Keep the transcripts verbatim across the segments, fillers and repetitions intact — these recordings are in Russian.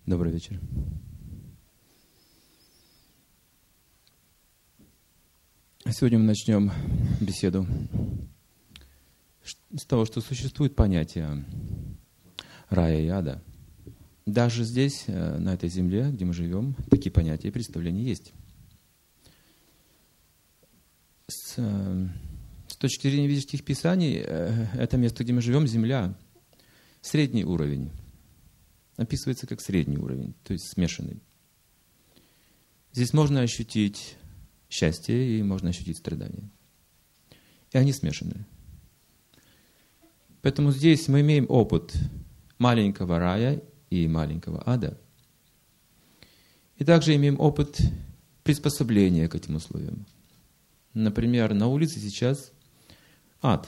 Добрый вечер. Сегодня мы начнем беседу с того, что существует понятие рая и ада. Даже здесь, на этой земле, где мы живем, такие понятия и представления есть. С, с точки зрения ведических писаний, это место, где мы живем, земля, средний уровень. Описывается как средний уровень, то есть смешанный. Здесь можно ощутить счастье и можно ощутить страдания. И они смешаны. Поэтому здесь мы имеем опыт маленького рая и маленького ада. И также имеем опыт приспособления к этим условиям. Например, на улице сейчас ад.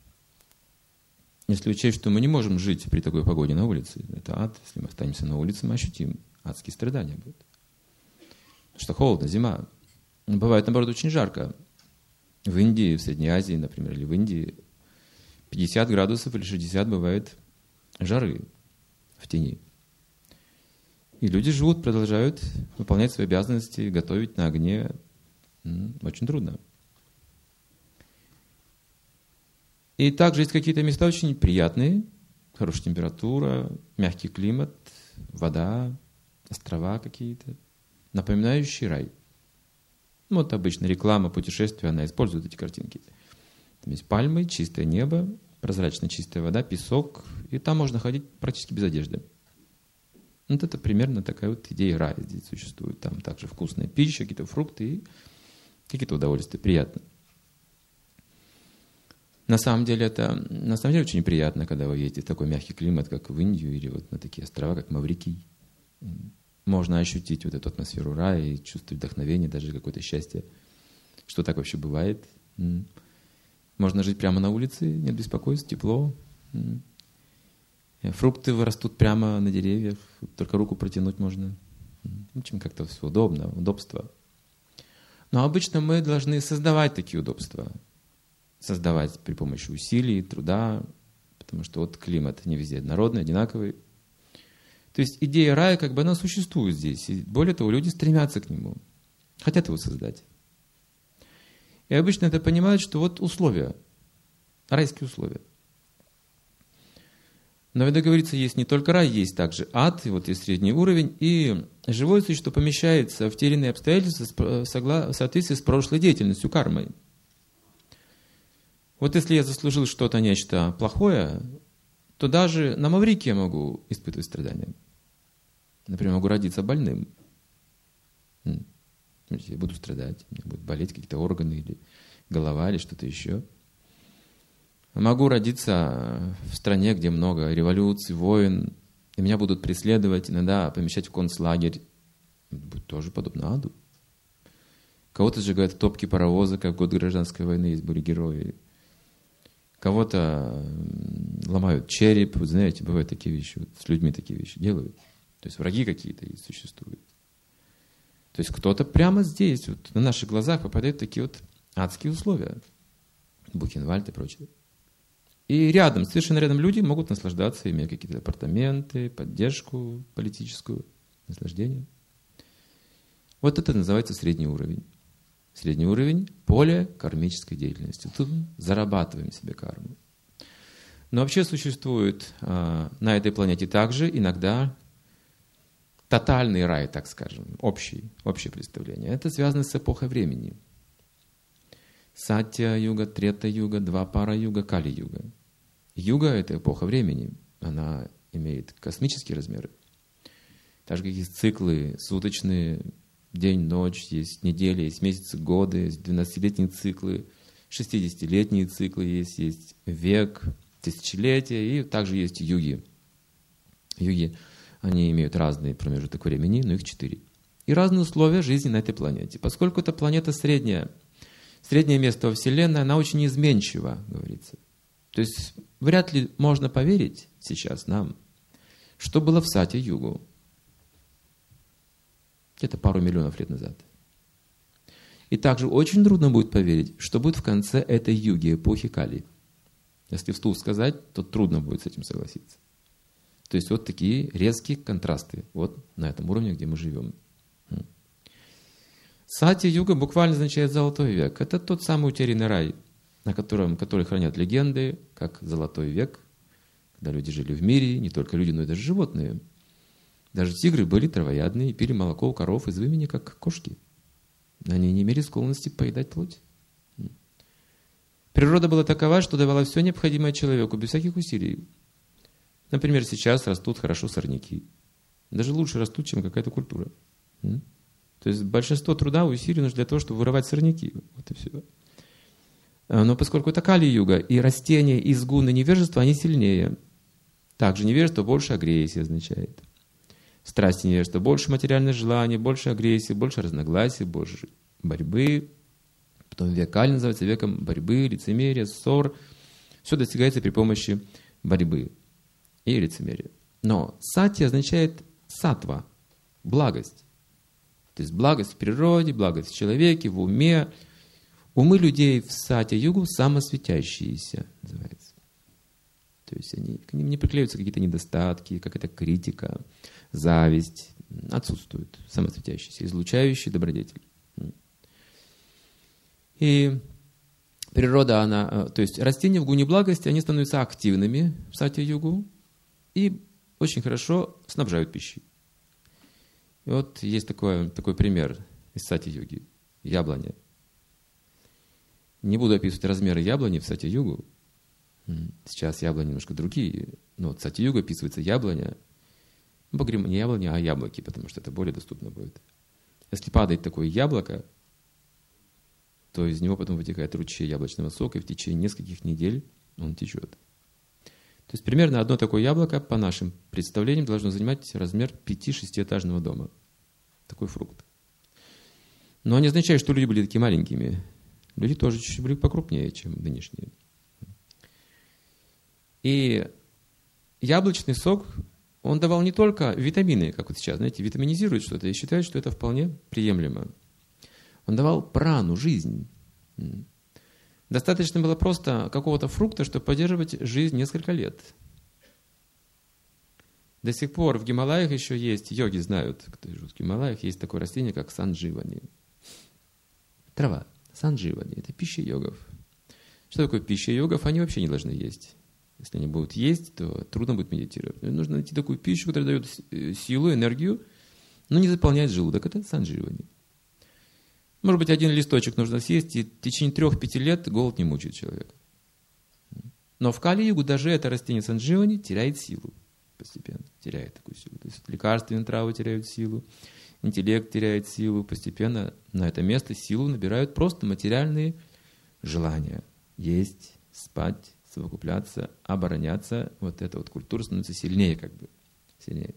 Если учесть, что мы не можем жить при такой погоде на улице, это ад. Если мы останемся на улице, мы ощутим адские страдания будут. Потому что холодно, зима. Бывает, наоборот, очень жарко. В Индии, в Средней Азии, например, или в Индии пятьдесят градусов или шестьдесят бывает жары в тени. И люди живут, продолжают выполнять свои обязанности, готовить на огне. Очень трудно. И также есть какие-то места очень приятные, хорошая температура, мягкий климат, вода, острова какие-то, напоминающие рай. Вот обычно реклама путешествия, она использует эти картинки. Там есть пальмы, чистое небо, прозрачно чистая вода, песок, и там можно ходить практически без одежды. Вот это примерно такая вот идея рая здесь существует. Там также вкусная пища, какие-то фрукты и какие-то удовольствия, приятно. На самом деле это на самом деле очень приятно, когда вы едете в такой мягкий климат, как в Индию, или вот на такие острова, как Маврикий. Можно ощутить вот эту атмосферу рая и чувствовать вдохновение, даже какое-то счастье. Что так вообще бывает. Можно жить прямо на улице, нет беспокойств, тепло. Фрукты вырастут прямо на деревьях, только руку протянуть можно. В общем, как-то все удобно, удобство. Но обычно мы должны создавать такие удобства. Создавать при помощи усилий, труда, потому что вот климат не везде однородный, одинаковый. То есть идея рая, как бы она существует здесь. И более того, люди стремятся к нему, хотят его создать. И обычно это понимают, что вот условия, райские условия. Но, видно, говорится, есть не только рай, есть также ад, и вот есть средний уровень, и живое существо помещается в те или иные обстоятельства в соответствии с прошлой деятельностью, кармой. Вот если я заслужил что-то, нечто плохое, то даже на Маврике я могу испытывать страдания. Например, могу родиться больным. Я буду страдать, у меня будут болеть какие-то органы, или голова, или что-то еще. Могу родиться в стране, где много революций, войн, и меня будут преследовать, иногда помещать в концлагерь. Будет тоже подобно аду. Кого-то сжигают в топки паровоза, как в год гражданской войны, есть были герои. Кого-то ломают череп, вы знаете, бывают такие вещи, вот с людьми такие вещи делают. То есть враги какие-то есть, существуют. То есть кто-то прямо здесь, вот, на наших глазах попадает в такие вот адские условия. Бухенвальд и прочее. И рядом, совершенно рядом люди могут наслаждаться, иметь какие-то апартаменты, поддержку политическую, наслаждение. Вот это называется средний уровень. Средний уровень – поле кармической деятельности. Тут зарабатываем себе карму. Но вообще существует а, на этой планете также иногда тотальный рай, так скажем, общий, общее представление. Это связано с эпохой времени. Сатья-юга, Трета-юга, Двапара-юга, Кали-юга. Юга – это эпоха времени. Она имеет космические размеры. Так же, как есть циклы суточные, день, ночь, есть недели, есть месяцы, годы, есть двенадцатилетние циклы, шестидесятилетние циклы есть, есть век, тысячелетия, и также есть юги. Юги, они имеют разный промежуток времени, но их четыре. И разные условия жизни на этой планете. Поскольку эта планета средняя, среднее место во Вселенной, она очень изменчива, говорится. То есть вряд ли можно поверить сейчас нам, что было в Сатья-югу. Где-то пару миллионов лет назад. И также очень трудно будет поверить, что будет в конце этой юги, эпохи Кали. Если вслух сказать, то трудно будет с этим согласиться. То То есть вот такие резкие контрасты. Вот на этом уровне, где мы живем. Сатья-юга буквально означает «золотой век». Это тот самый утерянный рай, на котором, который хранят легенды, как «золотой век», когда люди жили в мире, не только люди, но и даже животные. Даже тигры были травоядные и пили молоко у коров из вымени, как кошки. Они не имели склонности поедать плоть. Природа была такова, что давала все необходимое человеку без всяких усилий. Например, сейчас растут хорошо сорняки. Даже лучше растут, чем какая-то культура. То есть большинство труда усилий нужно для того, чтобы вырывать сорняки. Вот и все. Но поскольку это Кали-юга, и растения из гуны невежества, они сильнее. Также невежество больше агрессии означает. Страсть и невежество больше материальных желаний, больше агрессии, больше разногласий, больше борьбы. Потом век Кали называется веком борьбы, лицемерия, ссор. Все достигается при помощи борьбы и лицемерия. Но сати означает сатва, благость. То есть благость в природе, благость в человеке, в уме. Умы людей в сатья-югу самосветящиеся называется. То есть они, к ним не приклеиваются какие-то недостатки, какая-то критика, зависть. Отсутствуют самосветящиеся, излучающие добродетель. И природа, она, то есть растения в гуне благости, они становятся активными в сатья-югу и очень хорошо снабжают пищей. И вот есть такой, такой пример из сатья-юги. Яблоня. Не буду описывать размеры яблони в сатья-югу. Сейчас яблони немножко другие. Но вот в сатья-югу описывается яблоня. Мы поговорим не яблони, а яблоки, потому что это более доступно будет. Если падает такое яблоко, то из него потом вытекает ручей яблочного сока, и в течение нескольких недель он течет. То есть примерно одно такое яблоко, по нашим представлениям, должно занимать размер пяти-шестиэтажного дома. Такой фрукт. Но не означает, что люди были такими маленькими. Люди тоже чуть-чуть были покрупнее, чем нынешние. И яблочный сок, он давал не только витамины, как вот сейчас, знаете, витаминизирует что-то и считают, что это вполне приемлемо. Он давал прану, жизнь. Достаточно было просто какого-то фрукта, чтобы поддерживать жизнь несколько лет. До сих пор в Гималаях еще есть, йоги знают, кто живет в Гималаях, есть такое растение, как сандживани. Трава. Сандживани – это пища йогов. Что такое пища йогов? Они вообще не должны есть. Если они будут есть, то трудно будет медитировать. Нужно найти такую пищу, которая дает силу, энергию, но не заполняет желудок. Это сандживани. Может быть, один листочек нужно съесть, и в течение трех-пяти лет голод не мучает человека. Но в Кали-югу даже это растение сандживани теряет силу постепенно. Теряет такую силу. То есть лекарственные травы теряют силу, интеллект теряет силу. Постепенно на это место силу набирают просто материальные желания. Есть, спать, совокупляться, обороняться. Вот эта вот культура становится сильнее, как бы. Сильнее.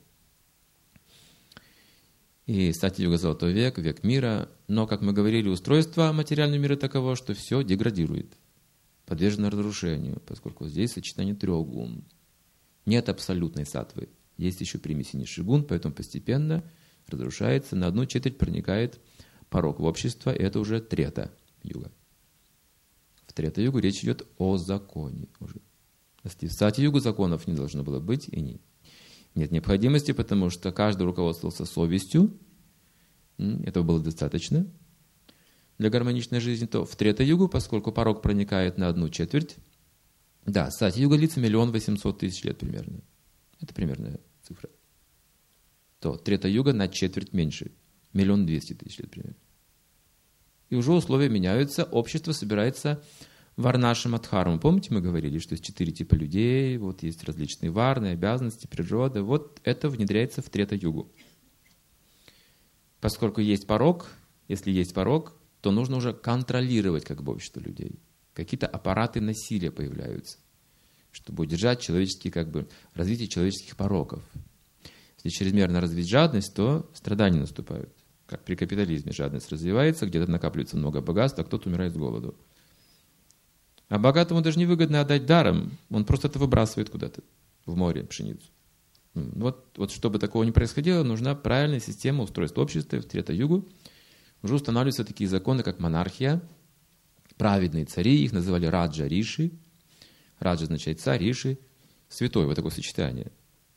И сатья-юга золотой век, век мира. Но, как мы говорили, устройство материального мира таково, что все деградирует, подвержено разрушению, поскольку здесь сочетание трех гун. Нет абсолютной сатвы. Есть еще примеси низших гун, поэтому постепенно разрушается, на одну четверть проникает порок в общество, и это уже трета-юга. В трета-югу речь идет о законе уже. В сатья-югу законов не должно было быть и не нет необходимости, потому что каждый руководствовался совестью. Этого было достаточно для гармоничной жизни. То в трета-югу, поскольку порок проникает на одну четверть, да, сатья-юга длится миллион восемьсот тысяч лет примерно. Это примерная цифра. То трета-юга на четверть меньше. Миллион двести тысяч лет примерно. И уже условия меняются. Общество собирается варнашам дхарму. Помните, мы говорили, что есть четыре типа людей, вот есть различные варны, обязанности, природа. Вот это внедряется в трета-югу. Поскольку есть порок, если есть порок, то нужно уже контролировать как бы общество людей. Какие-то аппараты насилия появляются, чтобы удержать человеческие, как бы, развитие человеческих пороков. Если чрезмерно развить жадность, то страдания наступают. Как при капитализме жадность развивается, где-то накапливается много богатства, а кто-то умирает с голоду. А богатому даже невыгодно отдать даром, он просто это выбрасывает куда-то, в море, пшеницу. Вот, вот чтобы такого не происходило, нужна правильная система устройства общества в трета-югу. Уже устанавливаются такие законы, как монархия, праведные цари, их называли раджа-риши. Раджа означает царь, риши, святой, вот такое сочетание.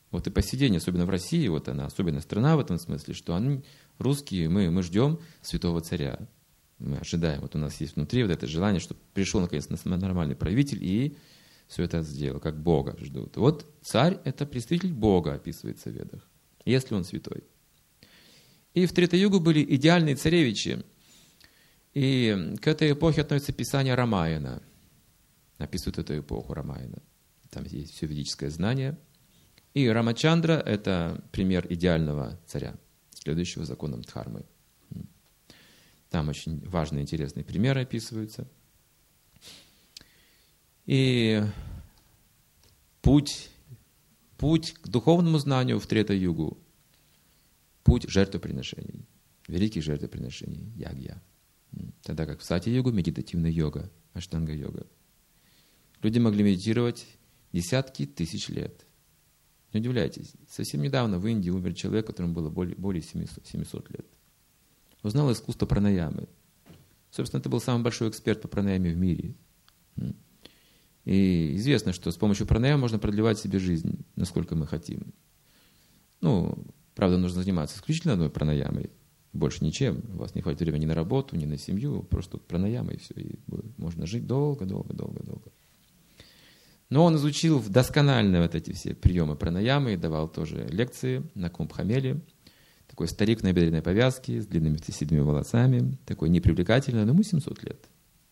Вот и по сей день, особенно в России, вот она особенная страна в этом смысле, что они, русские, мы, мы ждем святого царя. Мы ожидаем, вот у нас есть внутри вот это желание, чтобы пришел наконец нормальный правитель и все это сделал, как Бога ждут. Вот царь – это представитель Бога, описывается в Ведах, если он святой. И в Трета-югу были идеальные царевичи. И к этой эпохе относится писание Рамаяна. Описывает эту эпоху Рамаяна. Там есть все ведическое знание. И Рамачандра – это пример идеального царя, следующего законам Дхармы. Там очень важные, интересные примеры описываются. И путь, путь к духовному знанию в Трета-югу – путь жертвоприношений, великих жертвоприношений, ягья. Тогда как в Сати-югу – медитативная йога, аштанга-йога. Люди могли медитировать десятки тысяч лет. Не удивляйтесь, совсем недавно в Индии умер человек, которому было более, более семисот лет. Узнал искусство пранаямы. Собственно, это был самый большой эксперт по пранаяме в мире. И известно, что с помощью пранаямы можно продлевать себе жизнь, насколько мы хотим. Ну, правда, нужно заниматься исключительно одной пранаямой, больше ничем. У вас не хватит времени ни на работу, ни на семью, просто пранаямой и все. И можно жить долго, долго, долго, долго. Но он изучил досконально вот эти все приемы пранаямы и давал тоже лекции на Кумбхамеле. Такой старик в набедренной повязке, с длинными седыми волосами, такой непривлекательный, но ему семьсот лет.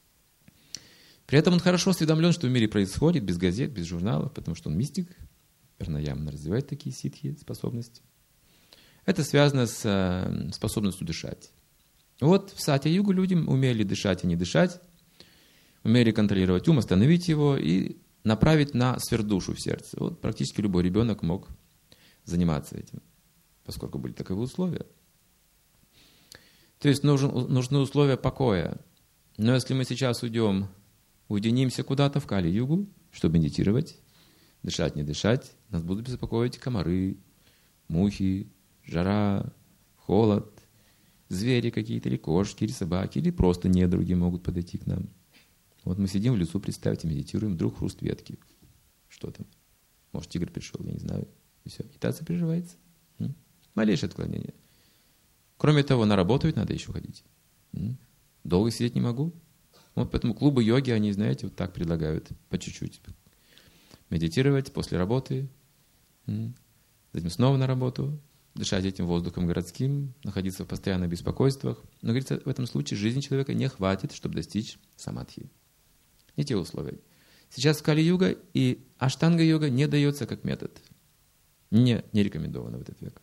При этом он хорошо осведомлен, что в мире происходит, без газет, без журналов, потому что он мистик. Пранаяма развивает такие ситхи, способности. Это связано с способностью дышать. Вот в Сатья-югу люди умели дышать и не дышать, умели контролировать ум, остановить его и направить на сверхдушу в сердце. Вот практически любой ребенок мог заниматься этим, поскольку были таковы условия. То есть нужен, нужны условия покоя. Но если мы сейчас уйдем, уединимся куда-то в Кали-югу, чтобы медитировать, дышать, не дышать, нас будут беспокоить комары, мухи, жара, холод, звери какие-то, или кошки, или собаки, или просто недруги могут подойти к нам. Вот мы сидим в лесу, представьте, медитируем, вдруг хруст ветки. Что там? Может, тигр пришел, я не знаю. И все, медитация прерывается. М? Малейшее отклонение. Кроме того, на работу ведь надо еще ходить. М? Долго сидеть не могу. Вот поэтому клубы йоги, они, знаете, вот так предлагают по чуть-чуть. Медитировать после работы, м? затем снова на работу, дышать этим воздухом городским, находиться в постоянных беспокойствах. Но, говорится, в этом случае жизни человека не хватит, чтобы достичь самадхи. Не те условия. Сейчас в Кали-юга и аштанга-йога не дается как метод. Не, не рекомендовано в этот век.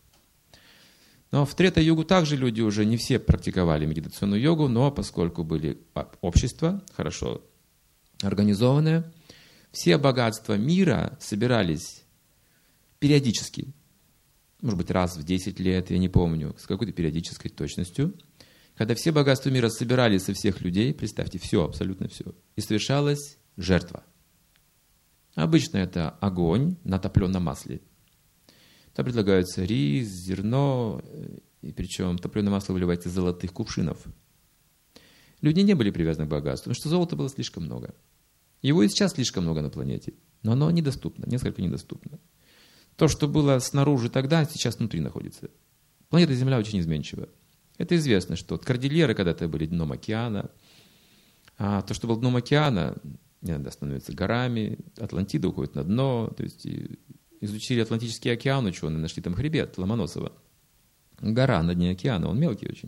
Но в Трета-югу также люди уже не все практиковали медитационную йогу, но поскольку были общества хорошо организованные, все богатства мира собирались периодически, может быть, раз в десять лет, я не помню, с какой-то периодической точностью, когда все богатства мира собирались со всех людей, представьте, все, абсолютно все, и совершалась жертва. Обычно это огонь на топленом масле. Там предлагаются рис, зерно, и причем топленое масло выливается из золотых кувшинов. Люди не были привязаны к богатству, потому что золота было слишком много. Его и сейчас слишком много на планете, но оно недоступно, несколько недоступно. То, что было снаружи тогда, сейчас внутри находится. Планета Земля очень изменчива. Это известно, что кордильеры когда-то были дном океана, а то, что было дном океана, иногда становится горами, Атлантида уходит на дно, то есть изучили Атлантический океан ученые, нашли там хребет Ломоносова. Гора на дне океана, он мелкий очень.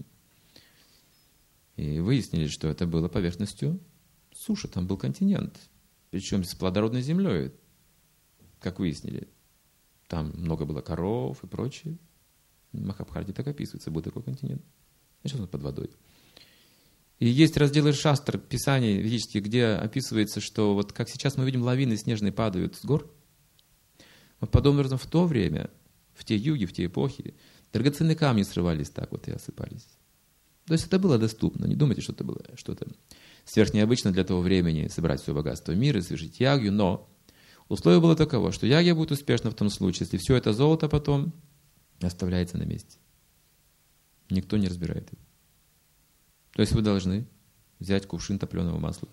И выяснили, что это было поверхностью суши, там был континент, причем с плодородной землей, как выяснили. Там много было коров и прочее. В Махабхарате так описывается, был такой континент. А сейчас он под водой. И есть разделы шастр, писаний ведических, где описывается, что вот как сейчас мы видим, лавины снежные падают с гор. Вот подобным образом в то время, в те юги, в те эпохи, драгоценные камни срывались так вот и осыпались. То есть это было доступно. Не думайте, что это было что-то сверхнеобычное для того времени, собрать все богатство мира, совершить ягью, но условие было таково, что ягья будет успешна в том случае, если все это золото потом оставляется на месте. Никто не разбирает его. То есть вы должны взять кувшин топленого масла,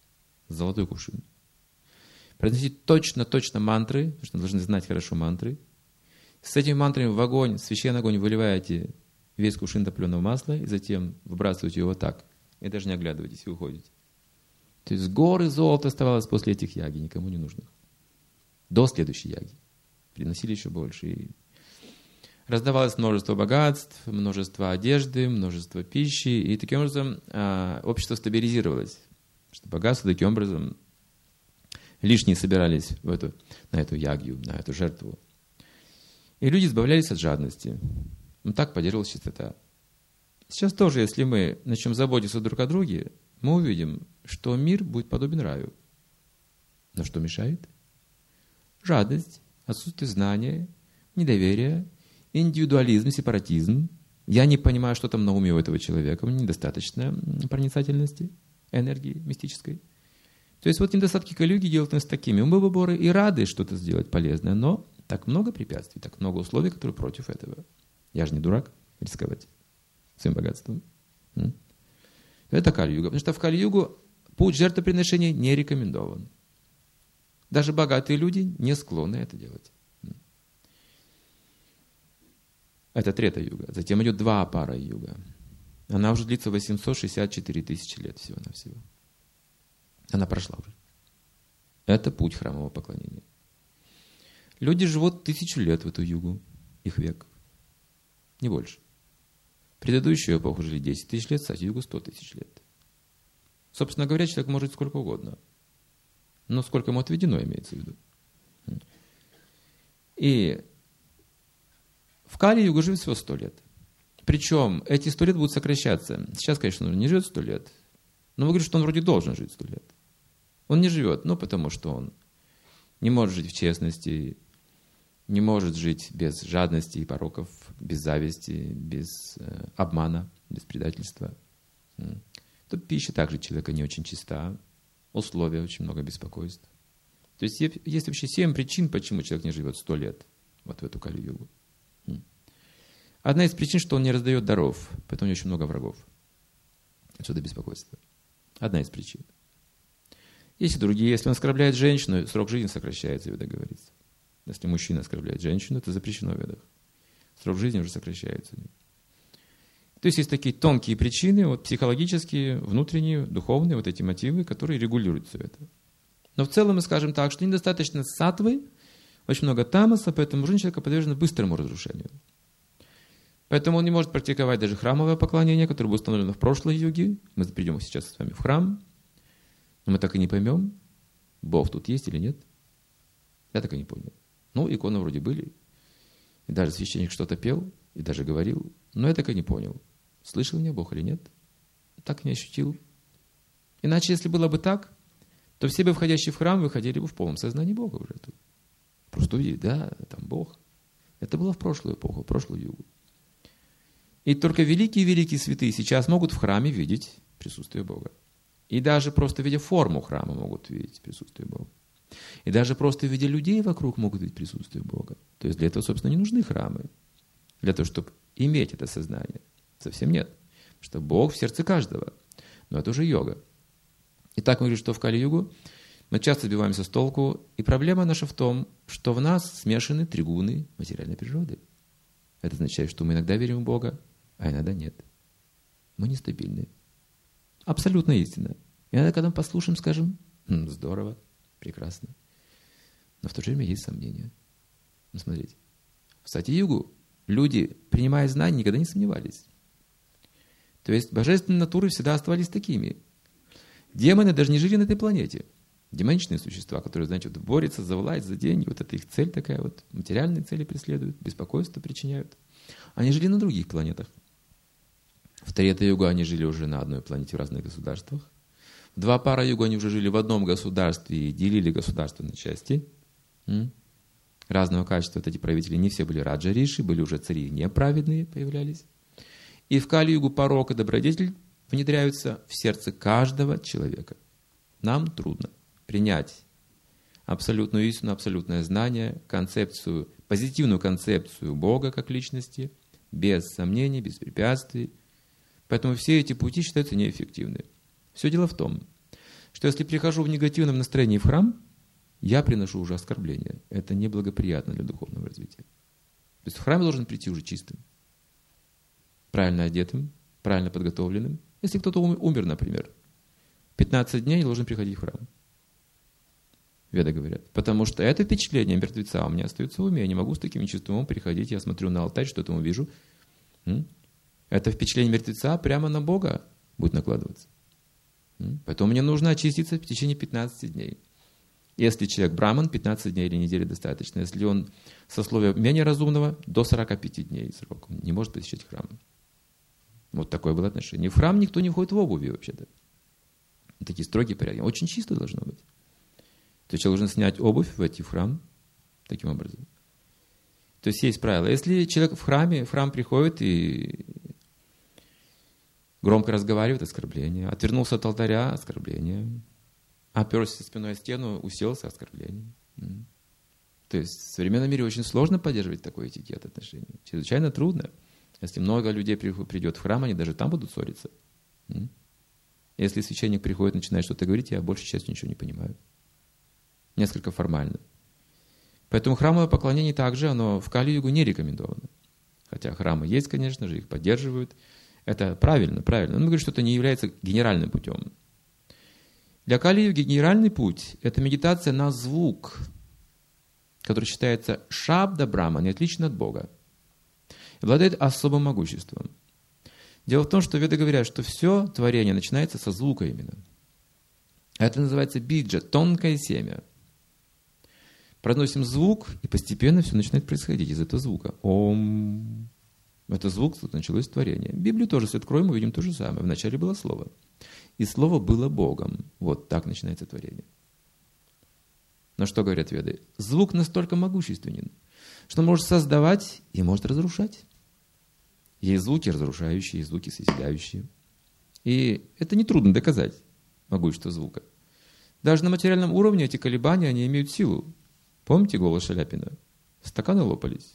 золотой кувшин, произносить точно-точно мантры, потому что вы должны знать хорошо мантры, С этими мантрами в огонь, священный огонь выливаете весь кувшин топленого масла и затем выбрасываете его так. И даже не оглядываетесь и уходите. То есть горы золота оставалось после этих яги, никому не нужных. До следующей яги. Приносили еще больше. И раздавалось множество богатств, множество одежды, множество пищи. И таким образом а, общество стабилизировалось. Что богатство таким образом лишние собирались в эту, на эту ягью, на эту жертву. И люди избавлялись от жадности. Ну, так поддерживалась чистота. Сейчас тоже, если мы начнем заботиться друг о друге, мы увидим, что мир будет подобен раю. Но что мешает? Жадность, отсутствие знания, недоверие, индивидуализм, сепаратизм. Я не понимаю, что там на уме у этого человека, у него недостаточно проницательности, энергии мистической. То есть вот недостатки Кали-юги делают нас такими. Мы бы и рады что-то сделать полезное, но так много препятствий, так много условий, которые против этого. Я же не дурак рисковать своим богатством. Это Кали-юга. Потому что в Кали-югу путь жертвоприношения не рекомендован. Даже богатые люди не склонны это делать. Это Трета-юга. Затем идет два пара юга. Она уже длится восемьсот шестьдесят четыре тысячи лет всего-навсего. Она прошла уже. Это путь храмового поклонения. Люди живут тысячу лет в эту югу, их век. Не больше. В предыдущую эпоху жили десять тысяч лет, в югу сто тысяч лет. Собственно говоря, человек может жить сколько угодно. Но сколько ему отведено, имеется в виду. И в Кали-югу живет всего сто лет. Причем эти сто лет будут сокращаться. Сейчас, конечно, он не живет сто лет, но мы говорим, что он вроде должен жить сто лет. Он не живет, ну, потому что он не может жить в честности, не может жить без жадности и пороков, без зависти, без э, обмана, без предательства. То пища также человека не очень чиста, условия, очень много беспокойств. То есть есть вообще семь причин, почему человек не живет сто лет вот в эту Кали-югу. Одна из причин, что он не раздает даров, поэтому у него очень много врагов. Отсюда беспокойство. Одна из причин. Есть и другие. Если он оскорбляет женщину, срок жизни сокращается, в Ведах говорится. Если мужчина оскорбляет женщину, это запрещено в Ведах. Срок жизни уже сокращается. То есть есть такие тонкие причины, вот, психологические, внутренние, духовные, вот эти мотивы, которые регулируют все это. Но в целом мы скажем так, что недостаточно саттвы, очень много тамаса, поэтому жизнь человека подвержена быстрому разрушению. Поэтому он не может практиковать даже храмовое поклонение, которое было установлено в прошлой юге. Мы придем сейчас с вами в храм, но мы так и не поймем, Бог тут есть или нет. Я так и не понял. Ну, иконы вроде были, и даже священник что-то пел, и даже говорил, но я так и не понял, слышал меня Бог или нет. Так не ощутил. Иначе, если было бы так, то все бы, входящие в храм, выходили бы в полном сознании Бога уже тут. Просто увидели, да, там Бог. Это было в прошлую эпоху, в прошлую югу. И только великие-великие святые сейчас могут в храме видеть присутствие Бога. И даже просто видя форму храма могут видеть присутствие Бога. И даже просто видя людей вокруг могут видеть присутствие Бога. То есть для этого, собственно, не нужны храмы. Для того, чтобы иметь это сознание. Совсем нет. Потому что Бог в сердце каждого. Но это уже йога. Итак, мы говорим, что в Кали-югу мы часто сбиваемся с толку. И проблема наша в том, что в нас смешаны три гуны материальной природы. Это означает, что мы иногда верим в Бога, а иногда нет. Мы нестабильны. Абсолютно истина. И иногда, когда мы послушаем, скажем, хм, здорово, прекрасно. Но в то же время есть сомнения. Ну, смотрите. В Сати-югу люди, принимая знания, никогда не сомневались. То есть божественные натуры всегда оставались такими. Демоны даже не жили на этой планете. Демоничные существа, которые, знаете, вот борются за власть, за деньги, вот это их цель такая, вот материальные цели преследуют, беспокойство причиняют. Они жили на других планетах. В Трета-югу они жили уже на одной планете в разных государствах. В два пара югу они уже жили в одном государстве и делили государство на части. М? Разного качества вот эти правители не все были раджа-риши, были уже цари неправедные появлялись. И в Кали-югу порок и добродетель внедряются в сердце каждого человека. Нам трудно принять абсолютную истину, абсолютное знание, концепцию, позитивную концепцию Бога как личности, без сомнений, без препятствий. Поэтому все эти пути считаются неэффективны. Все дело в том, что если прихожу в негативном настроении в храм, я приношу уже оскорбление. Это неблагоприятно для духовного развития. То есть в храм должен прийти уже чистым, правильно одетым, правильно подготовленным. Если кто-то умер, например, пятнадцать дней должен приходить в храм. Веды говорят. Потому что это впечатление мертвеца у меня остается в уме. Я не могу с таким чистым умом приходить. Я смотрю на алтарь, что там увижу. Это впечатление мертвеца прямо на Бога будет накладываться. Поэтому мне нужно очиститься в течение пятнадцати дней. Если человек браман, пятнадцать дней или недели достаточно. Если он сословия менее разумного, до сорока пяти дней срок. Он не может посещать храм. Вот такое было отношение. В храм никто не входит в обуви вообще-то. Такие строгие порядки. Очень чисто должно быть. То есть человек должен снять обувь, войти в храм. Таким образом. То есть есть правило. Если человек в храме, в храм приходит и громко разговаривает — оскорбление. Отвернулся от алтаря — оскорбление. Оперся спиной о стену, уселся — оскорбление. То есть в современном мире очень сложно поддерживать такой этикет отношений. Чрезвычайно трудно. Если много людей придет в храм, они даже там будут ссориться. Если священник приходит, начинает что-то говорить, я большей частью ничего не понимаю. Несколько формально. Поэтому храмовое поклонение также, оно в Кали-югу не рекомендовано. Хотя храмы есть, конечно же, их поддерживают. Это правильно, правильно. Но мы говорим, что это не является генеральным путем. Для Кали-юги генеральный путь – это медитация на звук, который считается шабда брахма, не отличен от Бога. И обладает особым могуществом. Дело в том, что веды говорят, что все творение начинается со звука именно. Это называется биджа, тонкое семя. Проносим звук, и постепенно все начинает происходить из этого звука. Ом. Это звук, тут началось творение. Библию тоже, если откроем, мы увидим то же самое. Вначале было Слово. И Слово было Богом. Вот так начинается творение. Но что говорят веды? Звук настолько могущественен, что может создавать и может разрушать. Есть звуки разрушающие, есть звуки созидающие. И это нетрудно доказать, могущество звука. Даже на материальном уровне эти колебания, они имеют силу. Помните голос Шаляпина? Стаканы лопались.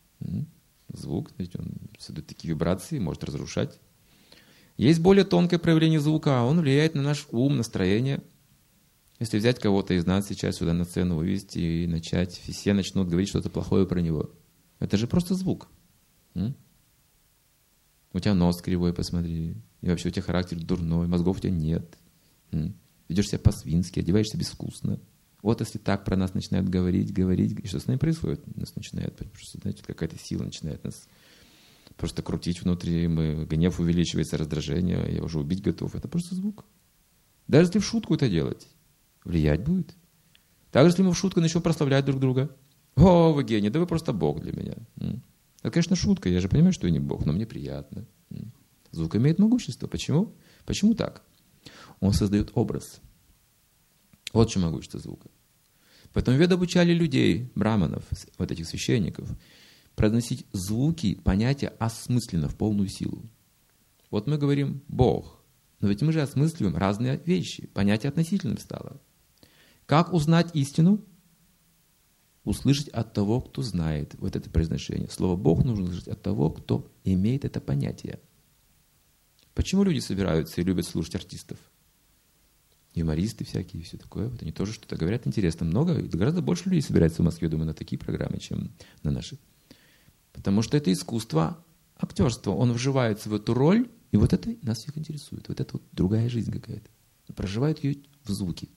Звук, знаете, он создает такие вибрации, может разрушать. Есть более тонкое проявление звука, он влияет на наш ум, настроение. Если взять кого-то из нас сейчас сюда на сцену вывести и начать, все начнут говорить что-то плохое про него. Это же просто звук. М? У тебя нос кривой, посмотри. И вообще у тебя характер дурной, мозгов у тебя нет. М? Ведешь себя по-свински, одеваешься безвкусно. Вот если так про нас начинают говорить, говорить, и что с нами происходит? Нас начинает, просто, знаете, какая-то сила начинает нас просто крутить внутри, мы, гнев увеличивается, раздражение, я уже убить готов. Это просто звук. Даже если в шутку это делать, влиять будет. Также если мы в шутку начнем прославлять друг друга. О, вы гений, да вы просто Бог для меня. Это, конечно, шутка, я же понимаю, что я не Бог, но мне приятно. Звук имеет могущество. Почему? Почему так? Он создает образ. Вот что могущество звука. Поэтому веды обучали людей, браманов, вот этих священников, произносить звуки, понятия осмысленно, в полную силу. Вот мы говорим «Бог», но ведь мы же осмысливаем разные вещи, понятие относительным стало. Как узнать истину? Услышать от того, кто знает вот это произношение. Слово «Бог» нужно услышать от того, кто имеет это понятие. Почему люди собираются и любят слушать артистов? Юмористы всякие и все такое. Вот они тоже что-то говорят интересно. Много, гораздо больше людей собирается в Москве, думаю, на такие программы, чем на наши. Потому что это искусство актерства. Он вживается в эту роль, и вот это нас всех интересует. Вот это вот другая жизнь какая-то. Проживают ее в звуке.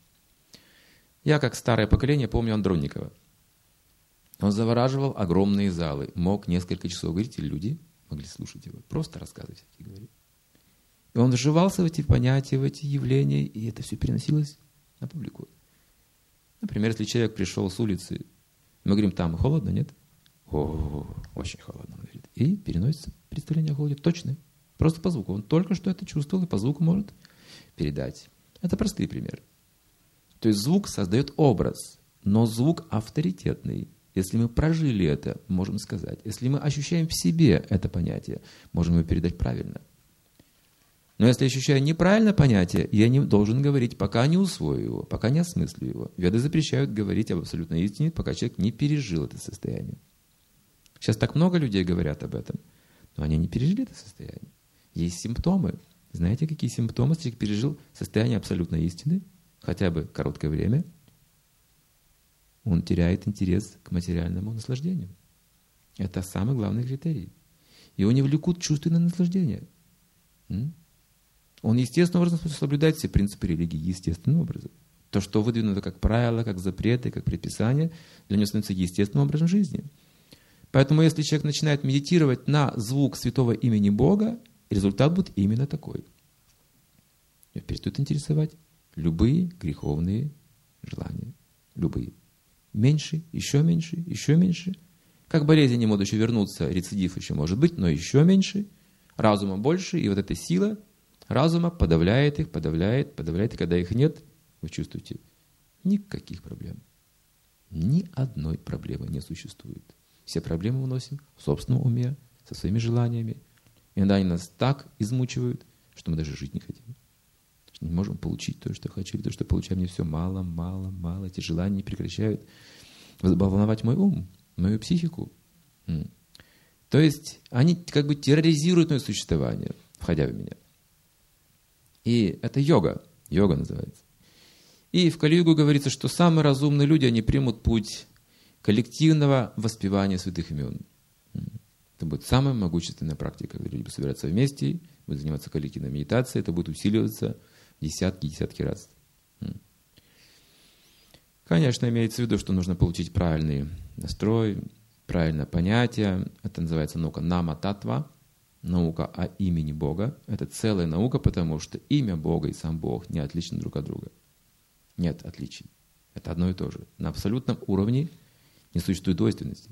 Я, как старое поколение, помню Андронникова. Он завораживал огромные залы. Мог несколько часов говорить, и люди могли слушать его. Просто рассказы всякие говорить. И он вживался в эти понятия, в эти явления, и это все переносилось на публику. Например, если человек пришел с улицы, мы говорим, там холодно, нет? О, очень холодно, он говорит. И переносится представление о холоде точно. Просто по звуку. Он только что это чувствовал, и по звуку может передать. Это простые примеры. То есть звук создает образ, но звук авторитетный. Если мы прожили это, можем сказать. Если мы ощущаем в себе это понятие, можем его передать правильно. Но если ощущаю неправильное понятие, я не должен говорить, пока не усвою его, пока не осмыслю его. Веды запрещают говорить об абсолютной истине, пока человек не пережил это состояние. Сейчас так много людей говорят об этом, но они не пережили это состояние. Есть симптомы. Знаете, какие симптомы? Если человек пережил состояние абсолютной истины, хотя бы короткое время, он теряет интерес к материальному наслаждению. Это самый главный критерий. Его не влекут чувственное наслаждение. Он естественным образом соблюдает все принципы религии, естественным образом. То, что выдвинуто как правило, как запреты, как предписания, для него становится естественным образом жизни. Поэтому, если человек начинает медитировать на звук святого имени Бога, результат будет именно такой. Его перестают интересовать любые греховные желания. Любые. Меньше, еще меньше, еще меньше. Как болезни не могут еще вернуться, рецидив еще может быть, но еще меньше. Разума больше, и вот эта сила разума подавляет их, подавляет, подавляет. И когда их нет, вы чувствуете, никаких проблем. Ни одной проблемы не существует. Все проблемы выносим в собственном уме, со своими желаниями. Иногда они нас так измучивают, что мы даже жить не хотим. Что не можем получить то, что хочу, или то, что получаем. Мне все мало, мало, мало. Эти желания не прекращают волновать мой ум, мою психику. То есть они как бы терроризируют мое существование, входя в меня. И это йога. Йога называется. И в Кали-югу говорится, что самые разумные люди, они примут путь коллективного воспевания святых имен. Это будет самая могущественная практика, когда люди будут собираться вместе, будут заниматься коллективной медитацией, это будет усиливаться десятки-десятки раз. Конечно, имеется в виду, что нужно получить правильный настрой, правильное понятие. Это называется наука нама-татва, наука о имени Бога. Это целая наука, потому что имя Бога и сам Бог не отличны друг от друга. Нет отличий. Это одно и то же. На абсолютном уровне не существует двойственности.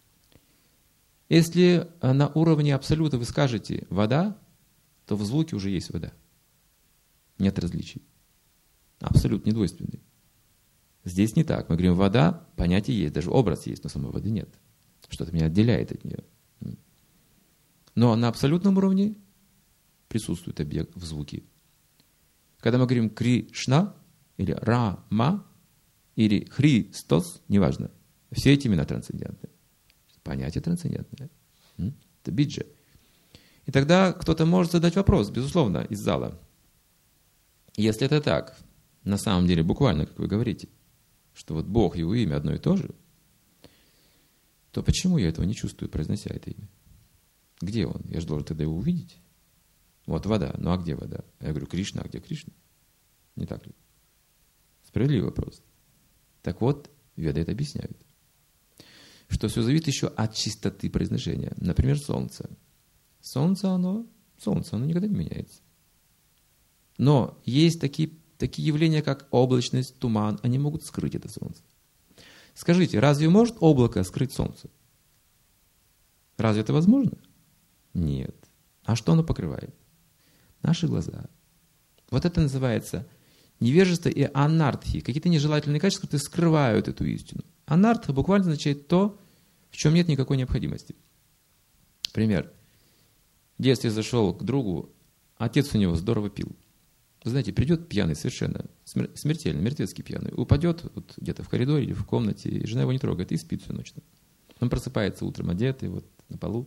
Если на уровне абсолюта вы скажете «вода», то в звуке уже есть вода. Нет различий. Абсолют не двойственный. Здесь не так. Мы говорим «вода», понятие есть, даже образ есть, но самой воды нет. Что-то меня отделяет от нее. Но на абсолютном уровне присутствует объект в звуке. Когда мы говорим «Кришна» или «Рама» или «Христос», неважно, все эти имена трансцендентные. Понятие трансцендентное. Это биджа. И тогда кто-то может задать вопрос, безусловно, из зала. Если это так, на самом деле, буквально, как вы говорите, что вот Бог и его имя одно и то же, то почему я этого не чувствую, произнося это имя? Где он? Я же должен тогда его увидеть. Вот вода. Ну а где вода? Я говорю, Кришна, а где Кришна? Не так ли? Справедливый вопрос. Так вот, веды это объясняют. Что все зависит еще от чистоты произношения. Например, солнце. Солнце, оно, солнце, оно никогда не меняется. Но есть такие, такие явления, как облачность, туман, они могут скрыть это солнце. Скажите, разве может облако скрыть солнце? Разве это возможно? Нет. А что оно покрывает? Наши глаза. Вот это называется невежество и анартхи. Какие-то нежелательные качества, которые скрывают эту истину. Анартха буквально означает то, в чем нет никакой необходимости. Пример. В детстве зашел к другу, отец у него здорово пил. Вы знаете, придет пьяный совершенно, смертельно, мертвецкий пьяный, упадет вот где-то в коридоре или в комнате, и жена его не трогает, и спит всю ночь. Он просыпается утром одетый, вот на полу.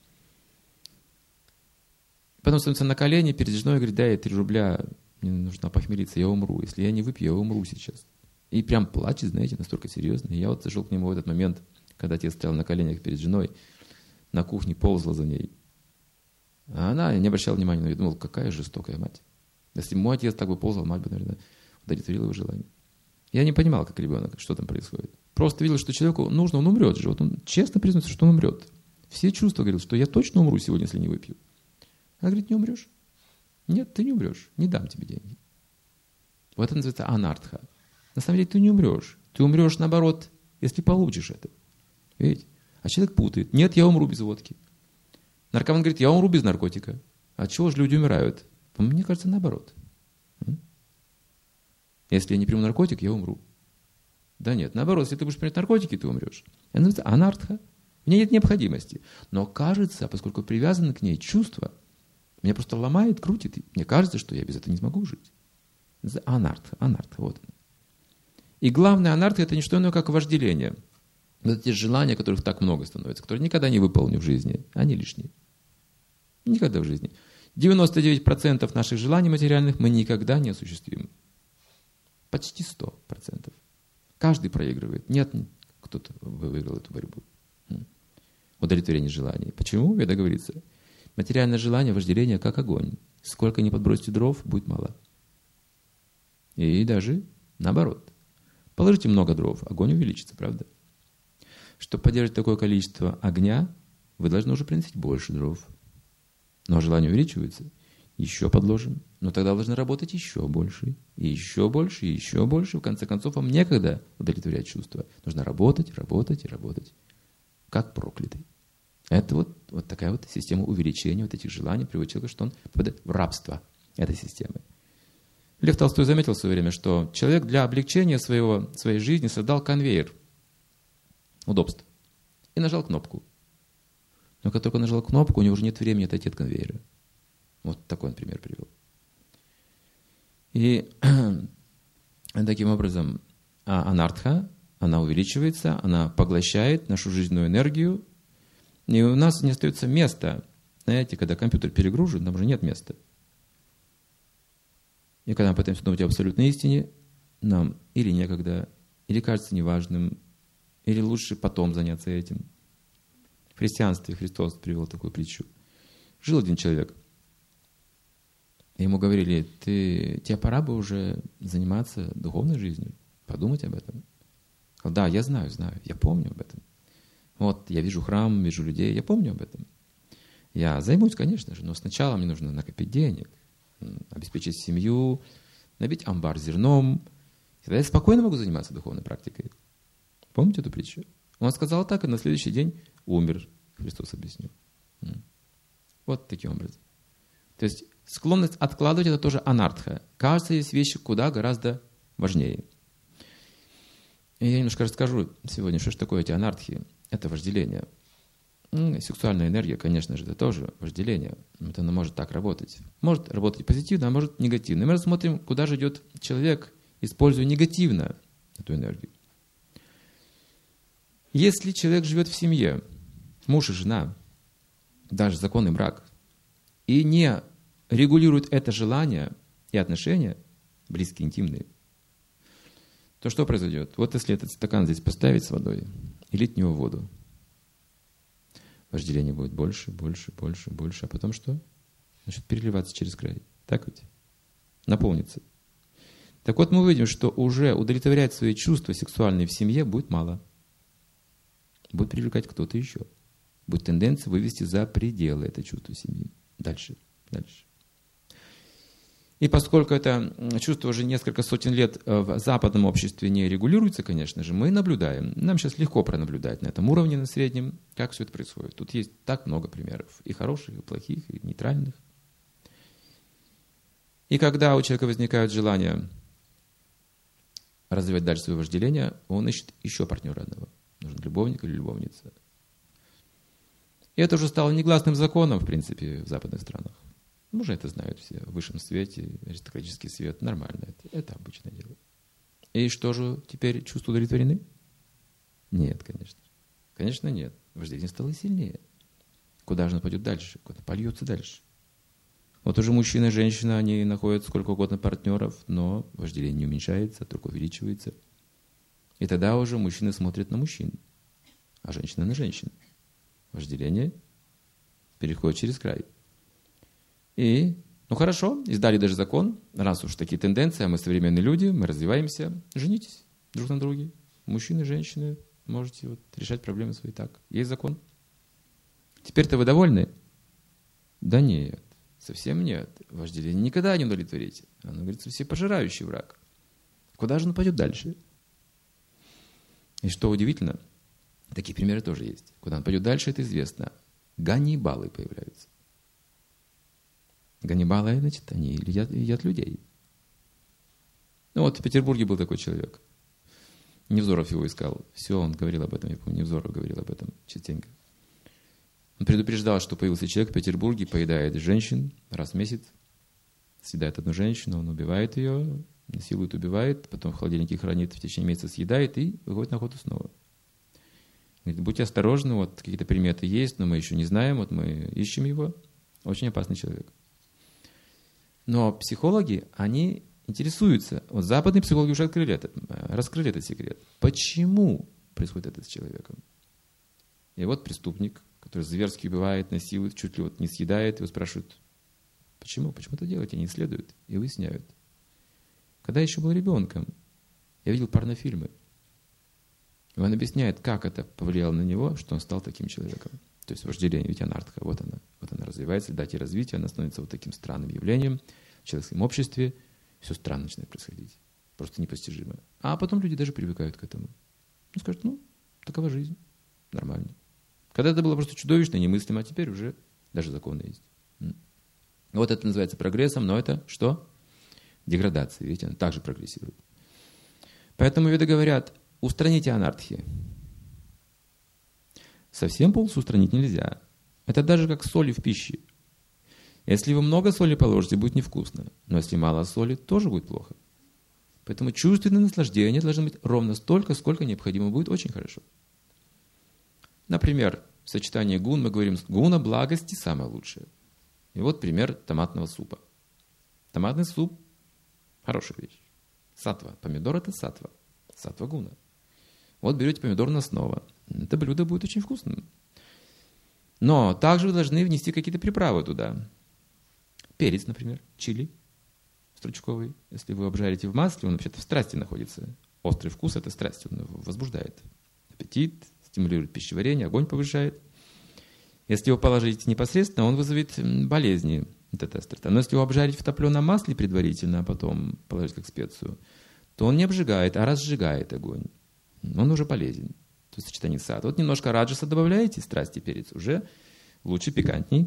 Потом становится на колени перед женой и говорит, дай три рубля, мне нужно похмелиться, я умру. Если я не выпью, я умру сейчас. И прям плачет, знаете, настолько серьезно. И я вот зашел к нему в этот момент, когда отец стоял на коленях перед женой, на кухне ползла за ней. А она не обращала внимания, но я думал, какая жестокая мать. Если мой отец так бы ползал, мать бы, наверное, удовлетворила его желание. Я не понимал, как ребенок, что там происходит. Просто видел, что человеку нужно, он умрет же. Вот он честно признается, что он умрет. Все чувства говорят, что я точно умру сегодня, если не выпью. Она говорит, не умрешь. Нет, ты не умрешь, не дам тебе деньги. Вот это называется анартха. На самом деле ты не умрешь. Ты умрешь, наоборот, если получишь это. Видите? А человек путает. Нет, я умру без водки. Наркоман говорит, я умру без наркотика. От чего же люди умирают? Мне кажется, наоборот. Если я не приму наркотик, я умру. Да нет, наоборот, если ты будешь принимать наркотики, ты умрешь. Это называется анартха. В ней нет необходимости. Но кажется, поскольку привязаны к ней чувства, меня просто ломает, крутит. Мне кажется, что я без этого не смогу жить. Это анартха, анартха, вот она. И главное, анартха – это не что иное, как вожделение. Вот эти желания, которых так много становится, которые никогда не выполню в жизни, они лишние. Никогда в жизни. девяносто девять процентов наших желаний материальных мы никогда не осуществим. Почти сто процентов. Каждый проигрывает. Нет, кто-то выиграл эту борьбу. удовлетворение желаний. Почему? В Ведах говорится, материальное желание, вожделение, как огонь. Сколько ни подбросите дров, будет мало. И даже наоборот. Положите много дров, огонь увеличится, правда? Чтобы поддерживать такое количество огня, вы должны уже приносить больше дров. Но желание увеличивается, еще подложим. Но тогда должны работать еще больше, и еще больше, и еще больше. В конце концов, вам некогда удовлетворять чувства. Нужно работать, работать и работать. Как проклятый. Это вот, вот такая вот система увеличения вот этих желаний приводит человека, что он попадает в рабство этой системы. Лев Толстой заметил в свое время, что человек для облегчения своего, своей жизни создал конвейер удобств и нажал кнопку. Но как только нажал кнопку, у него уже нет времени отойти от конвейера. Вот такой он пример привел. И таким образом анартха, она увеличивается, она поглощает нашу жизненную энергию, и у нас не остается места. Знаете, когда компьютер перегружен, нам уже нет места. И когда мы пытаемся думать об абсолютной истине, нам или некогда, или кажется неважным, или лучше потом заняться этим. В христианстве Христос привел такую притчу. Жил один человек. Ему говорили, ты, тебе пора бы уже заниматься духовной жизнью, подумать об этом. Он сказал, да, я знаю, знаю, я помню об этом. Вот, я вижу храм, вижу людей, я помню об этом. Я займусь, конечно же, но сначала мне нужно накопить денег, обеспечить семью, набить амбар зерном. Тогда я спокойно могу заниматься духовной практикой. Помните эту притчу? Он сказал так, и на следующий день умер. Христос объяснил. Вот таким образом. То есть склонность откладывать — это тоже анартха. Кажется, есть вещи куда гораздо важнее. И я немножко расскажу сегодня, что же такое эти анартхи. Это вожделение. Сексуальная энергия, конечно же, это тоже вожделение. Это она может так работать. Может работать позитивно, а может негативно. И мы рассмотрим, куда же идет человек, используя негативно эту энергию. Если человек живет в семье, муж и жена, даже законный брак, и не регулирует это желание и отношения, близкие, интимные, то что произойдет? Вот если этот стакан здесь поставить с водой и лить в него воду, вожделение будет больше, больше, больше, больше. А потом что? Начнет переливаться через край. Так ведь? Наполнится. Так вот мы увидим, что уже удовлетворять свои чувства сексуальные в семье будет мало. Будет привлекать кто-то еще. Будет тенденция вывести за пределы это чувство семьи. Дальше, дальше. И поскольку это чувство уже несколько сотен лет в западном обществе не регулируется, конечно же, мы наблюдаем. Нам сейчас легко пронаблюдать на этом уровне, на среднем, как все это происходит. Тут есть так много примеров. И хороших, и плохих, и нейтральных. И когда у человека возникает желание развивать дальше свое вожделение, он ищет еще партнера одного. Нужен любовник или любовница. И это уже стало негласным законом, в принципе, в западных странах. Уже это знают все. В высшем свете, аристократический свет. Нормально. Это, это обычное дело. И что же теперь, чувства удовлетворены? Нет, конечно. Конечно, нет. Вожделение стало сильнее. Куда же оно пойдет дальше? Куда польется дальше? Вот уже мужчина и женщина, они находят сколько угодно партнеров, но вожделение не уменьшается, только увеличивается. И тогда уже мужчина смотрит на мужчин, а женщина на женщин. Вожделение переходит через край. И, ну хорошо, издали даже закон, раз уж такие тенденции, а мы современные люди, мы развиваемся, женитесь друг на друге. Мужчины, женщины, можете вот решать проблемы свои так. Есть закон. Теперь-то вы довольны? Да нет, совсем нет. Вожделение никогда не удовлетворите. Оно, говорится, всепожирающий враг. Куда же он пойдет дальше? И что удивительно, такие примеры тоже есть. Куда он пойдет дальше, это известно. Ганнибалы появляются. Ганнибалы, значит, они едят, едят людей. Ну вот в Петербурге был такой человек. Невзоров его искал. Все, он говорил об этом, я помню, Невзоров говорил об этом частенько. Он предупреждал, что появился человек в Петербурге, поедает женщин раз в месяц, съедает одну женщину, он убивает ее, насилует, убивает, потом в холодильнике хранит, в течение месяца съедает и выходит на охоту снова. Говорит, будьте осторожны, вот какие-то приметы есть, но мы еще не знаем, вот мы ищем его. Очень опасный человек. Но психологи, они интересуются. Вот западные психологи уже открыли этот, раскрыли этот секрет. Почему происходит это с человеком? И вот преступник который зверски убивает, насилует, чуть ли вот не съедает. Его спрашивают, почему? Почему это делаете? Они исследуют и выясняют. Когда я еще был ребенком, я видел порнофильмы. И он объясняет, как это повлияло на него, что он стал таким человеком. То есть вожделение, ведь анартха, вот она. Вот она развивается, в дате развития, она становится вот таким странным явлением в человеческом обществе. Все странно начинает происходить. Просто непостижимо. А потом люди даже привыкают к этому. Ну, скажут, ну, такова жизнь. Нормально. Когда это было просто чудовищно, немыслимо, а теперь уже даже законы есть. Вот это называется прогрессом, но это что? Деградация. Видите, она также прогрессирует. Поэтому веды говорят, устраните анартхи. Совсем полностью устранить нельзя. Это даже как соли в пище. Если вы много соли положите, будет невкусно. Но если мало соли, тоже будет плохо. Поэтому чувственное наслаждение должно быть ровно столько, сколько необходимо будет, очень хорошо. Например, в сочетании гун мы говорим, гуна благости самое лучшее. И вот пример томатного супа. Томатный суп – хорошая вещь. Сатва. Помидор – это сатва. Сатва гуна. Вот берете помидорную основу. Это блюдо будет очень вкусным. Но также вы должны внести какие-то приправы туда. Перец, например, чили стручковый. Если вы обжарите в масле, он вообще-то в страсти находится. Острый вкус – это страсть, он возбуждает аппетит, стимулирует пищеварение, огонь повышает. Если его положить непосредственно, он вызовет болезни. Вот эта острота. Но если его обжарить в топленом масле предварительно, а потом положить как специю, то он не обжигает, а разжигает огонь. Он уже полезен. То есть сочетание сад. Вот немножко раджаса добавляете, страсти, перец, уже лучше, пикантней.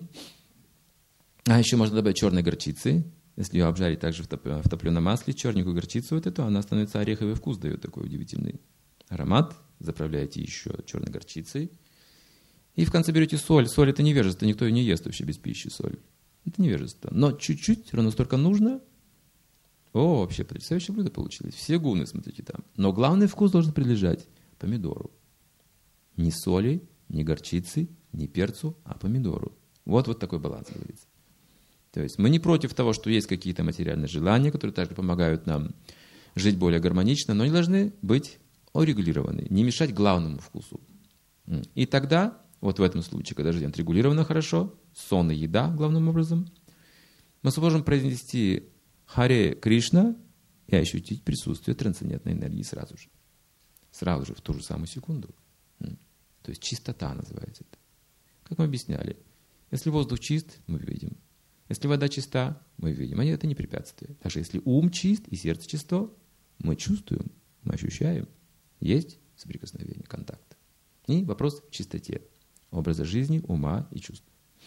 А еще можно добавить черной горчицы. Если ее обжарить также в, топ, в топленом масле, черненькую горчицу вот эту, она становится ореховый вкус, дает такой удивительный аромат. Заправляете еще черной горчицей. И в конце берете соль. Соль – это невежество, никто ее не ест вообще без пищи, соль. Это невежество. Но чуть-чуть, ровно столько нужно. О, вообще потрясающее блюдо получилось. Все гуны, смотрите там. Но главный вкус должен принадлежать помидору. Не соли, не горчицы, не перцу, а помидору. Вот, вот такой баланс говорится. То есть мы не против того, что есть какие-то материальные желания, которые также помогают нам жить более гармонично, но они должны быть урегулированы, не мешать главному вкусу. И тогда, вот в этом случае, когда жизнь отрегулирована хорошо, сон и еда главным образом, мы сможем произнести Харе Кришна и ощутить присутствие трансцендентной энергии сразу же. Сразу же, в ту же самую секунду. То есть чистота называется это. Как мы объясняли, если воздух чист, мы видим. Если вода чиста, мы видим. А это не препятствие. Даже если ум чист и сердце чисто, мы чувствуем, мы ощущаем. Есть соприкосновение, контакт. И вопрос в чистоте образа жизни, ума и чувств.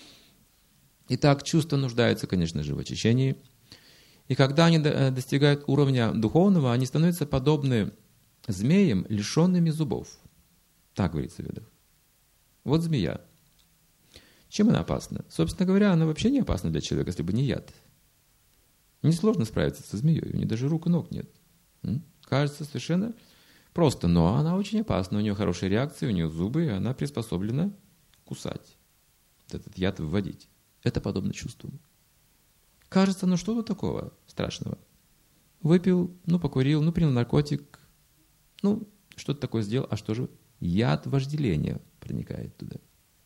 Итак, чувства нуждаются, конечно же, в очищении. И когда они достигают уровня духовного, они становятся подобны змеям, лишенными зубов. Так говорится в ведах. Вот змея. Чем она опасна? Собственно говоря, она вообще не опасна для человека, если бы не яд. Несложно справиться со змеей, у нее даже рук и ног нет. Кажется совершенно просто, но она очень опасна, у нее хорошие реакции, у нее зубы, и она приспособлена кусать, этот яд вводить. Это подобно чувству. Кажется, ну что тут такого страшного? Выпил, ну покурил, ну принял наркотик, ну что-то такое сделал, а что же? Яд вожделения проникает туда.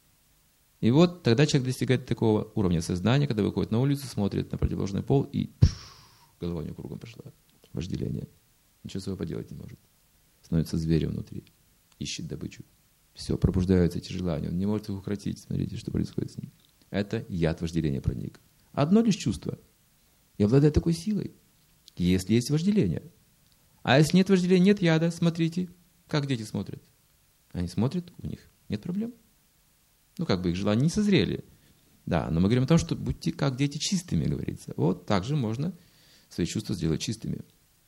И вот тогда человек достигает такого уровня сознания, когда выходит на улицу, смотрит на противоположный пол и пш, голова у него кругом пошла. Вожделение. Ничего своего поделать не может. Становится зверем внутри. Ищет добычу. Все, пробуждаются эти желания. Он не может их укротить. Смотрите, что происходит с ним. Это яд вожделения проник. Одно лишь чувство. И обладает такой силой, если есть вожделение. А если нет вожделения, нет яда, смотрите, как дети смотрят. Они смотрят, у них нет проблем. Ну, как бы их желания не созрели. Да, но мы говорим о том, что будьте как дети чистыми, говорится. Вот так же можно свои чувства сделать чистыми.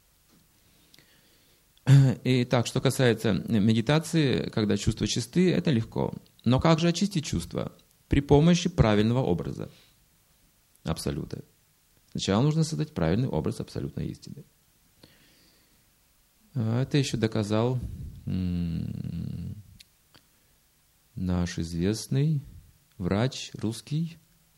И так, что касается медитации, когда чувства чисты, это легко. Но как же очистить чувства? При помощи правильного образа абсолюта. Сначала нужно создать правильный образ абсолютной истины. Это еще доказал наш известный врач русский.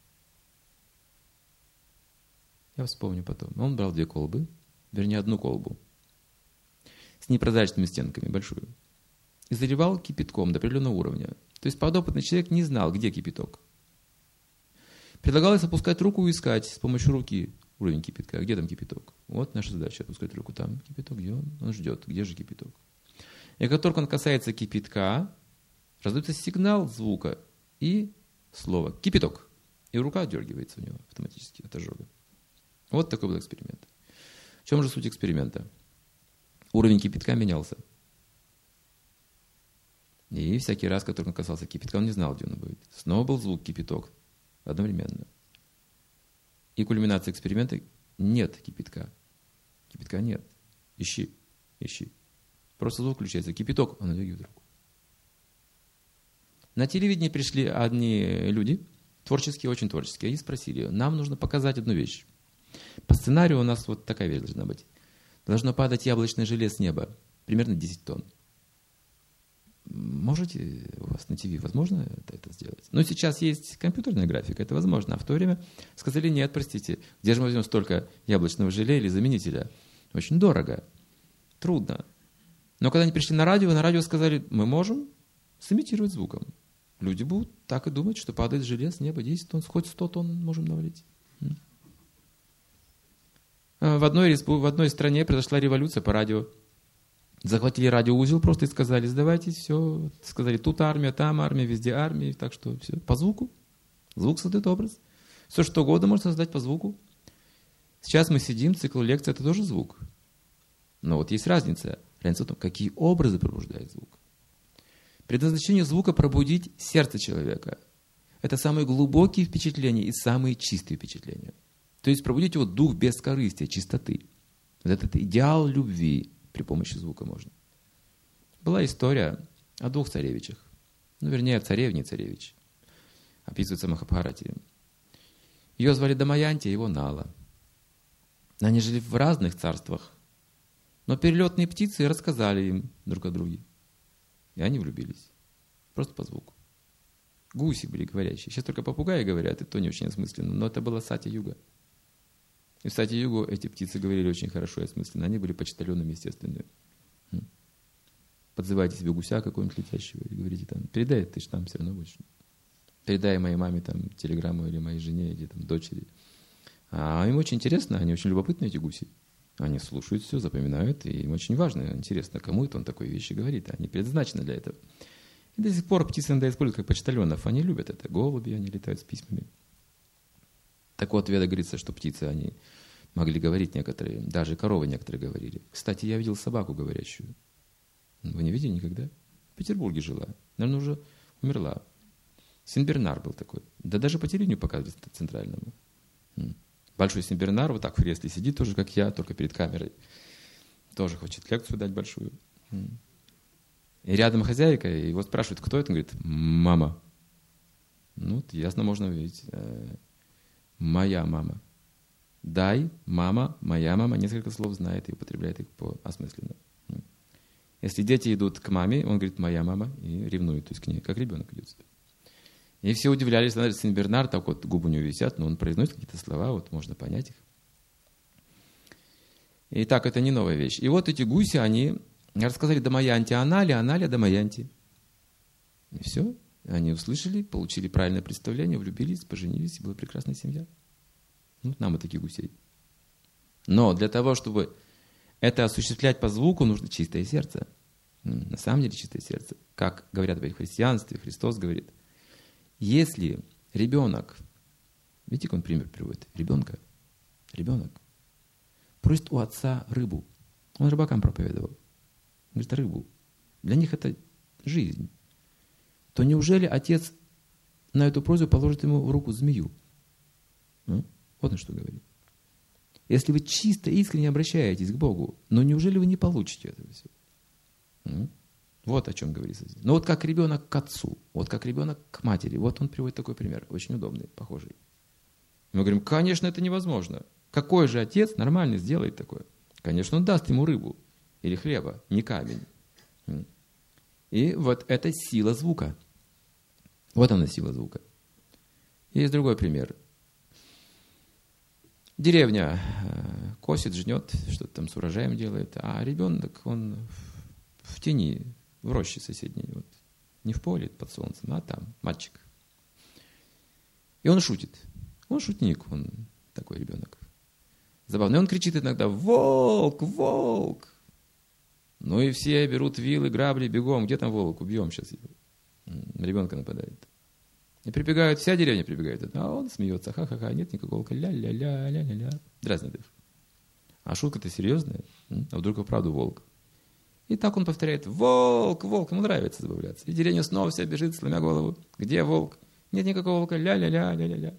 Я вспомню потом. Он брал две колбы, вернее одну колбу, с непрозрачными стенками, большую, и заливал кипятком до определенного уровня. То есть подопытный человек не знал, где кипяток. Предлагалось опускать руку и искать с помощью руки уровень кипятка. Где там кипяток? Вот наша задача, опускать руку. Там кипяток, где он? Он ждет. Где же кипяток? И как только он касается кипятка, раздается сигнал звука и слово «кипяток». И рука отдергивается у него автоматически от ожога. Вот такой был эксперимент. В чем же суть эксперимента? Уровень кипятка менялся. И всякий раз, который он касался кипятка, он не знал, где он будет. Снова был звук «кипяток» одновременно. И кульминация эксперимента — нет кипятка. Кипятка нет. Ищи, ищи. Просто звук включается. Кипяток, он отдергивает руку. На телевидении пришли одни люди, творческие, очень творческие, и спросили: нам нужно показать одну вещь. По сценарию у нас вот такая вещь должна быть. Должно падать яблочное желе с неба, примерно десять тонн. Можете у вас на ТВ, возможно это, это сделать? Но сейчас есть компьютерная графика, это возможно. А в то время сказали: нет, простите, где же мы возьмем столько яблочного желе или заменителя? Очень дорого, трудно. Но когда они пришли на радио, на радио сказали: мы можем сымитировать звуком. Люди будут так и думать, что падает желе с неба десять тонн, хоть сто тонн можем навалить. В одной, в одной стране произошла революция по радио. Захватили радиоузел просто и сказали: сдавайтесь, все. Сказали: тут армия, там армия, везде армия. Так что все. По звуку. Звук создает образ. Все что угодно можно создать по звуку. Сейчас мы сидим, цикл лекций — это тоже звук. Но вот есть разница. Разница в том, какие образы пробуждает звук. Предназначение звука — пробудить сердце человека. Это самые глубокие впечатления и самые чистые впечатления. То есть пробудить его дух бескорыстия, чистоты. Вот этот идеал любви при помощи звука можно. Была история о двух царевичах. Ну, вернее, о царевне и царевиче. Описывается в Махабхарате. Ее звали Дамаянти, его Нала. Они жили в разных царствах. Но перелетные птицы рассказали им друг о друге. И они влюбились. Просто по звуку. Гуси были говорящие. Сейчас только попугаи говорят, и то не очень осмысленно. Но это была Сатья-юга. И в Сатья-югу эти птицы говорили очень хорошо и осмысленно. Они были почтальонами, естественно. Подзывайте себе гуся какого-нибудь летящего и говорите там: передай, ты же там все равно будешь. Передай моей маме там телеграмму или моей жене, или там дочери. А им очень интересно, они очень любопытны, эти гуси. Они слушают все, запоминают, и им очень важно, интересно, кому это он такой вещи говорит. Они предназначены для этого. И до сих пор птицы иногда используют как почтальонов. Они любят это. Голуби, они летают с письмами. Так вот, в Ведах говорится, что птицы, они могли говорить некоторые, даже коровы некоторые говорили. Кстати, я видел собаку говорящую. Вы не видели никогда? В Петербурге жила. Наверное, уже умерла. Сен-Бернар был такой. Да даже по телевидению показывали центральному. Большой Сен-Бернар вот так в кресле сидит, тоже как я, только перед камерой. Тоже хочет лекцию дать большую. И рядом хозяйка, и его спрашивают, кто это? Он говорит: мама. Ну, вот ясно можно увидеть. Моя мама. Дай, мама, моя мама. Несколько слов знает и употребляет их по-осмысленно. Если дети идут к маме, он говорит: моя мама, и ревнует, то есть к ней, как ребенок идет. И все удивлялись, что Сен-Бернар, так вот губы у него висят, но он произносит какие-то слова, вот можно понять их. Итак, это не новая вещь. И вот эти гуси, они рассказали Дамаянти Анали, Анали Дамаянти. И все. Они услышали, получили правильное представление, влюбились, поженились, и была прекрасная семья. Ну, нам и таких гусей. Но для того, чтобы это осуществлять по звуку, нужно чистое сердце. На самом деле чистое сердце. Как говорят в христианстве, Христос говорит: если ребенок, видите, как он пример приводит, ребенка, ребенок просит у отца рыбу, он рыбакам проповедовал, он говорит: рыбу, для них это жизнь, то неужели отец на эту просьбу положит ему в руку змею? Ну, вот он что говорит. Если вы чисто, искренне обращаетесь к Богу, но неужели вы не получите этого всего? Ну, вот о чем говорится здесь. Но вот как ребенок к отцу, вот как ребенок к матери. Вот он приводит такой пример, очень удобный, похожий. Мы говорим: конечно, это невозможно. Какой же отец нормальный сделает такое? Конечно, он даст ему рыбу или хлеба, не камень. И вот это сила звука. Вот она, сила звука. Есть другой пример. Деревня косит, жнет, что-то там с урожаем делает, а ребенок, он в тени, в роще соседней. Вот. Не в поле под солнцем, а там, мальчик. И он шутит. Он шутник, он такой ребенок. Забавно. И он кричит иногда: «Волк! Волк!» Ну и все берут вилы, грабли, бегом. Где там волк? Убьем сейчас его. На ребенка нападает. И прибегают, вся деревня прибегает. А он смеется. Ха-ха-ха, нет никакого волка. Ля-ля-ля, ля-ля-ля. Дразнит их. А шутка-то серьезная. А вдруг и вправду волк? И так он повторяет: «Волк! Волк!» Ему нравится забавляться. И деревня снова вся бежит, сломя голову. Где волк? Нет никакого волка. Ля-ля-ля, ля-ля-ля.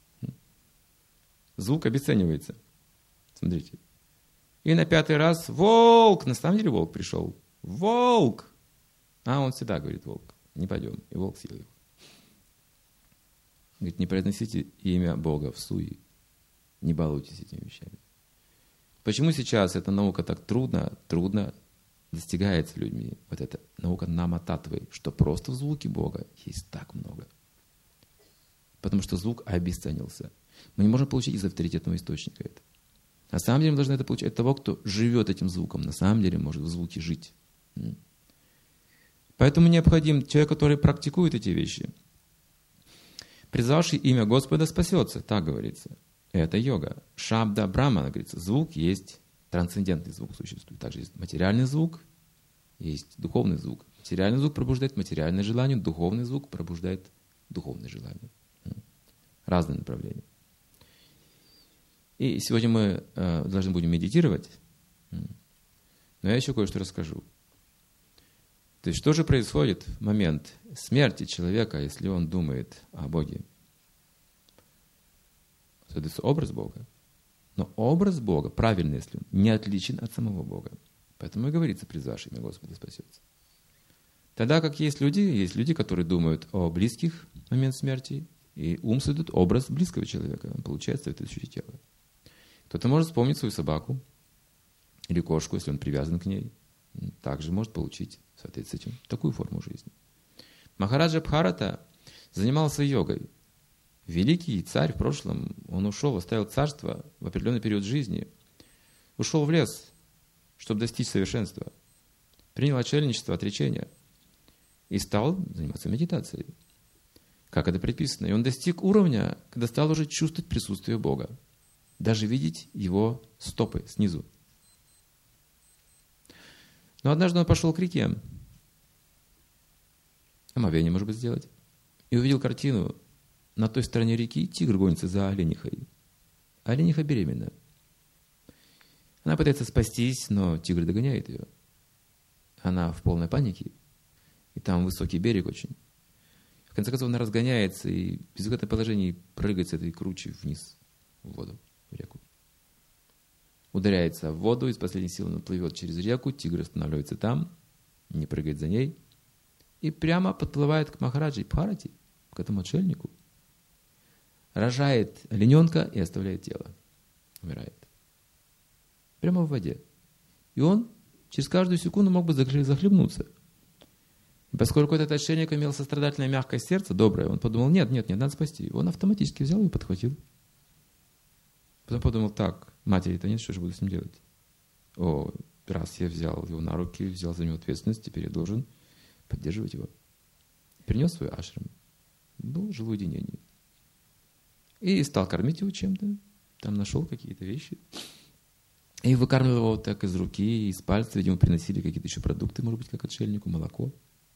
Звук обесценивается. Смотрите. И на пятый раз: «Волк!» На самом деле волк пришел. «Волк!» А он всегда говорит: «Волк, не пойдем». И волк съел его. Говорит: не произносите имя Бога всуе. Не балуйтесь этими вещами. Почему сейчас эта наука так трудно, трудно достигается людьми? Вот эта наука нама-татвы, что просто в звуке Бога есть так много. Потому что звук обесценился. Мы не можем получить из авторитетного источника это. На самом деле мы должны это получать от того, кто живет этим звуком. На самом деле может в звуке жить. Поэтому необходим человек, который практикует эти вещи. Призвавший имя Господа спасется, так говорится. Это йога. Шабда Брахмана, говорится, звук есть, трансцендентный звук существует. Также есть материальный звук, есть духовный звук. Материальный звук пробуждает материальное желание, духовный звук пробуждает духовное желание. Разные направления. И сегодня мы э, должны будем медитировать, но я еще кое-что расскажу. То есть, что же происходит в момент смерти человека, если он думает о Боге? Создается образ Бога. Но образ Бога, правильный, если он, не отличен от самого Бога. Поэтому и говорится: призвавший имя Господа спасется. Тогда как есть люди, есть люди, которые думают о близких в момент смерти, и ум создает образ близкого человека. Он получает соответствующее тело. Кто-то может вспомнить свою собаку или кошку, если он привязан к ней. Также может получить в соответствии с этим такую форму жизни. Махараджа Бхарата занимался йогой. Великий царь в прошлом, он ушел, оставил царство в определенный период жизни, ушел в лес, чтобы достичь совершенства, принял отшельничество, отречение и стал заниматься медитацией, как это предписано. И он достиг уровня, когда стал уже чувствовать присутствие Бога, даже видеть его стопы снизу. Но однажды он пошел к реке, омовение, может быть, сделать, и увидел картину. На той стороне реки тигр гонится за оленихой. Олениха беременна. Она пытается спастись, но тигр догоняет ее. Она в полной панике, и там высокий берег очень. В конце концов, она разгоняется и в безвыходном положении прыгает с этой кручи вниз, в воду, в реку. Ударяется в воду, из последних сил он плывет через реку, тигр останавливается там, не прыгает за ней, и прямо подплывает к Махараджи Бхарати, к этому отшельнику. Рожает олененка и оставляет тело. Умирает. Прямо в воде. И он через каждую секунду мог бы захлебнуться. И поскольку этот отшельник имел сострадательное мягкое сердце, доброе, он подумал: нет, нет, нет, надо спасти. Он автоматически взял и подхватил. Потом подумал: так, матери-то нет, что же буду с ним делать? О, раз я взял его на руки, взял за него ответственность, теперь я должен поддерживать его. Принес свой ашрам. Был, жил в уединении. И стал кормить его чем-то. Там нашел какие-то вещи. И выкармливал его так из руки, из пальца. Видимо, приносили какие-то еще продукты, может быть, как отшельнику, молоко.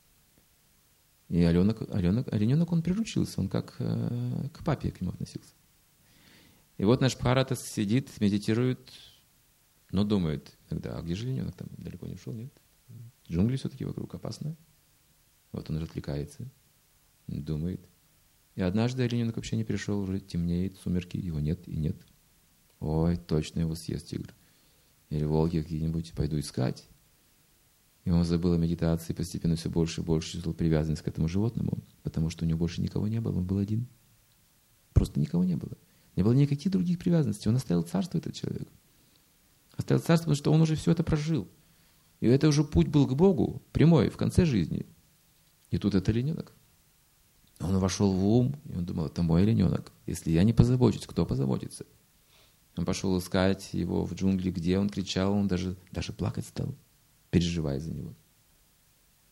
И оленок, оленок, олененок он приручился. Он как э, к папе к нему относился. И вот наш Бхарата сидит, медитирует, но думает иногда: а где же олененок? Там далеко не ушел, нет? Джунгли все-таки вокруг, опасно. Вот он уже отвлекается, думает. И однажды олененок вообще не пришел, уже темнеет, сумерки, его нет и нет. Ой, точно его съест тигр. Или волки какие-нибудь, пойду искать. И он забыл о медитации, постепенно все больше и больше чувствовал привязанность к этому животному, потому что у него больше никого не было, он был один. Просто никого не было. Не было никаких других привязанностей. Он оставил царство, этот человек. Оставил царство, потому что он уже все это прожил. И это уже путь был к Богу, прямой, в конце жизни. И тут это олененок. Он вошел в ум, и он думал: это мой олененок. Если я не позабочусь, кто позаботится? Он пошел искать его в джунгли, где он кричал, он даже, даже плакать стал, переживая за него.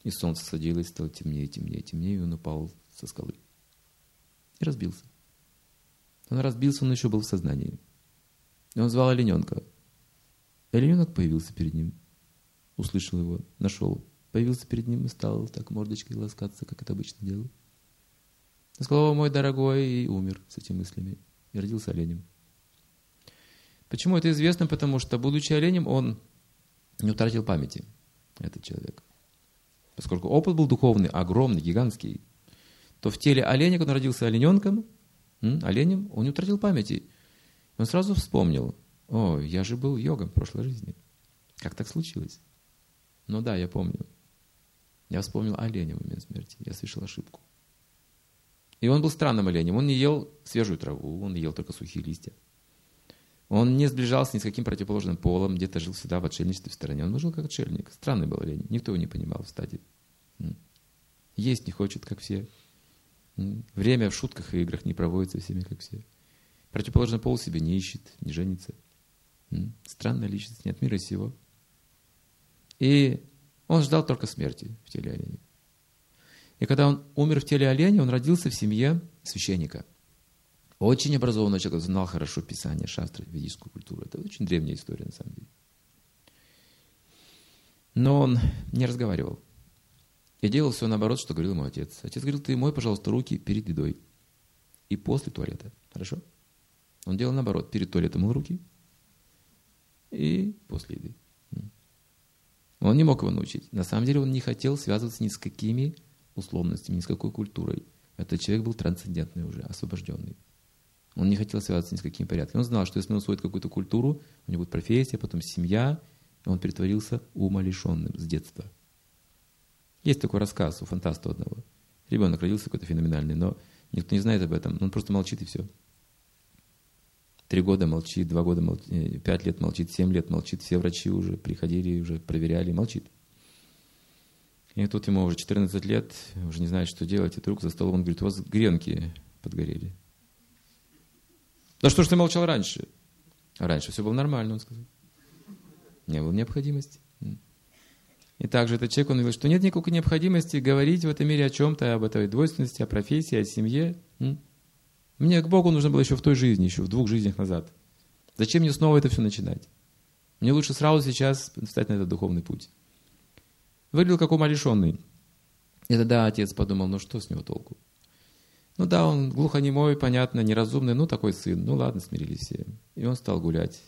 И солнце садилось, стало темнее, темнее, темнее, и он упал со скалы. И разбился. Он разбился, он еще был в сознании. И он звал олененка. И олененок появился перед ним. Услышал его, нашел. Появился перед ним и стал так мордочкой ласкаться, как это обычно делал. Он сказал: «О, мой дорогой», и умер с этими мыслями. И родился оленем. Почему это известно? Потому что, будучи оленем, он не утратил памяти, этот человек. Поскольку опыт был духовный, огромный, гигантский, то в теле оленя, когда он родился олененком, оленем, он не утратил памяти. Он сразу вспомнил: «О, я же был йогом в прошлой жизни. Как так случилось?» Ну да, я помню. Я вспомнил оленя в момент смерти. Я совершил ошибку. И он был странным оленем. Он не ел свежую траву, он ел только сухие листья. Он не сближался ни с каким противоположным полом, где-то жил всегда в отшельничестве в стороне. Он жил как отшельник. Странный был олень. Никто его не понимал в стадии. Есть не хочет, как все. Время в шутках и играх не проводится всеми, как все. Противоположный пол себе не ищет, не женится. Странная личность, нет мира сего. И он ждал только смерти в теле оленя. И когда он умер в теле оленя, он родился в семье священника. Очень образованный человек, знал хорошо Писание, шастры, ведическую культуру. Это очень древняя история, на самом деле. Но он не разговаривал. И делал все наоборот, что говорил ему отец. Отец говорил: «Ты мой, пожалуйста, руки перед едой и после туалета». Хорошо? Он делал наоборот. Перед туалетом мыл руки и после еды. Он не мог его научить. На самом деле он не хотел связываться ни с какими условностями, ни с какой культурой. Этот человек был трансцендентный уже, освобожденный. Он не хотел связываться ни с какими порядками. Он знал, что если он усвоит какую-то культуру, у него будет профессия, потом семья, и он притворился умалишенным с детства. Есть такой рассказ у фантаста одного. Ребенок родился какой-то феноменальный, но никто не знает об этом. Он просто молчит и все. Три года молчит, два года молчит, пять лет молчит, семь лет молчит. Все врачи уже приходили, уже проверяли, молчит. И тут ему уже четырнадцать лет, уже не знает, что делать. И вдруг за столом он говорит: «У вас гренки подгорели». «Да что ж ты молчал раньше?» А раньше все было нормально, он сказал. Не было необходимости. И также этот человек, он говорил, что нет никакой необходимости говорить в этом мире о чем-то, об этой двойственности, о профессии, о семье. Мне к Богу нужно было еще в той жизни, еще в двух жизнях назад. Зачем мне снова это все начинать? Мне лучше сразу сейчас встать на этот духовный путь. Выглядел как умалишенный. И тогда отец подумал: ну что с него толку? Ну да, он глухонемой, понятно, неразумный, ну такой сын. Ну ладно, смирились все. И он стал гулять.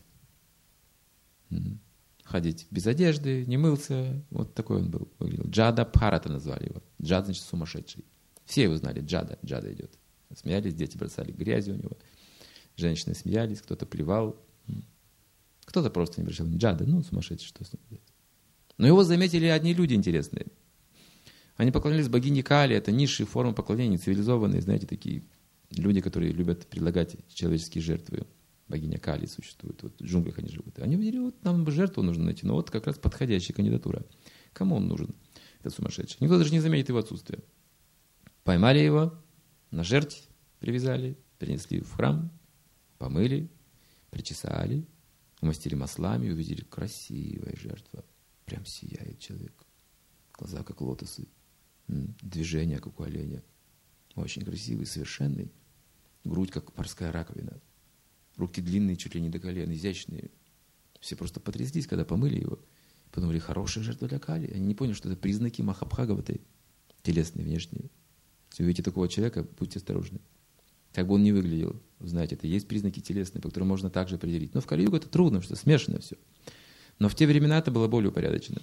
Ходить без одежды, не мылся. Вот такой он был. Джада Бхарата назвали его. Джад значит сумасшедший. Все его знали. Джада. Джада идет. Смеялись, дети бросали грязью у него. Женщины смеялись, кто-то плевал. Кто-то просто не обращал внимания. Джада, ну сумасшедший, что с ним делать? Но его заметили одни люди интересные. Они поклонялись богине Кали. Это низшие формы поклонения, цивилизованные, знаете, такие люди, которые любят предлагать человеческие жертвы. Богиня Кали существует, вот в джунглях они живут. Они говорили: вот нам бы жертву нужно найти, но вот как раз подходящая кандидатура. Кому он нужен, этот сумасшедший? Никто даже не заметит его отсутствие. Поймали его, на жертве привязали, принесли в храм, помыли, причесали, умастили маслами и увидели: красивая жертва. Прям сияет человек. Глаза как лотосы, движения как у оленя. Очень красивый, совершенный. Грудь как морская раковина. Руки длинные, чуть ли не до колен, изящные. Все просто потряслись, когда помыли его. Подумали: хорошая жертва для Кали. Они не поняли, что это признаки Махабхагаваты, телесные, внешние. Если вы видите такого человека, будьте осторожны. Как бы он ни выглядел, знаете, это есть признаки телесные, по которым можно также определить. Но в Кали-югу это трудно, что смешано все. Но в те времена это было более упорядочено.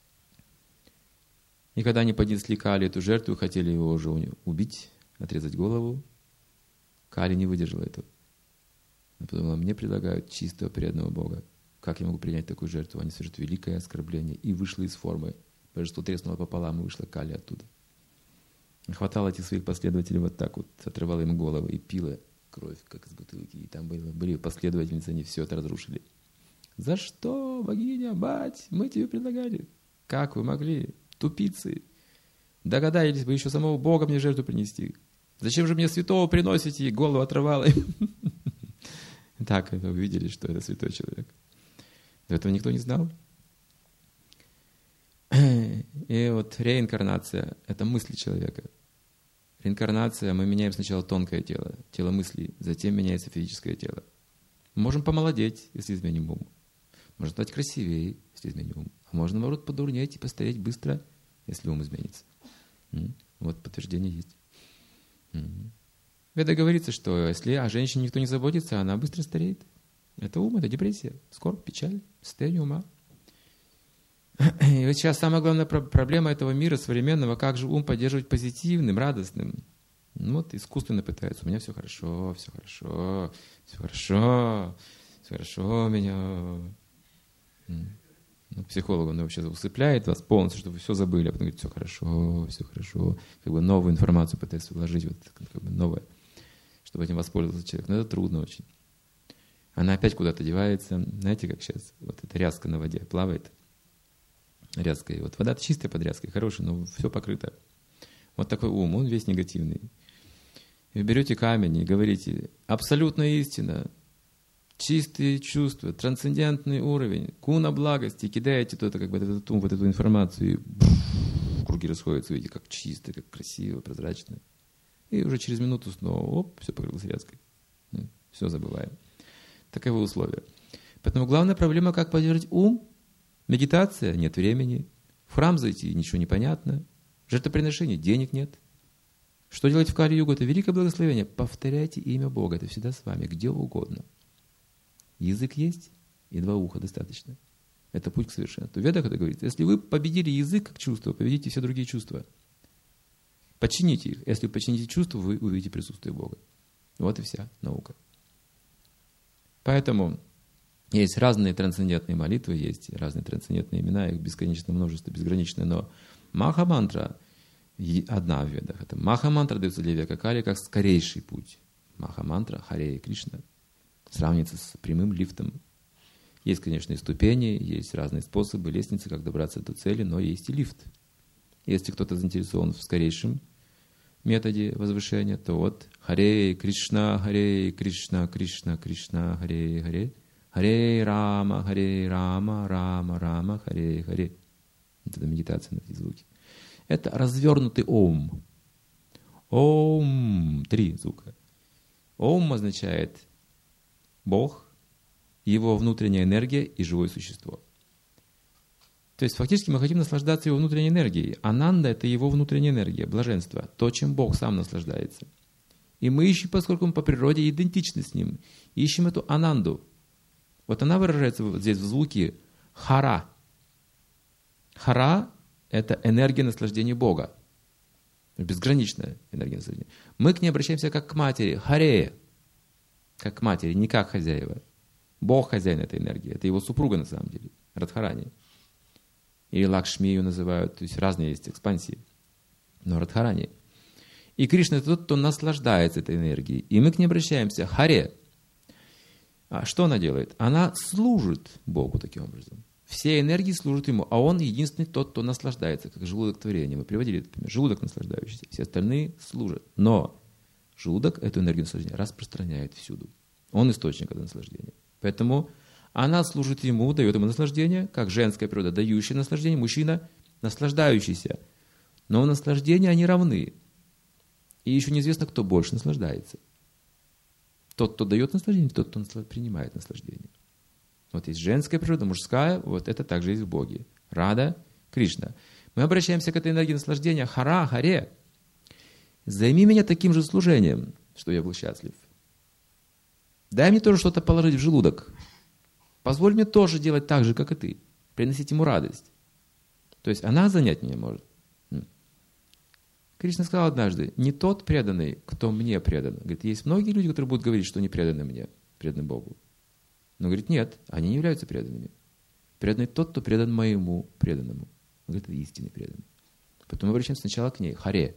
И когда они поднесли Кали эту жертву, хотели его уже убить, отрезать голову, Кали не выдержала этого. Она подумала: мне предлагают чистого, преданного Бога. Как я могу принять такую жертву? Они совершат великое оскорбление. И вышла из формы. Божество треснуло пополам, и вышла Кали оттуда. Хватала этих своих последователей вот так вот, отрывала им головы и пила кровь, как из бутылки. И там были, были последовательницы, они все это разрушили. За что, богиня, мать, мы тебе предлагали? Как вы могли, тупицы? Догадались бы еще самого Бога мне жертву принести. Зачем же мне святого приносите? И голову отрывала им. Так вы увидели, что это святой человек. Этого никто не знал. И вот реинкарнация — это мысли человека. Реинкарнация — мы меняем сначала тонкое тело, тело мыслей, затем меняется физическое тело. Мы можем помолодеть, если изменим ум. Можно стать красивее, если изменим ум. А можно, наоборот, подурнеть и постареть быстро, если ум изменится. Вот подтверждение есть. В Ведах говорится, что если о женщине никто не заботится, она быстро стареет. Это ум, это депрессия, скорбь, печаль, состояние ума. И вот сейчас самая главная проблема этого мира современного, как же ум поддерживать позитивным, радостным. Ну вот искусственно пытаются. У меня все хорошо, все хорошо, все хорошо, все хорошо у меня. Ну, психолог, он вообще усыпляет вас полностью, чтобы вы все забыли, а потом говорит, все хорошо, все хорошо. Как бы новую информацию пытается вложить, вот, как бы новое, чтобы этим воспользовался человек. Но это трудно очень. Она опять куда-то девается. Знаете, как сейчас? Вот эта ряска на воде плавает. Ряска. И вот вода чистая под ряской, хорошая, но все покрыто. Вот такой ум, он весь негативный. И вы берете камень и говорите, абсолютная истина, чистые чувства, трансцендентный уровень, куна благости, и кидаете туда, как бы, этот ум, вот эту информацию, и бфф, круги расходятся, видите, как чисто, как красиво, прозрачно. И уже через минуту снова, оп, все покрылось ряской. Все забываем. Таковы условия. Поэтому главная проблема, как поддержать ум. Медитация, нет времени. В храм зайти, ничего не понятно. Жертвоприношение, денег нет. Что делать в Кали-югу? Это великое благословение. Повторяйте имя Бога, это всегда с вами, где угодно. Язык есть, и два уха достаточно. Это путь к совершенству. В Ведах это говорится. Если вы победили язык как чувство, победите все другие чувства. Подчините их. Если вы почините чувства, вы увидите присутствие Бога. Вот и вся наука. Поэтому есть разные трансцендентные молитвы, есть разные трансцендентные имена, их бесконечное множество, безграничное, но Маха-мантра одна в Ведах. Это Маха-мантра дается для века Кали как скорейший путь. Маха-мантра Харе Кришна сравнится с прямым лифтом. Есть, конечно, и ступени, есть разные способы, лестницы, как добраться до цели, но есть и лифт. Если кто-то заинтересован в скорейшем методе возвышения, то вот Харе Кришна, Харе Кришна, Кришна, Кришна, Харе Харе, Харе Рама, Харе Рама, Рама, Рама, Харе Харе. Это медитация на эти звуки. Это развернутый ом. Ом, три звука. Ом означает Бог, Его внутренняя энергия и живое существо. То есть фактически мы хотим наслаждаться Его внутренней энергией. Ананда — это Его внутренняя энергия, блаженство, то, чем Бог сам наслаждается. И мы ищем, поскольку мы по природе идентичны с Ним, ищем эту ананду. Вот она выражается вот здесь в звуке хара. Хара — это энергия наслаждения Бога. Безграничная энергия наслаждения. Мы к ней обращаемся как к матери, харе, как к матери, не как хозяева. Бог хозяин этой энергии, это его супруга на самом деле, Радхарани. Или Лакшми ее называют, то есть разные есть экспансии. Но Радхарани. И Кришна — это тот, кто наслаждается этой энергией. И мы к ней обращаемся харе. А что она делает? Она служит Богу таким образом. Все энергии служат Ему, а Он единственный тот, кто наслаждается, как желудок творения. Мы приводили этот пример. Желудок наслаждающийся, все остальные служат. Но желудок эту энергию наслаждения распространяет всюду. Он источник этого наслаждения. Поэтому она служит Ему, дает Ему наслаждение, как женская природа, дающая наслаждение, мужчина наслаждающийся. Но в наслаждении они равны. И еще неизвестно, кто больше наслаждается. Тот, кто дает наслаждение, тот, кто принимает наслаждение. Вот есть женская природа, мужская, вот это также есть в Боге. Рада, Кришна. Мы обращаемся к этой энергии наслаждения. Хара, харе. Займи меня таким же служением, что я был счастлив. Дай мне тоже что-то положить в желудок. Позволь мне тоже делать так же, как и ты. Приносить ему радость. То есть она занять меня может. Кришна сказал однажды, не тот преданный, кто мне предан. Говорит, есть многие люди, которые будут говорить, что не преданы мне, преданы Богу. Но говорит, нет, они не являются преданными. Преданный тот, кто предан моему преданному. Он говорит, это истинный преданный. Поэтому мы обращаемся сначала к ней, харе.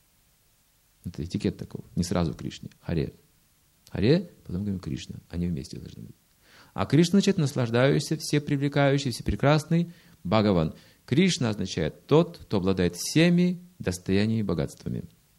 Это этикет такого, не сразу к Кришне. Харе. Харе, потом говорим Кришна. Они вместе должны быть. А Кришна означает наслаждающийся, все привлекающий, все прекрасный Бхагаван. Кришна означает тот, кто обладает всеми достояниями и богатствами.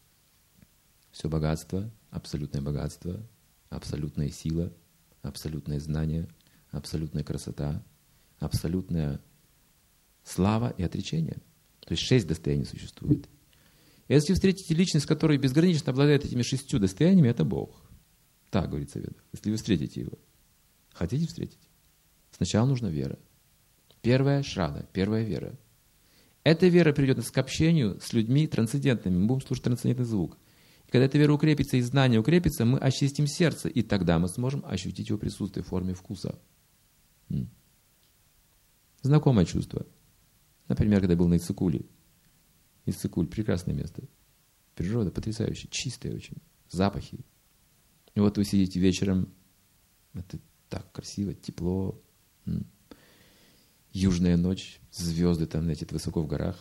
Все богатство, абсолютное богатство, абсолютная сила, абсолютное знание, абсолютная красота, абсолютная слава и отречение. То есть шесть достояний существует. Если встретите личность, которая безгранично обладает этими шестью достояниями, это Бог. Так говорится в Ведах. Если вы встретите его. Хотите встретить? Сначала нужна вера. Первая шрада, первая вера. Эта вера приведет нас к общению с людьми трансцендентными. Мы будем слушать трансцендентный звук. И когда эта вера укрепится и знание укрепится, мы очистим сердце, и тогда мы сможем ощутить его присутствие в форме вкуса. М. Знакомое чувство. Например, когда я был на Иссыкуле. Иссыкуль – прекрасное место. Природа потрясающая, чистая очень. Запахи. И вот вы сидите вечером, это так красиво, тепло. М. Южная ночь, звезды там, знаете, высоко в горах.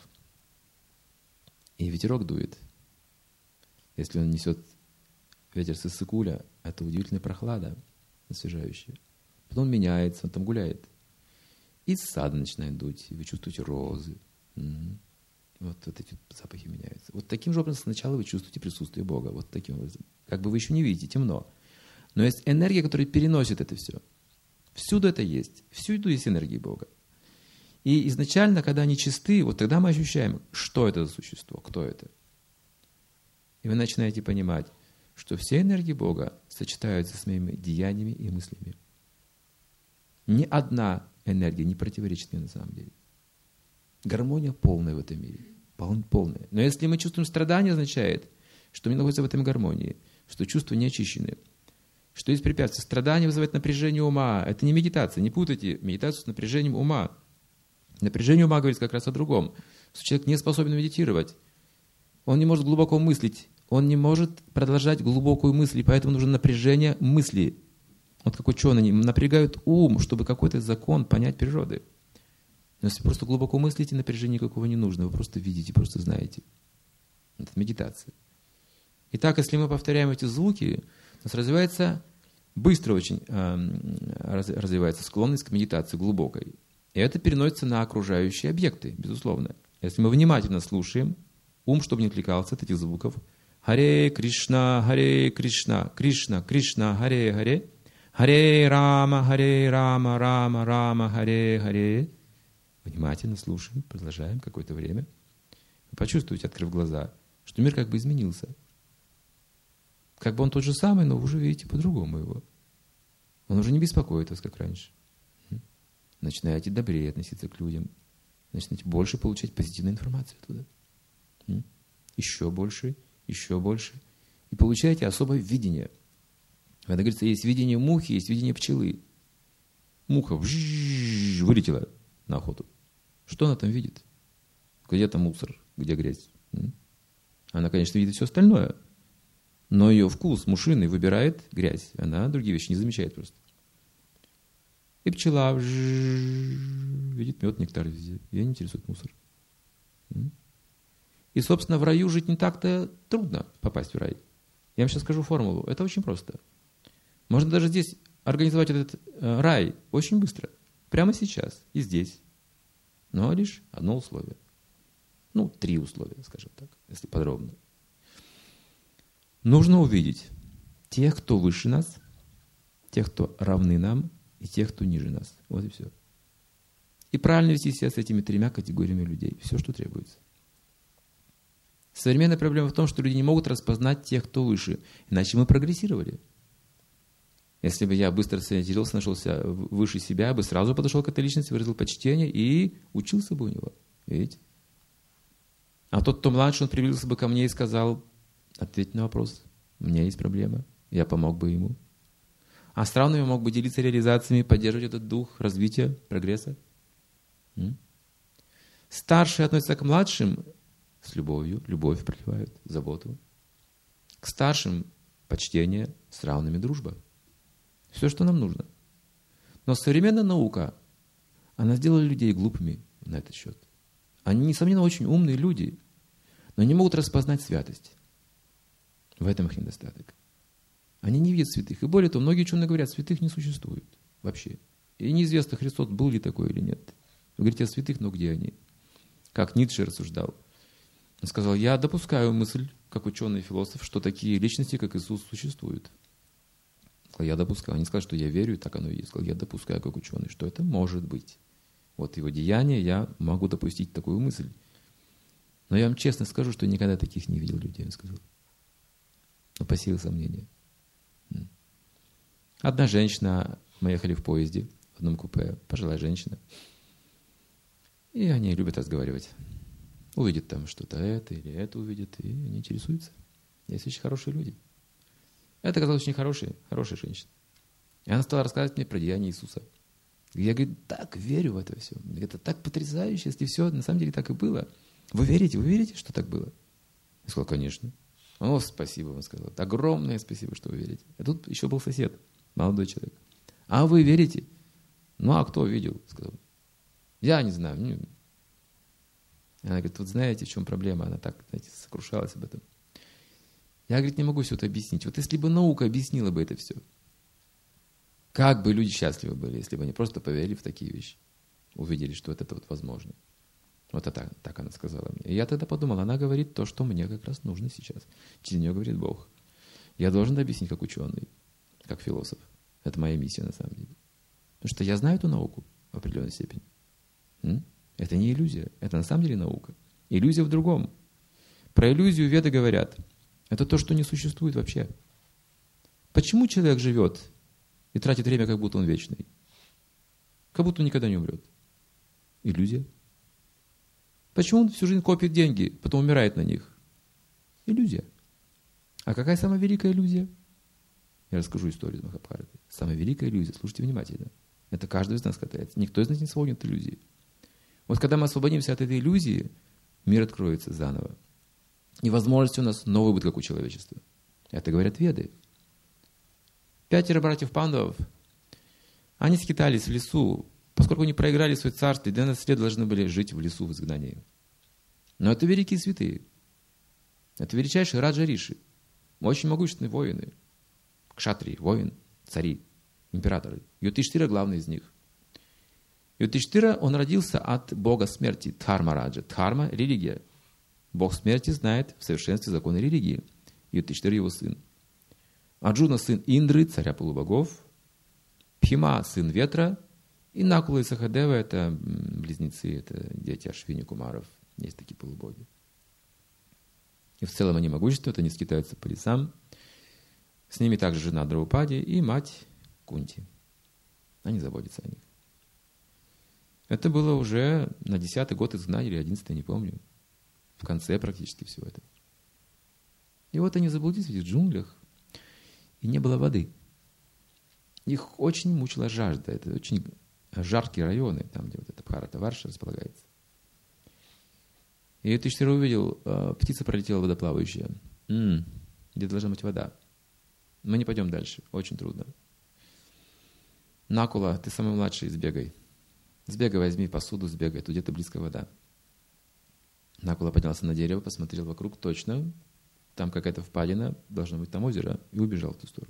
И ветерок дует. Если он несет ветер с Иссыкуля, это удивительная прохлада, освежающая. Потом он меняется, он там гуляет. И сад начинает дуть, и вы чувствуете розы. Угу. Вот, вот эти запахи меняются. Вот таким же образом сначала вы чувствуете присутствие Бога. Вот таким образом. Как бы вы еще не видите, темно. Но есть энергия, которая переносит это все. Всюду это есть. Всюду есть энергия Бога. И изначально, когда они чисты, вот тогда мы ощущаем, что это за существо, кто это. И вы начинаете понимать, что все энергии Бога сочетаются с моими деяниями и мыслями. Ни одна энергия не противоречит мне на самом деле. Гармония полная в этом мире. Полная. Но если мы чувствуем страдание, означает, что мы находимся в этом гармонии, что чувства не очищены, что есть препятствия. Страдание вызывает напряжение ума. Это не медитация. Не путайте медитацию с напряжением ума. Напряжение ума говорит как раз о другом. Что человек не способен медитировать. Он не может глубоко мыслить. Он не может продолжать глубокую мысль. И поэтому нужно напряжение мысли. Вот как ученые напрягают ум, чтобы какой-то закон понять природы. Но если просто глубоко мыслите, напряжения никакого не нужно. Вы просто видите, просто знаете. Это медитация. Итак, если мы повторяем эти звуки, у нас развивается, быстро очень э, развивается склонность к медитации глубокой. И это переносится на окружающие объекты, безусловно. Если мы внимательно слушаем, ум, чтобы не отвлекался от этих звуков, Харе Кришна, Харе Кришна, Кришна, Кришна, Харе Харе, Харе Рама, Харе Рама, Рама, Рама, Харе Харе. Внимательно слушаем, продолжаем какое-то время. Вы почувствуете, открыв глаза, что мир как бы изменился. Как бы он тот же самый, но вы уже видите по-другому его. Он уже не беспокоит вас, как раньше. Начинаете добрее относиться к людям. Начинаете больше получать позитивной информации оттуда. Еще больше, еще больше. И получаете особое видение. Когда говорится, есть видение мухи, есть видение пчелы. Муха вылетела на охоту. Что она там видит? Где там мусор, где грязь? Она, конечно, видит все остальное. Но ее вкус мушиный выбирает грязь. Она другие вещи не замечает просто. И пчела видит мед, нектар везде. Ее не интересует мусор. И, собственно, в раю жить не так-то трудно попасть в рай. Я вам сейчас скажу формулу. Это очень просто. Можно даже здесь организовать этот э, рай очень быстро. Прямо сейчас и здесь. Но лишь одно условие. Ну, три условия, скажем так, если подробно. Нужно увидеть тех, кто выше нас, тех, кто равны нам, и тех, кто ниже нас. Вот и все. И правильно вести себя с этими тремя категориями людей. Все, что требуется. Современная проблема в том, что люди не могут распознать тех, кто выше. Иначе мы прогрессировали. Если бы я быстро сориентировался, нашелся выше себя, я бы сразу подошел к этой личности, выразил почтение и учился бы у него. Видите? А тот, кто младше, он приблизился бы ко мне и сказал, ответь на вопрос, у меня есть проблема, я помог бы ему. А с равными мог бы делиться реализациями, поддерживать этот дух развития, прогресса. М? Старшие относятся к младшим с любовью, любовь проливают, заботу. К старшим почтение, с равными дружба. Все, что нам нужно. Но современная наука, она сделала людей глупыми на этот счет. Они, несомненно, очень умные люди, но не могут распознать святость. В этом их недостаток. Они не видят святых. И более того, многие ученые говорят, святых не существует вообще. И неизвестно, Христос был ли такой или нет. Вы говорите о святых, но где они? Как Ницше рассуждал. Он сказал, я допускаю мысль, как ученый и философ, что такие личности, как Иисус, существуют. Я допускаю. Он не сказал, что я верю, и так оно и есть. Сказал, я допускаю, как ученый, что это может быть. вот его деяния, я могу допустить такую мысль. Но я вам честно скажу, что никогда таких не видел людей, он сказал. Но посеял сомнения. Одна женщина, мы ехали в поезде, в одном купе, пожилая женщина. И они любят разговаривать. Увидят там что-то это или это увидят, и они интересуются. Есть очень хорошие люди. Это оказалась очень хорошая, хорошая женщина. И она стала рассказывать мне про деяния Иисуса. И я, говорю, так верю в это все. Это так потрясающе, если все на самом деле так и было. Вы верите? Вы верите, что так было? Я сказал, конечно. О, спасибо, он сказал. Огромное спасибо, что вы верите. А тут еще был сосед, молодой человек. А вы верите? Ну, а кто видел? Сказал. Я не знаю. Она говорит, вот знаете, в чем проблема? Она так, знаете, сокрушалась об этом. Я, говорит, не могу все это объяснить. Вот если бы наука объяснила бы это все, как бы люди счастливы были, если бы они просто поверили в такие вещи, увидели, что вот это вот возможно. Вот это, так она сказала мне. И я тогда подумал, она говорит то, что мне как раз нужно сейчас. Через нее говорит Бог. Я должен объяснить как ученый, как философ. Это моя миссия на самом деле. Потому что я знаю эту науку в определенной степени. М? Это не иллюзия, это на самом деле наука. Иллюзия в другом. Про иллюзию веды говорят. Это то, что не существует вообще. Почему человек живет и тратит время, как будто он вечный? Как будто он никогда не умрет. Иллюзия. Почему он всю жизнь копит деньги, потом умирает на них? Иллюзия. А какая самая великая иллюзия? Я расскажу историю из Махабхараты. Самая великая иллюзия, слушайте внимательно. Это каждый из нас катается. Никто из нас не свободен от иллюзии. Вот когда мы освободимся от этой иллюзии, мир откроется заново. И возможности у нас новые будут, как у человечества. Это говорят Веды. Пятеро братьев Пандавов, они скитались в лесу, поскольку они проиграли свое царство, и двенадцать лет должны были жить в лесу в изгнании. Но это великие святые. Это величайшие Раджа Риши. Очень могущественные воины. Кшатрии, воин, цари, императоры. Юдхиштхира главный из них. Юдхиштхира, он родился от бога смерти, Дхармараджа. Дхарма – религия. Бог смерти знает в совершенстве законы религии. Юдхиштхира – его сын. Арджуна – сын Индры, царя полубогов. Пхима – сын ветра. И Накула и Сахадева – это близнецы, это дети Ашвини Кумаров. Есть такие полубоги. И в целом они могущественны, они скитаются по лесам. С ними также жена Драупади и мать Кунти. Они заботятся о них. Это было уже на десятый год изгнания или одиннадцатый, я не помню. В конце практически всего этого. И вот они заблудились в этих джунглях, и не было воды. Их очень мучила жажда. Это очень жаркие районы, там, где вот эта Бхарата-Варша располагается. И Юдхиштхира увидел, птица пролетела водоплавающая. М-м, где должна быть вода? Мы не пойдем дальше, очень трудно. Накула, ты самый младший, сбегай. Сбегай, возьми посуду, сбегай, тут где-то близко вода. Накула поднялся на дерево, посмотрел вокруг, точно, там какая-то впадина, должно быть там озеро, и убежал в ту сторону.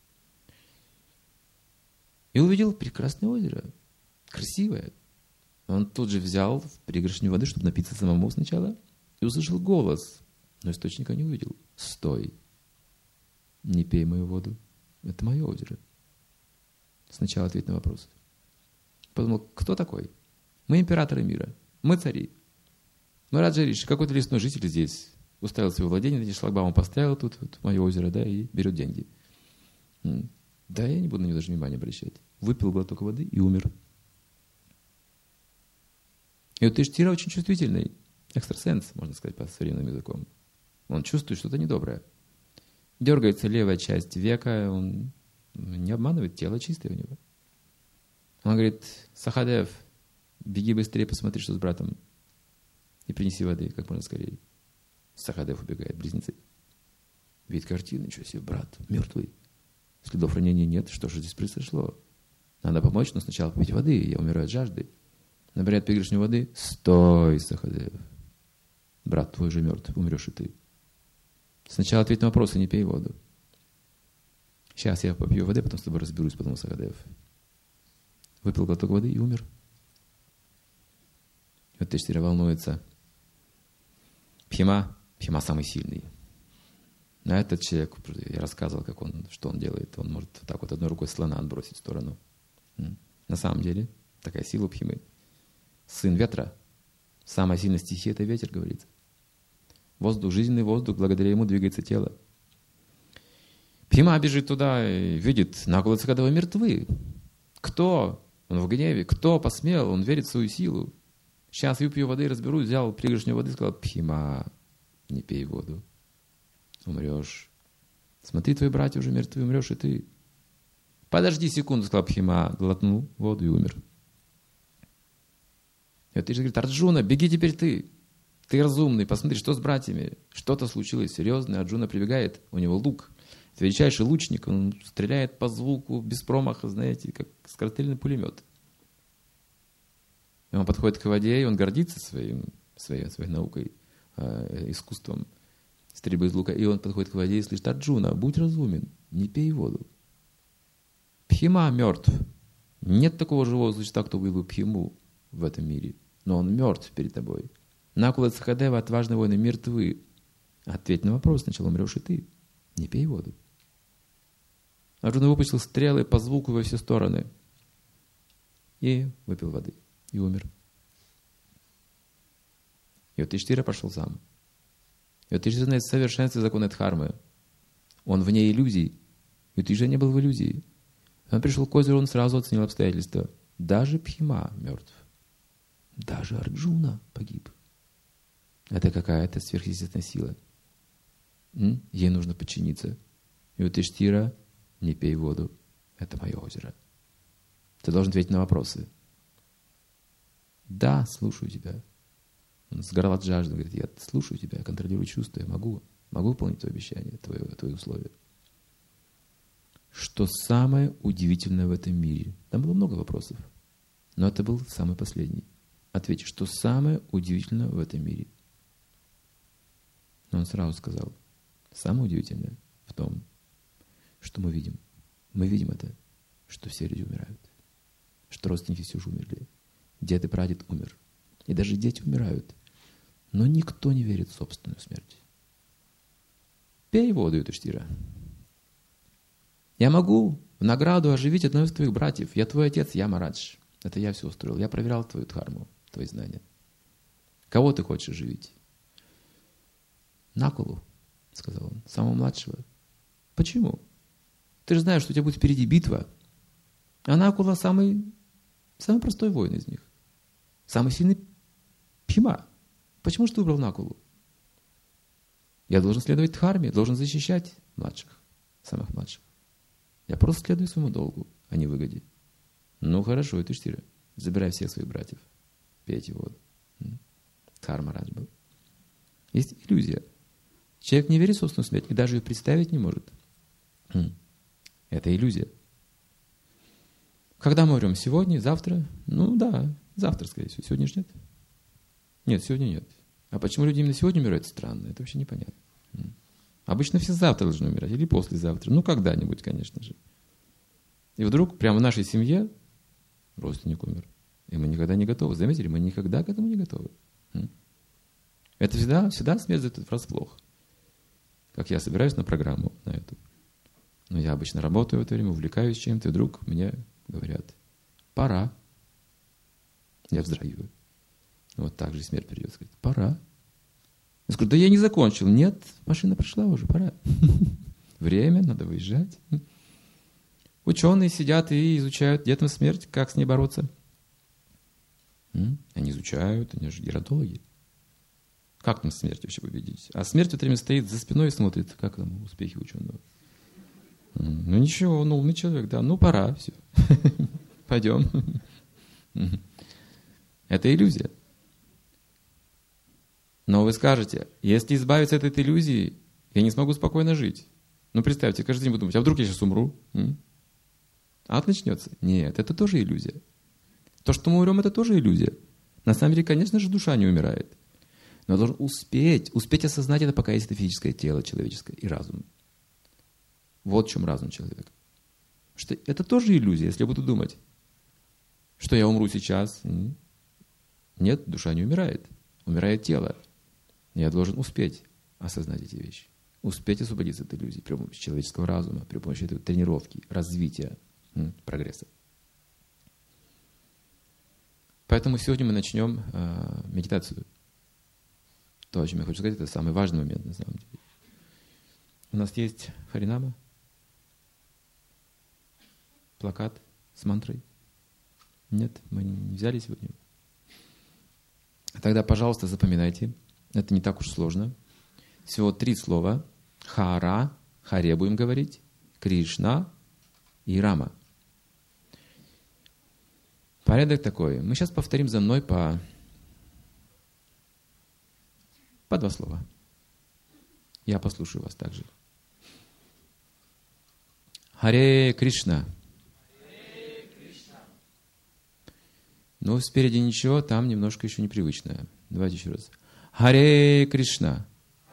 И увидел прекрасное озеро, красивое. Он тут же взял пригоршню воды, чтобы напиться самому сначала, и услышал голос, но источника не увидел. Стой, не пей мою воду, это мое озеро. Сначала ответь на вопрос. Подумал, кто такой? Мы императоры мира, мы цари. Мы Раджа Риши, какой-то лесной житель здесь уставил свое владение, эти шлагбаумы поставил тут, вот, мое озеро, да, и берет деньги. Да, я не буду на него даже внимания обращать. Выпил глоток воды и умер. И вот Юдхиштхира очень чувствительный, экстрасенс, можно сказать, по современным языком. Он чувствует что-то недоброе. Дергается левая часть века, он не обманывает, тело чистое у него. Он говорит, Сахадев, беги быстрее, посмотри, что с братом. И принеси воды, как можно скорее. Сахадев убегает, близнецы. Видит картину, ничего себе, брат, мертвый. Следов ранения нет, что же здесь произошло? Надо помочь, но сначала попить воды, я умираю от жажды. Набирает пригоршню воды. Стой, Сахадев. Брат твой же мертв, умрешь и ты. Сначала ответь на вопрос и не пей воду. Сейчас я попью воды, потом с тобой разберусь, подумал Сахадев. Выпил глоток воды и умер. Вот Юдхиштхира волнуется. Пхима, Пхима самый сильный. А этот человек, я рассказывал, как он, что он делает. Он может так вот одной рукой слона отбросить в сторону. На самом деле, такая сила Пхимы. сын ветра. Самая сильная стихия — это ветер, говорится. Воздух, жизненный воздух, благодаря ему двигается тело. Бхима бежит туда и видит, Накула Сахадева мертвы. Кто? Он в гневе. Кто посмел? Он верит в свою силу. Сейчас выпью воды, разберусь, взял пригоршню воды и сказал: Бхима, не пей воду. Умрешь. Смотри, твои братья уже мертвы, умрешь и ты. Подожди секунду, сказал Бхима, глотнул воду и умер. И вот Юдхиштира говорит: Арджуна, беги теперь ты. Ты разумный, посмотри, что с братьями. Что-то случилось серьезное. Арджуна прибегает, у него лук. Это величайший лучник, он стреляет по звуку без промаха, знаете, как скорострельный пулемет. И он подходит к воде, и он гордится своим, своей, своей наукой, э, искусством стрельбы из лука. И он подходит к воде и слышит: Арджуна, будь разумен, не пей воду. Бхима мертв. Нет такого живого существа, кто убил бы Бхиму в этом мире. Но он мертв перед тобой. Накула Сахадева, отважные воины, мертвы. Ответь на вопрос, сначала умрешь и ты. Не пей воду. Арджуна выпустил стрелы по звуку во все стороны. И выпил воды. И умер. И вот Юдхиштира пошел сам. И вот Юдхиштира знает совершенство закона Дхармы. Он вне иллюзий. И Юдхиштира не был в иллюзии. Он пришел к озеру, он сразу оценил обстоятельства. Даже Бхима мертв. Даже Арджуна погиб. Это какая-то сверхъестественная сила. М? Ей нужно подчиниться. И вот Юдхиштира, не пей воду. Это мое озеро. Ты должен ответить на вопросы. Да, слушаю тебя. Он сгорал от жажды. Говорит: я слушаю тебя, я контролирую чувства, я могу, могу выполнить твое обещание, твои, твои условия. Что самое удивительное в этом мире? Там было много вопросов, но это был самый последний. Ответь, что самое удивительное в этом мире? Но он сразу сказал: самое удивительное в том, что мы видим. Мы видим это, что все люди умирают, что родственники все уже умерли. Дед и прадед умер. И даже дети умирают. Но никто не верит в собственную смерть. Пей воду, Юдхиштира. Я могу в награду оживить одного из твоих братьев. Я твой отец, я Марадж. Это я все устроил. Я проверял твою дхарму, твои знания. Кого ты хочешь оживить? Накулу, сказал он, самого младшего. Почему? Ты же знаешь, что у тебя будет впереди битва. А Накула самый, самый простой воин из них. Самый сильный Бхима. Почему же ты выбрал Накулу? Я должен следовать дхарме, должен защищать младших, самых младших. Я просто следую своему долгу, а не выгоде. Ну хорошо, Юдхиштира, забирай всех своих братьев, пейте воду. Дхармарадж был. Есть иллюзия. Человек не верит в собственную смерть и даже ее представить не может. Это иллюзия. Когда мы умрем? Сегодня, завтра? Ну да, завтра, скорее всего. Сегодня же нет. Нет, сегодня нет. А почему люди именно сегодня умирают? Странно. Это вообще непонятно. Обычно все завтра должны умирать. Или послезавтра. Ну, когда-нибудь, конечно же. И вдруг прямо в нашей семье родственник умер. И мы никогда не готовы. Заметили? Мы никогда к этому не готовы. Это всегда, всегда смерть зайдет врасплох. Как я собираюсь на программу, на эту. Но я обычно работаю в это время, увлекаюсь чем-то, и вдруг мне говорят: пора. Я вздрагиваю. Вот так же смерть придет. Сказать: пора. Я скажу: да я не закончил. Нет, машина пришла уже, пора. Время, надо выезжать. Ученые сидят и изучают, где там смерть, как с ней бороться. Они изучают, они же геронтологи. Как там смерть вообще победить? А смерть в это время стоит за спиной и смотрит, как там успехи ученого. Ну ничего, он умный человек, да, ну пора, все. Пойдем. Это иллюзия. Но вы скажете: если избавиться от этой иллюзии, я не смогу спокойно жить. Ну представьте, каждый день вы думаете: а вдруг я сейчас умру? Ад начнется? Нет, это тоже иллюзия. То, что мы умрем, это тоже иллюзия. На самом деле, конечно же, душа не умирает. Но должен успеть, успеть осознать это, пока есть это физическое тело человеческое и разум. Вот в чем разум человека. Что это тоже иллюзия, если я буду думать, что я умру сейчас. Нет, душа не умирает. Умирает тело. Я должен успеть осознать эти вещи. Успеть освободиться от иллюзий при помощи человеческого разума, при помощи этой тренировки, развития, прогресса. Поэтому сегодня мы начнем э, медитацию. То, о чем я хочу сказать, это самый важный момент на самом деле. У нас есть Харинама, плакат с мантрой. Нет, мы не взяли сегодня. Тогда, пожалуйста, запоминайте. Это не так уж сложно. Всего три слова. Хара, Харе будем говорить, Кришна и Рама. Порядок такой. Мы сейчас повторим за мной по, по два слова. Я послушаю вас также. Харе Кришна. Ну, спереди ничего, там немножко еще непривычно. Давайте еще раз. Харе Кришна.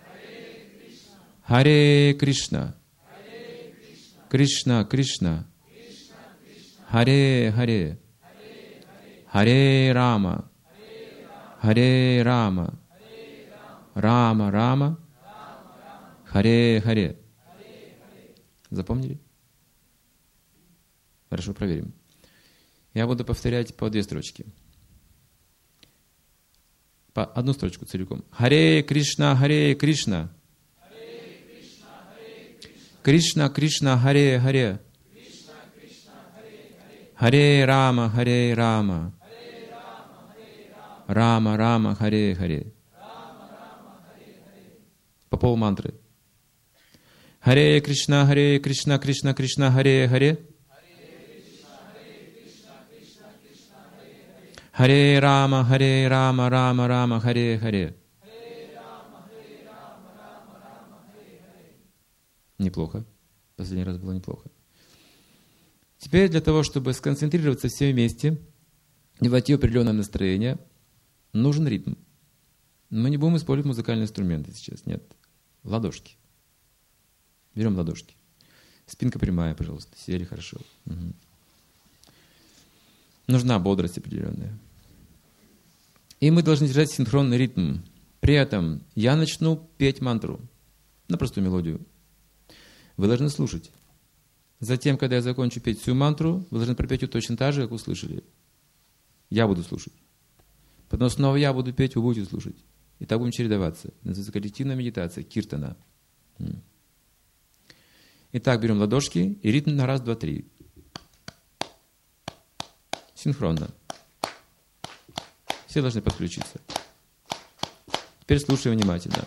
Харе Кришна. Кришна, Кришна. Харе, Харе. Харе Рама. Харе Рама. Рама, Рама. Харе, Харе. Запомнили? Хорошо, проверим. Я буду повторять по две строчки. По одну строчку целиком. Харе Кришна, Харе Кришна. Кришна, Кришна, Харе, Харе. Харе Рама, Харе Рама. Рама, Рама, Харе, Харе. По пол мантры. Харе Кришна, Харе Кришна, Кришна, Кришна, Харе, Харе. Харе Рама, Харе Рама, Рама, Рама, Харе, Харе. Неплохо. Последний раз было неплохо. Теперь для того, чтобы сконцентрироваться все вместе и войти в определенное настроение, нужен ритм. Мы не будем использовать музыкальные инструменты сейчас, нет. Ладошки. Берем ладошки. Спинка прямая, пожалуйста. Сели хорошо. Угу. Нужна бодрость определенная. И мы должны держать синхронный ритм. При этом я начну петь мантру на простую мелодию. Вы должны слушать. Затем, когда я закончу петь всю мантру, вы должны пропеть ее точно так же, как услышали. Я буду слушать. Потом снова я буду петь, вы будете слушать. И так будем чередоваться. Называется коллективная медитация, киртана. Итак, берем ладошки и ритм на раз, два, три. Синхронно. Все должны подключиться. Теперь слушаем внимательно.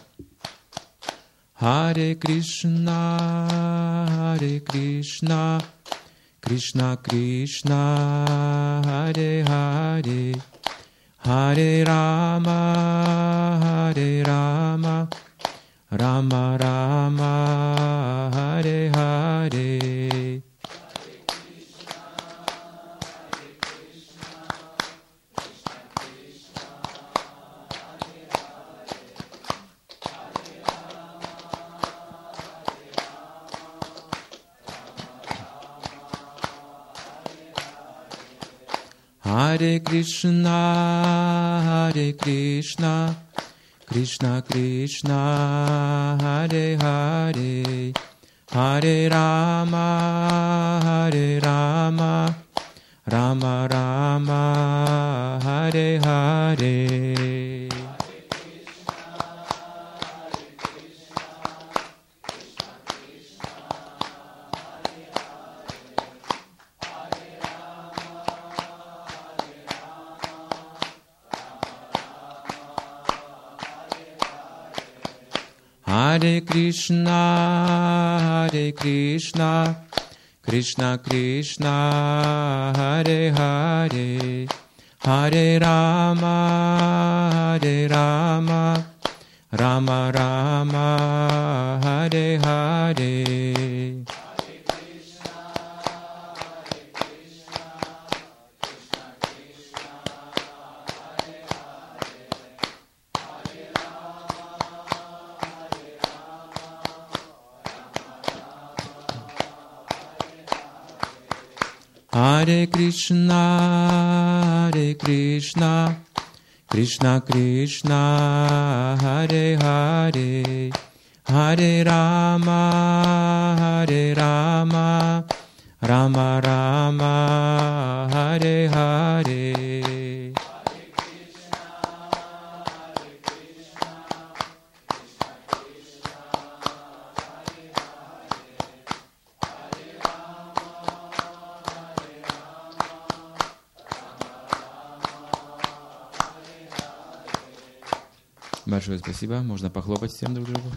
Харе Кришна, Харе Кришна, Кришна Кришна, Харе Харе, Харе Рама, Харе Рама, Рама Рама, Харе Харе. Харе Кришна, Харе Кришна, Кришна Кришна, Харе Харе, Харе Рама, Харе Рама, Рама Рама, Харе Харе. Харе Кришна, Харе Кришна, Кришна Кришна, Харе Харе, Харе Рама, Харе Рама, Рама Рама, Харе Харе. Харе Кришна, Харе Кришна, Кришна Кришна, Харе Харе, Харе Рама, Харе Рама, Рама Рама, Харе Харе. Большое спасибо. Можно похлопать всем друг другу.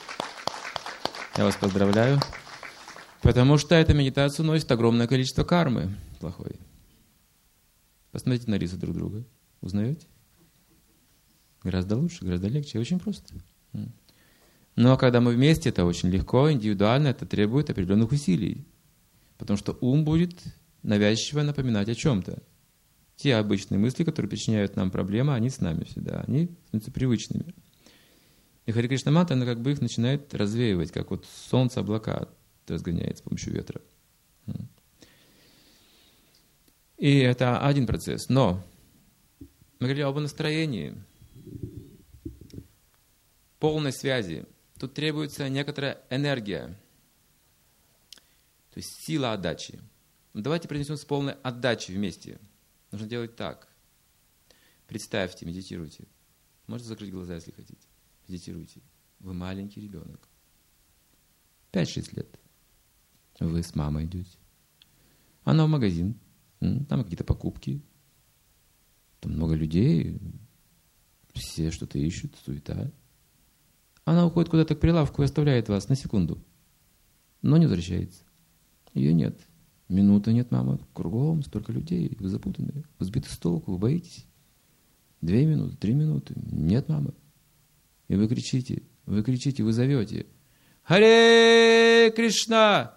Я вас поздравляю. Потому что эта медитация носит огромное количество кармы плохой. Посмотрите на лица друг друга. Узнаете? Гораздо лучше, гораздо легче. Очень просто. Но когда мы вместе, это очень легко, индивидуально, это требует определенных усилий. Потому что ум будет навязчиво напоминать о чем-то. Те обычные мысли, которые причиняют нам проблемы, они с нами всегда. Они становятся привычными. И Хари Кришна мантра, она как бы их начинает развеивать, как вот солнце облака разгоняет с помощью ветра. И это один процесс. Но мы говорили об настроении, полной связи. Тут требуется некоторая энергия, то есть сила отдачи. Давайте принесем с полной отдачей вместе. Нужно делать так. Представьте, медитируйте. Можете закрыть глаза, если хотите. Медитируйте. Вы маленький ребенок. пять-шесть лет. Вы с мамой идете. Она в магазин. Там какие-то покупки. Там много людей. Все что-то ищут, суета. Она уходит куда-то к прилавку и оставляет вас на секунду. Но не возвращается. Ее нет. Минуты нет, мама. Кругом столько людей. Вы запутаны. Вы сбиты с толку. Вы боитесь. Две минуты, три минуты. Нет, мама. И вы кричите. Вы кричите, вы зовете. Харе Кришна!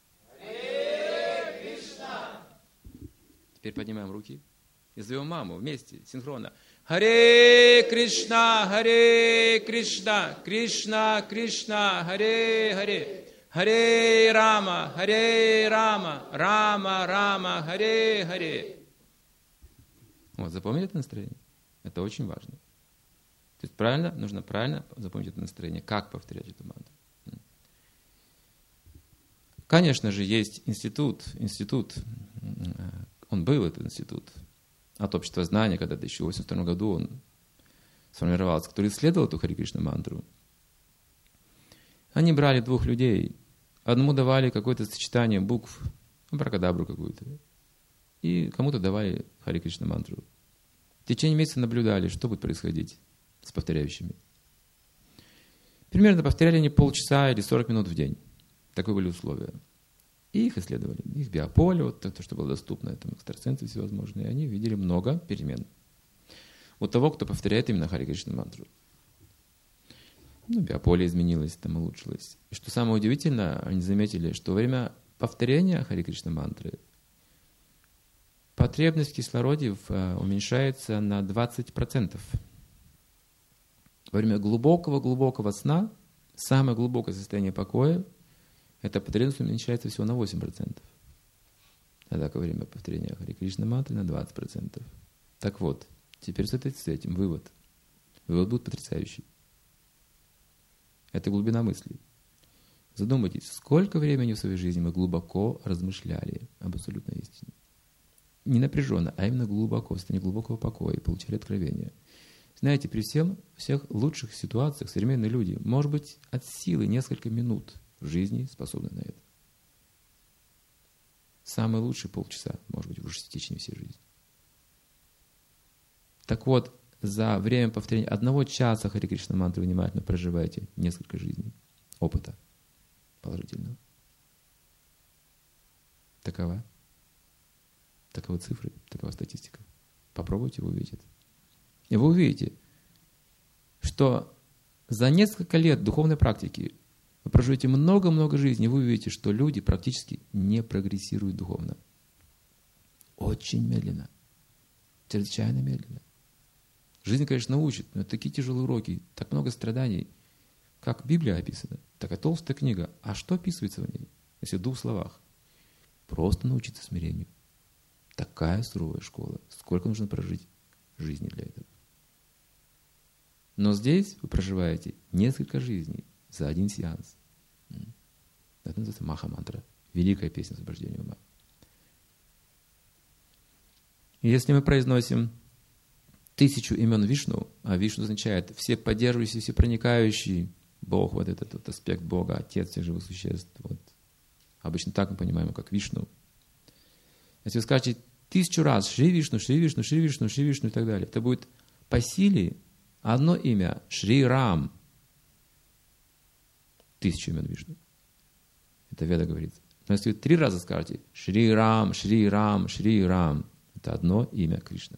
Харе Кришна! Теперь поднимаем руки и зовем маму вместе, синхронно. Харе Кришна! Харе Кришна! Кришна, Кришна! Харе Харе! Харе Рама, Харе Рама, Рама, Рама, Харе Харе. Вот, запомнили это настроение? Это очень важно. То есть правильно, нужно правильно запомнить это настроение. Как повторять эту мантру? Конечно же, есть институт, институт, он был, этот институт, от общества знания, когда-то еще в восемьдесят втором году он сформировался, который исследовал эту Харе Кришна мантру. Они брали двух людей, одному давали какое-то сочетание букв, абракадабру какую-то, и кому-то давали Харе Кришна мантру. В течение месяца наблюдали, что будет происходить с повторяющими. Примерно повторяли они полчаса или сорок минут в день. Таковы были условия. И их исследовали. Их биополе, вот то, что было доступно, там экстрасенсы всевозможные, они видели много перемен у того, кто повторяет именно Харе Кришна мантру. Ну, биополе изменилось, там улучшилось. И что самое удивительное, они заметили, что во время повторения Харе Кришна мантры потребность в кислороде уменьшается на двадцать процентов. Во время глубокого-глубокого сна, самое глубокое состояние покоя, эта потребность уменьшается всего на восемь процентов. Однако во время повторения Харе Кришна мантры на двадцать процентов. Так вот, теперь с этим вывод. Вывод будет потрясающий. Это глубина мысли. Задумайтесь, сколько времени в своей жизни мы глубоко размышляли об абсолютной истине. Не напряженно, а именно глубоко, в состоянии глубокого покоя, и получали откровения. Знаете, при всем, всех лучших ситуациях современные люди, может быть, от силы несколько минут в жизни способны на это. Самые лучшие полчаса, может быть, в течение всей жизни. Так вот, за время повторения одного часа Харе Кришна мантры внимательно проживаете несколько жизней опыта положительного. Такова. Таковы цифры, такова статистика. Попробуйте, вы увидите. И вы увидите, что за несколько лет духовной практики вы проживете много-много жизней, и вы увидите, что люди практически не прогрессируют духовно. Очень медленно. Чрезвычайно медленно. Жизнь, конечно, учит, но это такие тяжелые уроки, так много страданий. Как Библия описана, такая толстая книга. А что описывается в ней, если в двух словах? Просто научиться смирению. Такая суровая школа. Сколько нужно прожить жизни для этого? Но здесь вы проживаете несколько жизней за один сеанс. Это называется Маха-мантра. Великая песня освобождения ума. И если мы произносим тысячу имен Вишну, а Вишну означает все поддерживающий, все проникающий Бог, вот этот вот аспект Бога, Отец всех живых существ. Вот. Обычно так мы понимаем, как Вишну. Если вы скажете тысячу раз Шри Вишну, Шри Вишну, Шри Вишну, Шри Вишну и так далее, это будет по силе Одно имя Шри Рам. Тысячу имен Вишну. Это Веда говорится. Но если вы три раза скажете Шри Рам, Шри Рам, Шри Рам, это одно имя Кришны.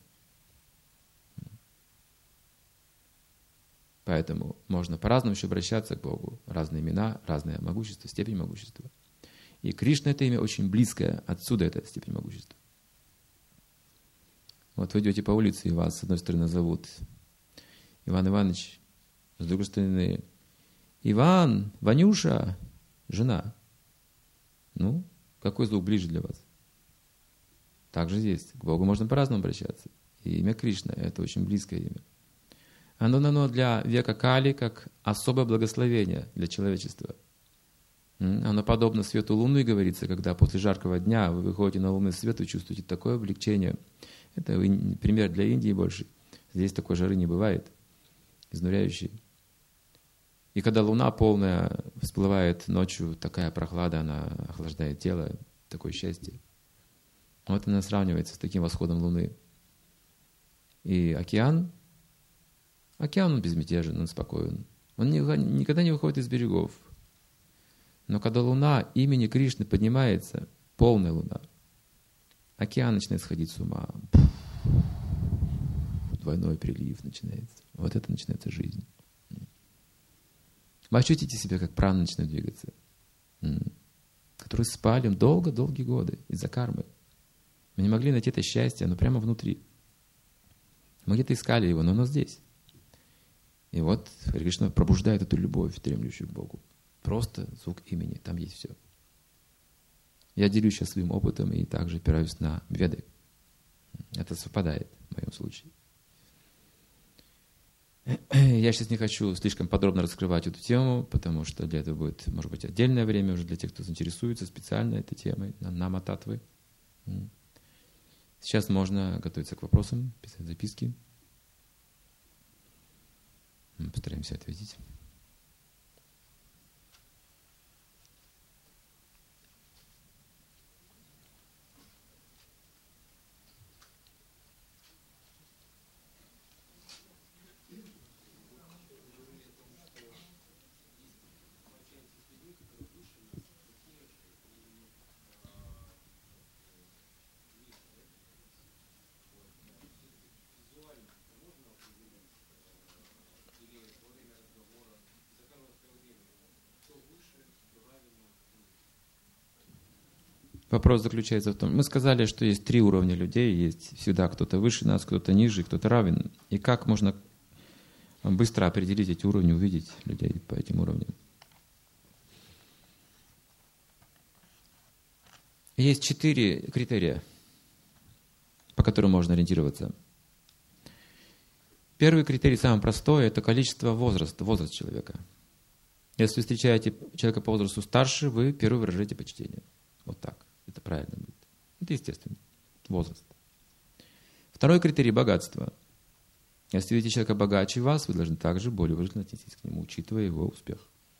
Поэтому можно по-разному еще обращаться к Богу. Разные имена, разное могущество, степень могущества. И Кришна — это имя очень близкое, отсюда эта степень могущества. Вот вы идете по улице, и вас с одной стороны зовут Иван Иванович, с другой стороны Иван, Ванюша, жена. Ну, какой звук ближе для вас? Так же здесь. К Богу можно по-разному обращаться. И имя Кришна — это очень близкое имя. Оно дано для века Кали как особое благословение для человечества. Оно подобно свету луны, говорится, когда после жаркого дня вы выходите на лунный свет, вы чувствуете такое облегчение. Это пример для Индии больше. Здесь такой жары не бывает, изнуряющей. И когда луна полная всплывает ночью, такая прохлада, она охлаждает тело, такое счастье. Вот она сравнивается с таким восходом луны. И океан, океан он безмятежен, он спокоен. Он никогда не выходит из берегов. Но когда луна имени Кришны поднимается, полная луна, океан начинает сходить с ума. Двойной прилив начинается. Вот это начинается жизнь. Вы ощутите себя, как прана начинает двигаться, которые спали долго-долгие годы из-за кармы. Мы не могли найти это счастье, оно прямо внутри. Мы где-то искали его, но оно здесь. И вот Кришна пробуждает эту любовь, дремлющую к Богу. Просто звук имени, там есть все. Я делюсь сейчас своим опытом и также опираюсь на Веды. Это совпадает в моем случае. Я сейчас не хочу слишком подробно раскрывать эту тему, потому что для этого будет, может быть, отдельное время уже для тех, кто заинтересуется специально этой темой, нама-татвы. Сейчас можно готовиться к вопросам, писать записки. Мы постараемся ответить. Вопрос заключается в том, мы сказали, что есть три уровня людей, есть всегда кто-то выше нас, кто-то ниже, кто-то равен. И как можно быстро определить эти уровни, увидеть людей по этим уровням? Есть четыре критерия, по которым можно ориентироваться. Первый критерий, самый простой, это количество возраста, возраст человека. Если вы встречаете человека по возрасту старше, вы первый выражаете почтение. Вот так. Это правильно будет. Это естественно. Возраст. Второй критерий – богатство. Если видите человека богаче вас, вы должны также более уважительно отнестись к нему, учитывая его успех.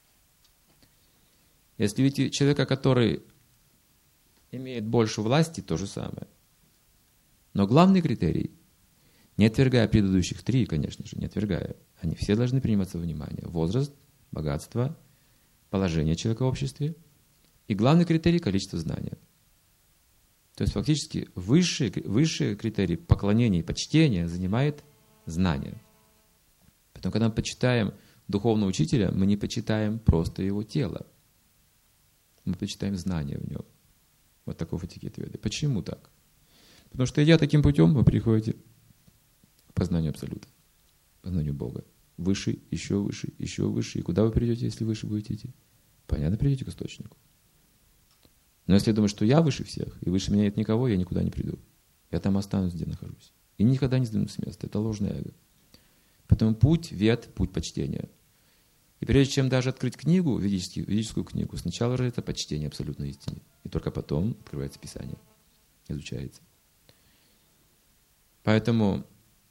Если видите человека, который имеет больше власти, то же самое. Но главный критерий, не отвергая предыдущих три, конечно же, не отвергая, они все должны приниматься во внимание. Возраст, богатство, положение человека в обществе и главный критерий – количество знания. То есть фактически высший, высший критерий поклонения и почтения занимает знание. Поэтому, когда мы почитаем духовного учителя, мы не почитаем просто его тело. Мы почитаем знания в нем. Вот такой этикет Веды. Почему так? Потому что, идя таким путем, вы приходите к познанию Абсолюта, к познанию Бога. Выше, еще выше, еще выше. И куда вы придете, если выше будете идти? Понятно, придете к источнику. Но если я думаю, что я выше всех, и выше меня нет никого, я никуда не приду. Я там останусь, где нахожусь. И никогда не сдвинусь с места. Это ложное эго. Поэтому путь вед, путь почтения. И прежде чем даже открыть книгу, ведическую, ведическую книгу, сначала же это почтение абсолютной истине. И только потом открывается Писание, изучается. Поэтому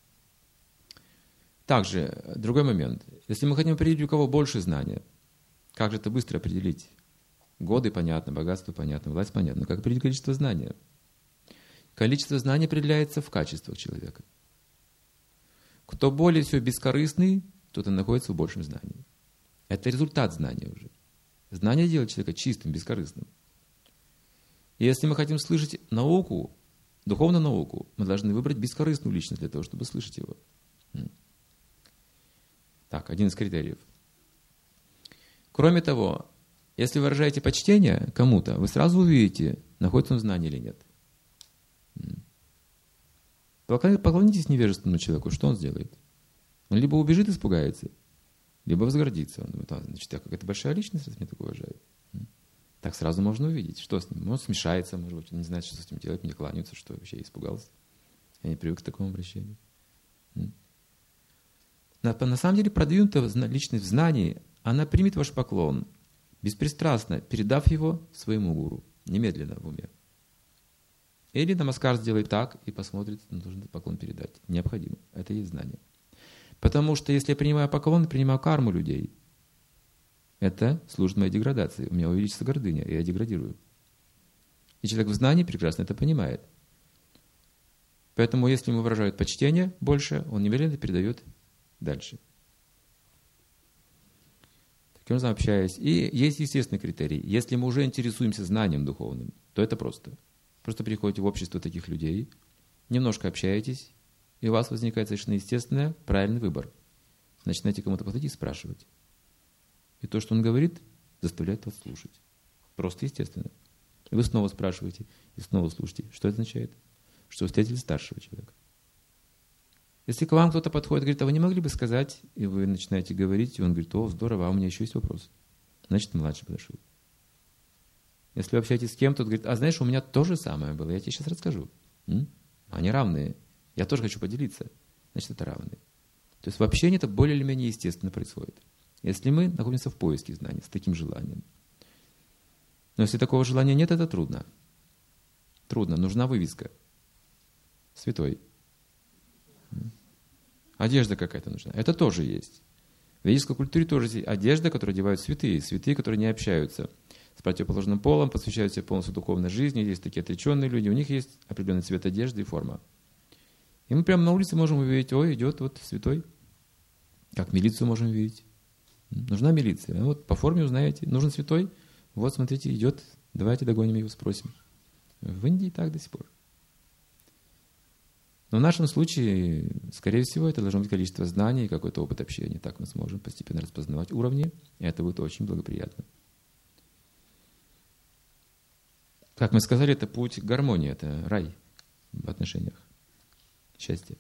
также другой момент. Если мы хотим определить, у кого больше знания, как же это быстро определить? Годы понятно, богатство понятно, власть понятно. Как определить количество знания? Количество знаний определяется в качествах человека. Кто более всего бескорыстный, тот и находится в большем знании. Это результат знания уже. Знание делает человека чистым, бескорыстным. И если мы хотим слышать науку, духовную науку, мы должны выбрать бескорыстную личность для того, чтобы слышать его. Так, один из критериев. Кроме того, если вы выражаете почтение кому-то, вы сразу увидите, находится он в знании или нет. Поклонитесь невежественному человеку, что он сделает? Он либо убежит, испугается, либо возгордится. Он думает, а, значит, я какая-то большая личность, раз меня так уважает. Так сразу можно увидеть, что с ним. Он смешается, может быть, он не знает, что с этим делать, мне кланяются, что вообще испугался. Я не привык к такому обращению. На, на самом деле, продвинутая личность в знании, она примет ваш поклон, беспристрастно передав его своему гуру, немедленно в уме. Или намаскар сделает так и посмотрит, нужно поклон передать. Необходимо. Это есть знание. Потому что если я принимаю поклон, принимаю карму людей, это служит моей деградации. У меня увеличится гордыня, и я деградирую. И человек в знании прекрасно это понимает. Поэтому, если ему выражают почтение больше, он немедленно передает дальше. Таким образом, общаясь. И есть естественный критерий. Если мы уже интересуемся знанием духовным, то это просто. Просто приходите в общество таких людей, немножко общаетесь, и у вас возникает совершенно естественный, правильный выбор. Начинаете кому-то подойти и спрашивать. И то, что он говорит, заставляет вас слушать. Просто естественно. И вы снова спрашиваете, и снова слушаете. Что это означает? Что вы встретили старшего человека. Если к вам кто-то подходит и говорит, а вы не могли бы сказать, и вы начинаете говорить, и он говорит, о, здорово, а у меня еще есть вопрос. Значит, младший подошел. Если вы общаетесь с кем-то, он говорит, а знаешь, у меня то же самое было, я тебе сейчас расскажу. М? Они равные. Я тоже хочу поделиться. Значит, это равные. То есть в общении это более или менее естественно происходит. Если мы находимся в поиске знаний, с таким желанием. Но если такого желания нет, это трудно. Трудно. Нужна вывеска. Святой. Одежда какая-то нужна. Это тоже есть. В ведической культуре тоже есть одежда, которую одевают святые. Святые, которые не общаются с противоположным полом, посвящают себя полностью духовной жизни. Есть такие отреченные люди, у них есть определенный цвет одежды и форма. И мы прямо на улице можем увидеть, ой, идет вот святой. Как милицию можем видеть. Нужна милиция. Вот по форме узнаете, нужен святой. Вот, смотрите, идет, давайте догоним его, спросим. В Индии так до сих пор. Но в нашем случае, скорее всего, это должно быть количество знаний и какой-то опыт общения. Так мы сможем постепенно распознавать уровни, и это будет очень благоприятно. Как мы сказали, это путь к гармонии, это рай в отношениях, счастье.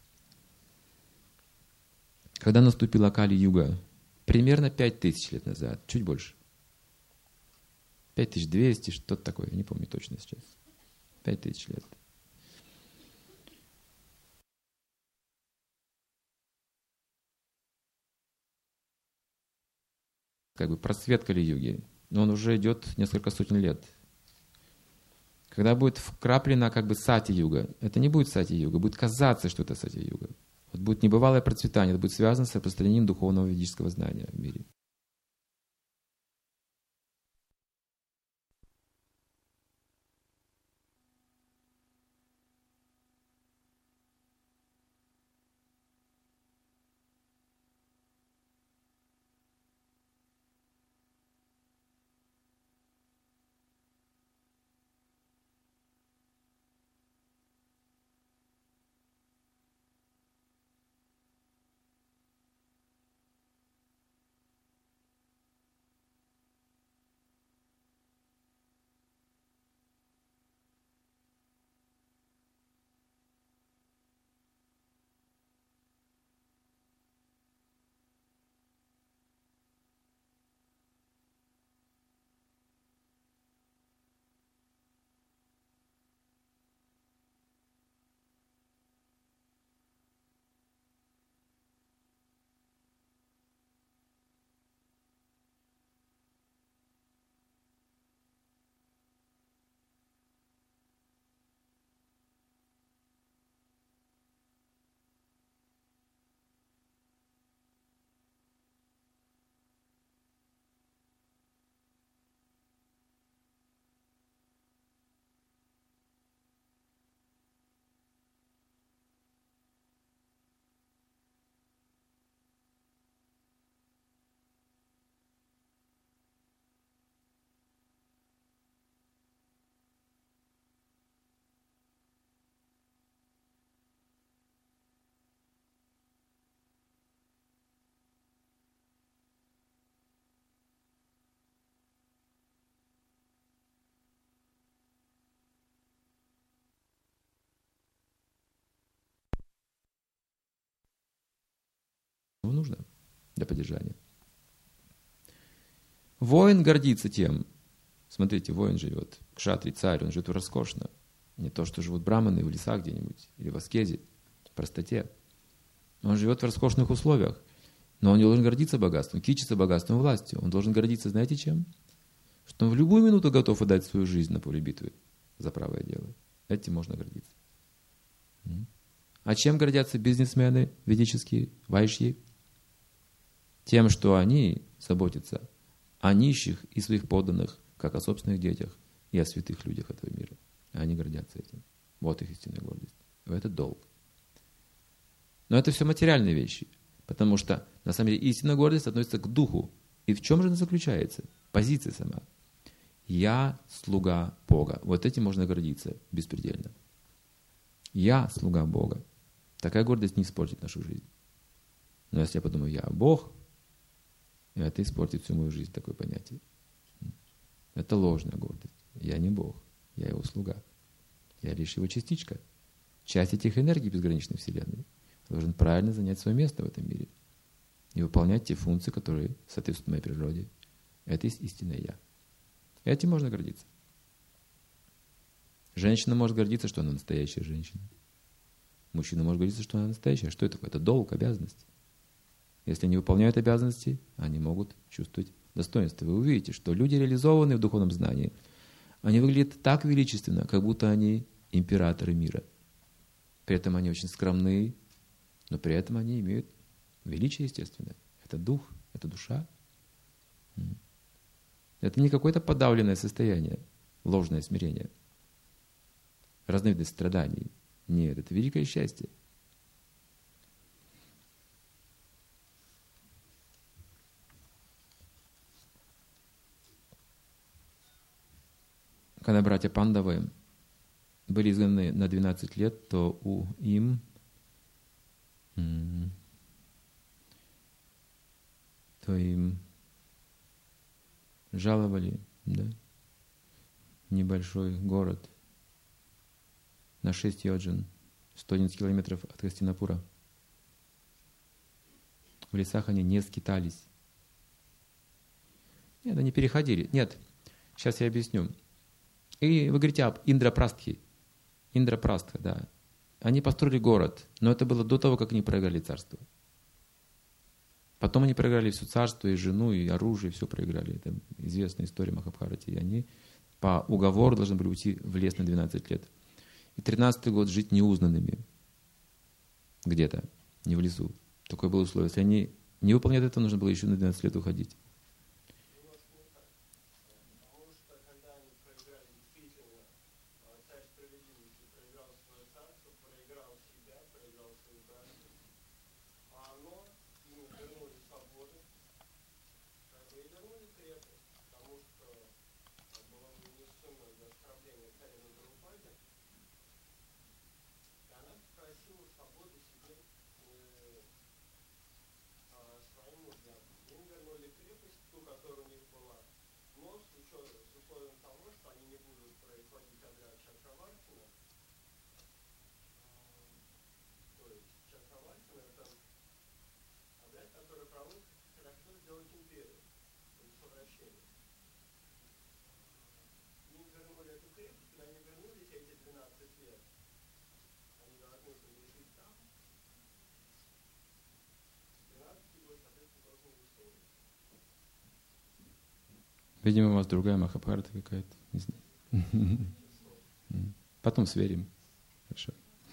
Когда наступила Кали-юга, примерно пять тысяч лет назад, чуть больше, пять тысяч двести, что-то такое, не помню точно сейчас, пять тысяч лет. Как бы просвет Кали-юги, но он уже идет несколько сотен лет. Когда будет вкраплена как бы сати-юга, это не будет сати-юга, будет казаться, что это сати-юга. Вот будет небывалое процветание, это будет связано с распространением духовного ведического знания в мире. для поддержания. Воин гордится тем, смотрите, воин живет, кшатри, царь, он живет роскошно. Не то, что живут браманы в лесах где-нибудь, или в аскезе, в простоте. Он живет в роскошных условиях, но он не должен гордиться богатством, кичиться богатством и властью. Он должен гордиться, знаете чем? Что он в любую минуту готов отдать свою жизнь на поле битвы за правое дело. Этим можно гордиться. А чем гордятся бизнесмены ведические, вайшьи? Тем, что они заботятся о нищих и своих подданных, как о собственных детях и о святых людях этого мира. Они гордятся этим. Вот их истинная гордость. Это долг. Но это все материальные вещи. Потому что, на самом деле, истинная гордость относится к духу. И в чем же она заключается? Позиция сама. Я слуга Бога. Вот этим можно гордиться беспредельно. Я слуга Бога. Такая гордость не испортит нашу жизнь. Но если я подумаю, я Бог, это испортит всю мою жизнь, такое понятие. Это ложная гордость. Я не Бог, я Его слуга. Я лишь Его частичка. Часть этих энергий безграничной Вселенной. Я должен правильно занять свое место в этом мире. И выполнять те функции, которые соответствуют моей природе. Это есть истинное Я. Этим можно гордиться. Женщина может гордиться, что она настоящая женщина. Мужчина может гордиться, что она настоящая. Что это такое? Это долг, обязанность. Если они выполняют обязанности, они могут чувствовать достоинство. Вы увидите, что люди, реализованные в духовном знании, они выглядят так величественно, как будто они императоры мира. При этом они очень скромны, но при этом они имеют величие, естественно. Это дух, это душа. Это не какое-то подавленное состояние, ложное смирение, разновидность страданий. Нет, это великое счастье. Когда братья Пандавы были изгнаны на двенадцать лет, то у им то им жаловали, да, небольшой город на шесть йоджин, сто одиннадцать километров от Хастинапура. В лесах они не скитались. Нет, они переходили. Нет, сейчас я объясню. И вы говорите об Индрапрастхе. Индрапрастха, да. Они построили город, но это было до того, как они проиграли царство. Потом они проиграли все царство, и жену, и оружие, все проиграли. Это известная история Махабхарати. И они по уговору должны были уйти в лес на двенадцать лет. И тринадцатый год жить неузнанными. Где-то, не в лесу. Такое было условие. Если они не выполняют это, нужно было еще на двенадцать лет уходить. Видимо, у вас другая Махабхарата какая-то. Не знаю. Потом сверим. Хорошо.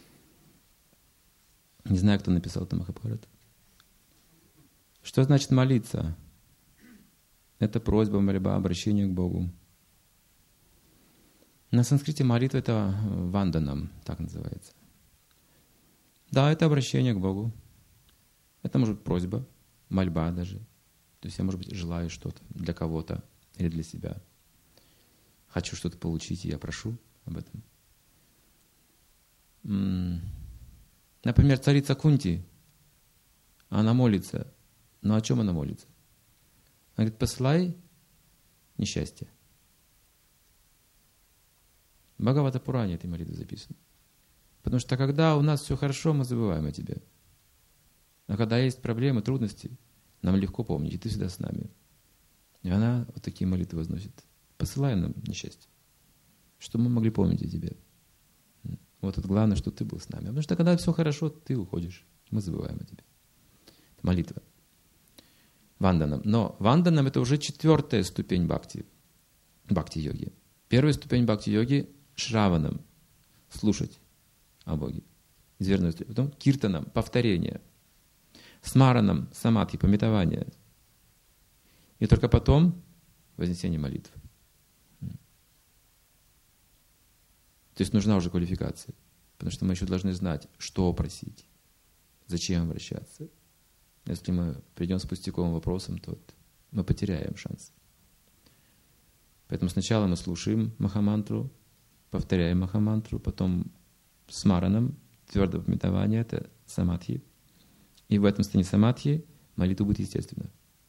Не знаю, кто написал это Махабхарата. Что значит молиться? Это просьба, мольба, обращение к Богу. На санскрите молитва — это ванданам, так называется. Да, это обращение к Богу. Это может быть просьба, мольба даже. То есть я, может быть, желаю что-то для кого-то или для себя. Хочу что-то получить, и я прошу об этом. Например, царица Кунти, она молится. Но о чем она молится? Она говорит: посылай несчастье. В Бхагавата Пуране этой молитвы записано. Потому что когда у нас все хорошо, мы забываем о тебе. А когда есть проблемы, трудности, нам легко помнить, и Ты всегда с нами. И она вот такие молитвы возносит. Посылай нам несчастье, чтобы мы могли помнить о Тебе. Вот это главное, что Ты был с нами. Потому что когда все хорошо, Ты уходишь. Мы забываем о Тебе. Это молитва. Ванданам. Но ванданам — это уже четвертая ступень бхакти. Бхакти-йоги. Первая ступень бхакти-йоги — шраванам. Слушать о Боге. Из верной истории. Потом киртанам — повторение. Смаранам — самадхи, памятование. И только потом вознесение молитв. То есть нужна уже квалификация. Потому что мы еще должны знать, что просить, зачем обращаться. Если мы придем с пустяковым вопросом, то мы потеряем шанс. Поэтому сначала мы слушаем махамантру, повторяем махамантру, потом смараном, твердое памятование — это самадхи. И в этом состоянии самадхи молитва будет естественно.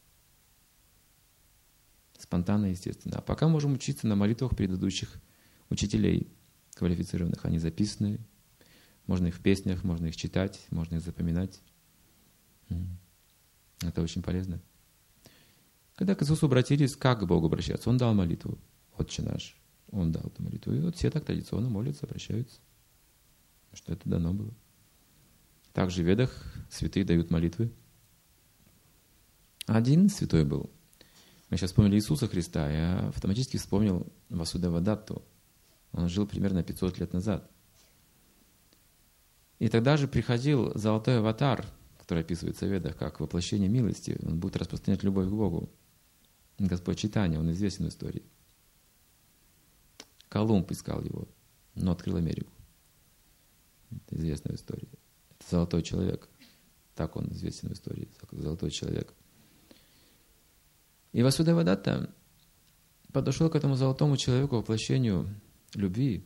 Спонтанно, естественно. А пока можем учиться на молитвах предыдущих учителей квалифицированных. Они записаны. Можно их в песнях, можно их читать, можно их запоминать. Это очень полезно. Когда к Иисусу обратились, как к Богу обращаться? Он дал молитву. Отче наш. Он дал эту молитву. И вот все так традиционно молятся, обращаются. Что это дано было. Также в Ведах святые дают молитвы. Один святой был. Мы сейчас вспомнили Иисуса Христа. Я автоматически вспомнил Васудевадатту. Он жил примерно пятьсот лет назад. И тогда же приходил золотой аватар, который описывается в Ведах как воплощение милости. Он будет распространять любовь к Богу. Господь Чайтанья, он известен в истории. Колумб искал его, но открыл Америку. Это известная история. Это золотой человек. Так он известен в истории, как золотой человек. И Васудевадатта подошел к этому золотому человеку, воплощению любви,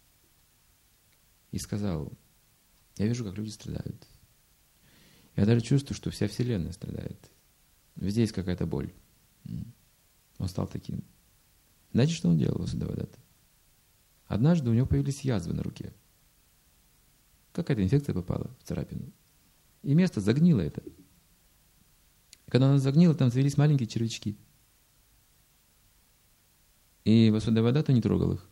и сказал: я вижу, как люди страдают. Я даже чувствую, что вся Вселенная страдает. Везде есть какая-то боль. Он стал таким. Знаете, что он делал, Васудевадатта? Однажды у него появились язвы на руке. Какая-то инфекция попала в царапину. И место загнило это. И когда оно загнило, там завелись маленькие червячки. И Васудевадатта не трогал их.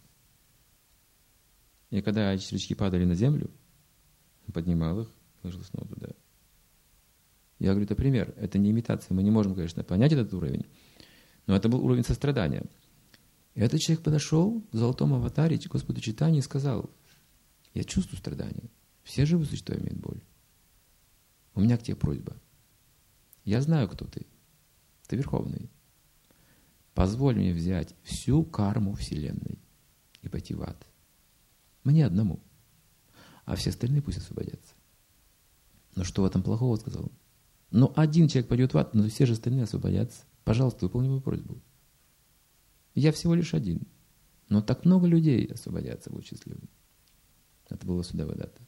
И когда эти червячки падали на землю, он поднимал их и ложил снова туда. Я говорю, это пример, это не имитация. Мы не можем, конечно, понять этот уровень, но это был уровень сострадания. И этот человек подошел к золотому аватаре, к Господу Чайтанье, и сказал: я чувствую страдания. Все живые существа имеют боль. У меня к тебе просьба. Я знаю, кто ты. Ты Верховный. Позволь мне взять всю карму Вселенной и пойти в ад. Мне одному. А все остальные пусть освободятся. Но что в этом плохого, сказал он? Ну, один человек пойдет в ад, но все же остальные освободятся. Пожалуйста, выполни мою просьбу. Я всего лишь один. Но так много людей освободятся, будут счастливыми. Это было Васудевадатта.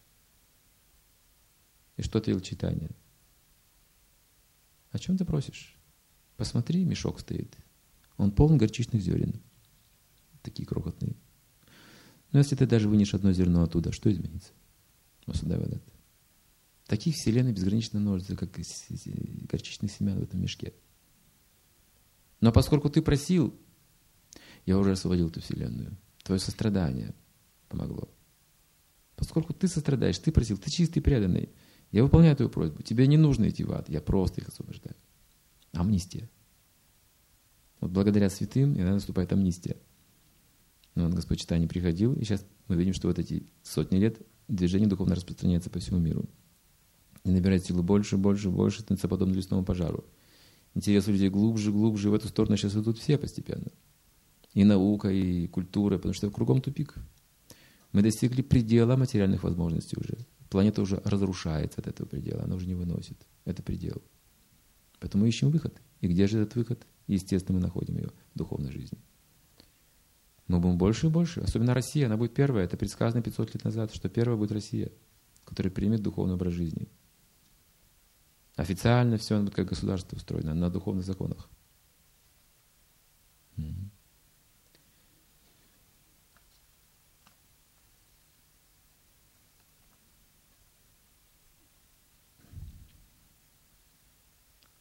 И что ответил Чайтанья? О чем ты просишь? Посмотри, мешок стоит. Он полон горчичных зерен. Такие крохотные. Но если ты даже вынешь одно зерно оттуда, что изменится? Васудевадатта. Таких вселенной безграничное множество, как горчичных семян в этом мешке. Но поскольку ты просил, я уже освободил эту вселенную. Твое сострадание помогло. Поскольку ты сострадаешь, ты просил, ты чистый, преданный, я выполняю твою просьбу. Тебе не нужно идти в ад, я просто их освобождаю. Амнистия. Вот благодаря святым иногда наступает амнистия. Но вот Господь Чайтанья приходил, и сейчас мы видим, что вот эти сотни лет движение духовно распространяется по всему миру. И набирает силу больше, больше, больше, становится подобно лесному пожару. Интерес у людей глубже, глубже, и в эту сторону сейчас идут все постепенно. И наука, и культура, потому что кругом тупик. Мы достигли предела материальных возможностей уже. Планета уже разрушается от этого предела, она уже не выносит. Это предел. Поэтому мы ищем выход. И где же этот выход? Естественно, мы находим ее в духовной жизни. Мы будем больше и больше. Особенно Россия, она будет первая. Это предсказано пятьсот лет назад, что первая будет Россия, которая примет духовный образ жизни. Официально все как государство устроено, на духовных законах.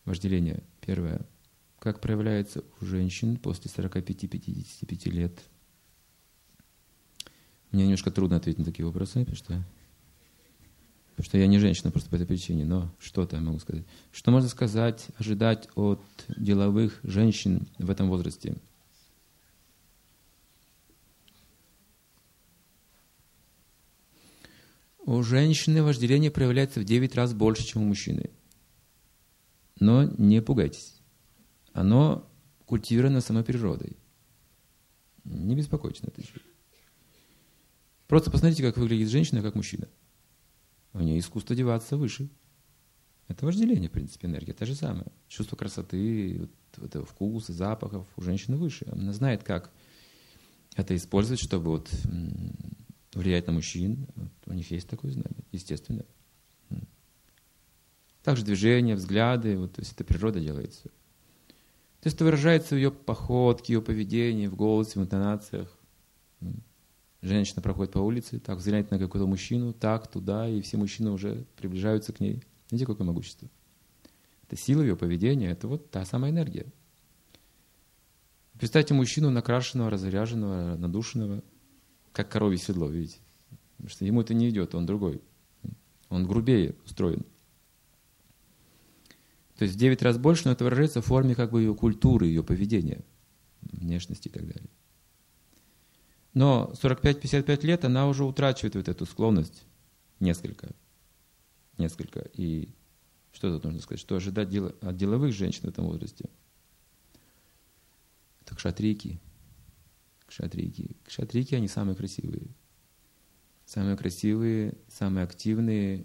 Вожделение. Первое. Как проявляется у женщин после сорока пяти-пятидесяти пяти лет? Мне немножко трудно ответить на такие вопросы, потому что, потому что я не женщина просто по этой причине, но что-то я могу сказать. Что можно сказать, ожидать от деловых женщин в этом возрасте? У женщины вожделение проявляется в девять раз больше, чем у мужчины. Но не пугайтесь. Оно культивировано самой природой. Не беспокойтесь на этот счет. Просто посмотрите, как выглядит женщина, как мужчина. У нее искусство деваться выше. Это вожделение, в принципе, энергия. Это же самое. Чувство красоты, вот, этого вкуса, запахов у женщины выше. Она знает, как это использовать, чтобы вот влиять на мужчин. Вот, у них есть такое знание, естественно. Также движения, взгляды. Вот, то есть это природа делает все. То есть это выражается в ее походке, ее поведении, в голосе, в интонациях. Женщина проходит по улице, так взглянет на какого-то мужчину, так, туда, и все мужчины уже приближаются к ней. Видите, какое могущество? Это сила ее поведения, это вот та самая энергия. Представьте мужчину накрашенного, разряженного, надушенного, как коровье седло, видите? Потому что ему это не идет, он другой. Он грубее устроен. То есть в девять раз больше, но это выражается в форме как бы ее культуры, ее поведения, внешности и так далее. Но сорок пять-пятьдесят пять лет она уже утрачивает вот эту склонность несколько. Несколько. И что тут нужно сказать? Что ожидать дел, от деловых женщин в этом возрасте? Это кшатрийки. Кшатрийки. Кшатрийки, они самые красивые. Самые красивые, самые активные,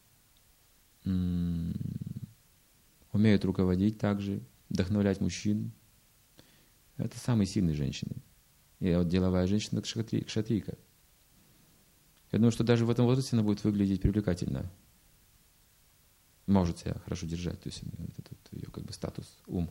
м- умеют руководить также, вдохновлять мужчин. Это самые сильные женщины. И вот деловая женщина – это кшатрийка. Я думаю, что даже в этом возрасте она будет выглядеть привлекательно. Может себя хорошо держать, то есть вот этот ее как бы статус, ум.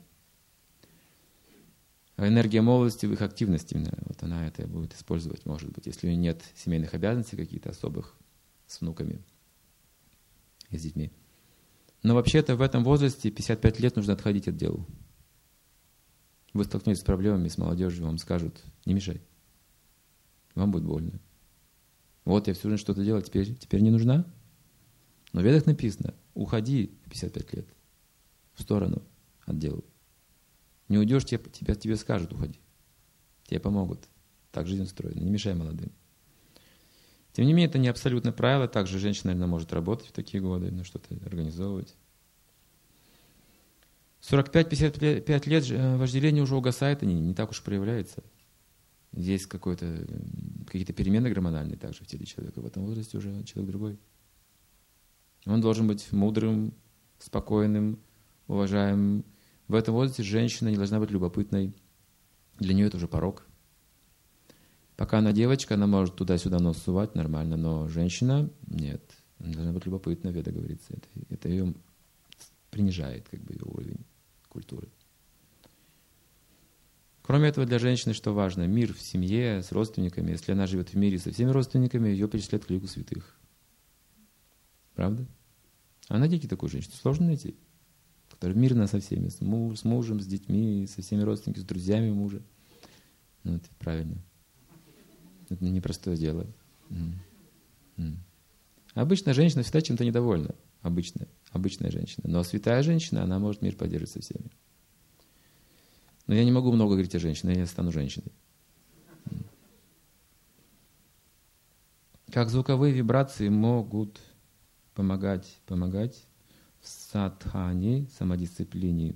А энергия молодости в их активности, именно, вот она это будет использовать, может быть, если у нее нет семейных обязанностей каких-то особых с внуками и с детьми. Но вообще-то в этом возрасте, пятьдесят пять лет, нужно отходить от дел. Вы столкнетесь с проблемами, с молодежью, вам скажут, не мешай. Вам будет больно. Вот я всю жизнь что-то делал, теперь, теперь не нужна. Но в Ведах написано, уходи в пятьдесят пять лет в сторону от дел. Не уйдешь, тебе, тебе, тебе скажут, уходи. Тебе помогут. Так жизнь устроена, не мешай молодым. Тем не менее, это не абсолютное правило. Также женщина, наверное, может работать в такие годы, ну, что-то организовывать. сорок пять-пятьдесят пять лет вожделение уже угасает, и не, не так уж проявляется. Есть какое-то, какие-то перемены гормональные также в теле человека. В этом возрасте уже человек другой. Он должен быть мудрым, спокойным, уважаемым. В этом возрасте женщина не должна быть любопытной. Для нее это уже порок. Пока она девочка, она может туда-сюда нос сувать нормально, но женщина нет. Она должна быть любопытна, Веда говорится. Это, это ее принижает, как бы, ее уровень культуры. Кроме этого, для женщины что важно? Мир в семье, с родственниками. Если она живет в мире со всеми родственниками, ее перечисляют в лику святых. Правда? А найдите такую женщину. Сложно найти. Которая мирна со всеми. С, муж, с мужем, с детьми, со всеми родственниками, с друзьями мужа. Ну, это правильно. Это непростое дело. Mm-hmm. Обычно женщина всегда чем-то недовольна. Обычная, обычная женщина. Но святая женщина, она может мир поддерживать со всеми. Но я не могу много говорить о женщине, я стану женщиной. Как звуковые вибрации могут помогать, помогать в садхане, самодисциплине.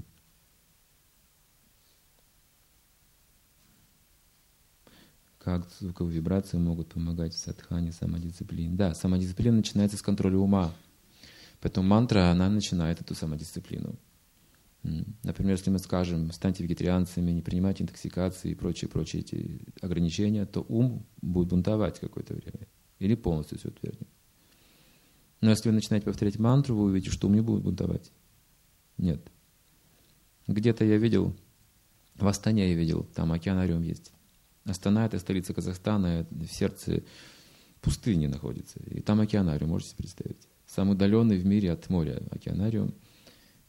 Как звуковые вибрации могут помогать в садхане, самодисциплине. Да, самодисциплина начинается с контроля ума. Поэтому мантра, она начинает эту самодисциплину. Например, если мы скажем, станьте вегетарианцами, не принимайте интоксикации и прочие-прочие эти ограничения, то ум будет бунтовать какое-то время. Или полностью все отвергнет. Но если вы начинаете повторять мантру, вы увидите, что ум не будет бунтовать. Нет. Где-то я видел, в Астане я видел, там океанариум есть. Астана — это столица Казахстана, в сердце пустыни находится. И там океанариум, можете себе представить. Самый удаленный в мире от моря океанариум.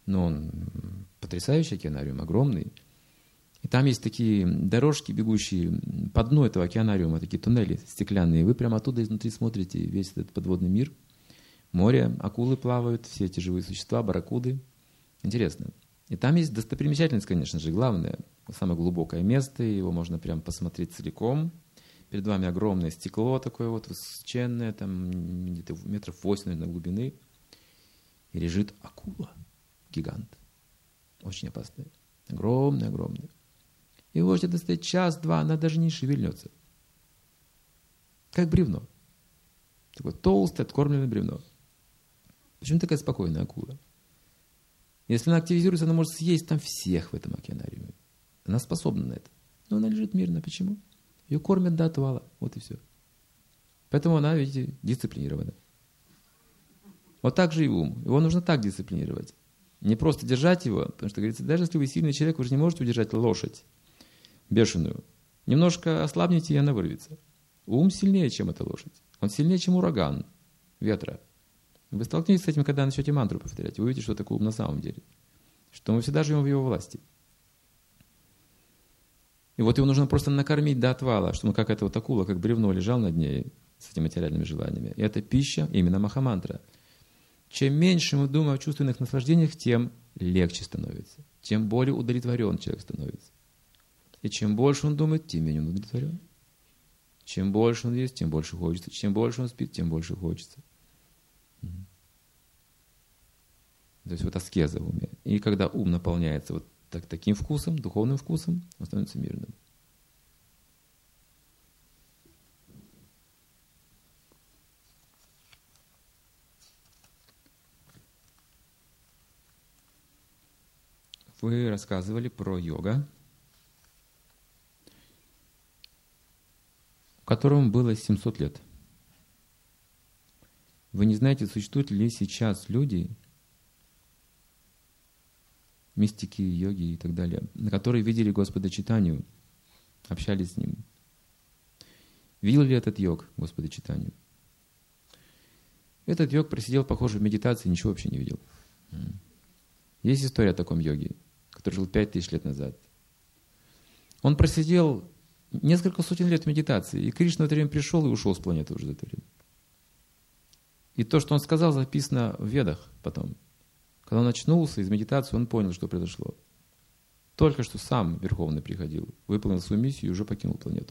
но он потрясающий океанариум, огромный. И там есть такие дорожки, бегущие по дну этого океанариума, такие туннели стеклянные. Вы прямо оттуда изнутри смотрите весь этот подводный мир. Море, акулы плавают, все эти живые существа, барракуды. Интересно. И там есть достопримечательность, конечно же, главное, самое глубокое место, его можно прям посмотреть целиком. Перед вами огромное стекло такое вот высоченное, там где-то метров восемь, наверное, глубины. И лежит акула, гигант. Очень опасная. Огромная, огромная. И вы можете достать час-два, она даже не шевельнется. Как бревно. Такое толстое, откормленное бревно. Почему такая спокойная акула? Если она активизируется, она может съесть там всех в этом океанариуме. Она способна на это. Но она лежит мирно. Почему? Ее кормят до отвала. Вот и все. Поэтому она, видите, дисциплинирована. Вот так же и ум. Его нужно так дисциплинировать. Не просто держать его, потому что, говорится, даже если вы сильный человек, вы же не можете удержать лошадь бешеную. Немножко ослабните, и она вырвется. Ум сильнее, чем эта лошадь. Он сильнее, чем ураган ветра. Вы столкнетесь с этим, когда начнете мантру повторять. Вы увидите, что такое ум на самом деле. Что мы всегда живем в его власти. И вот его нужно просто накормить до отвала, чтобы он как эта вот акула, как бревно лежал над ней с этими материальными желаниями. И это пища, именно махамантра. Чем меньше мы думаем о чувственных наслаждениях, тем легче становится. Тем более удовлетворен человек становится. И чем больше он думает, тем менее он удовлетворен. Чем больше он ест, тем больше хочется. Чем больше он спит, тем больше хочется. Угу. То есть вот аскеза в уме. И когда ум наполняется вот так, таким вкусом, духовным вкусом, он становится мирным. Вы рассказывали про йога, которому было семьсот лет. Вы не знаете, существуют ли сейчас люди, мистики, йоги и так далее, которые видели Господа Чайтанью, общались с Ним. Видел ли этот йог Господа Чайтанью? Этот йог просидел, похоже, в медитации, ничего вообще не видел. Есть история о таком йоге, который жил пять тысяч лет назад. Он просидел несколько сотен лет в медитации, и Кришна в это время пришел и ушел с планеты уже за это время. И то, что он сказал, записано в Ведах потом. Когда он очнулся из медитации, он понял, что произошло. Только что сам Верховный приходил, выполнил свою миссию и уже покинул планету.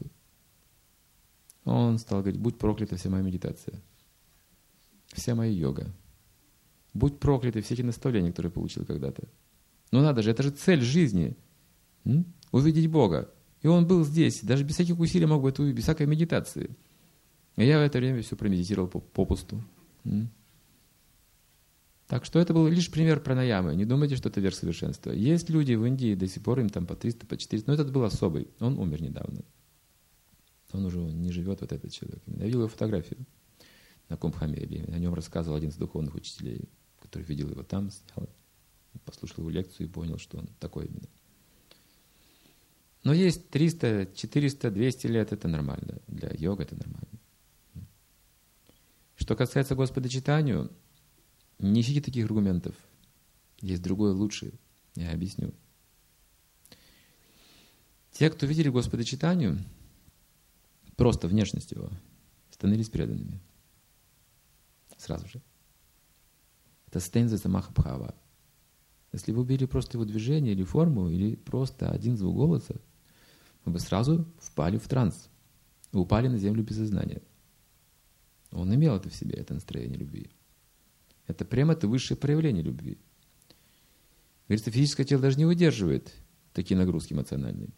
Он стал говорить: будь проклята вся моя медитация, вся моя йога. Будь прокляты все эти наставления, которые получил когда-то. Ну надо же, это же цель жизни. М? Увидеть Бога. И он был здесь, даже без всяких усилий мог бы это увидеть, без всякой медитации. И я в это время все промедитировал попусту. М? Так что это был лишь пример пранаямы. Не думайте, что это верх совершенства. Есть люди в Индии, до сих пор им там по триста, по четыреста, но этот был особый. Он умер недавно. Он уже не живет, вот этот человек. Я видел его фотографию на Кумбхамеле. О нем рассказывал один из духовных учителей, который видел его там, снял, послушал его лекцию и понял, что он такой именно. Но есть триста, четыреста, двести лет, это нормально. Для йога это нормально. Что касается Господа Чайтанью, не ищите таких аргументов. Есть другое лучшее. Я объясню. Те, кто видели Господа Чайтанью, просто внешность его, становились преданными. Сразу же. Это состояние называется Махабхава. Если вы убили просто его движение или форму, или просто один звук голоса, вы бы сразу впали в транс. Вы упали на землю без сознания. Он имел это в себе, это настроение любви. Это прямо это высшее проявление любви. Говорится, физическое тело даже не выдерживает такие нагрузки эмоциональные.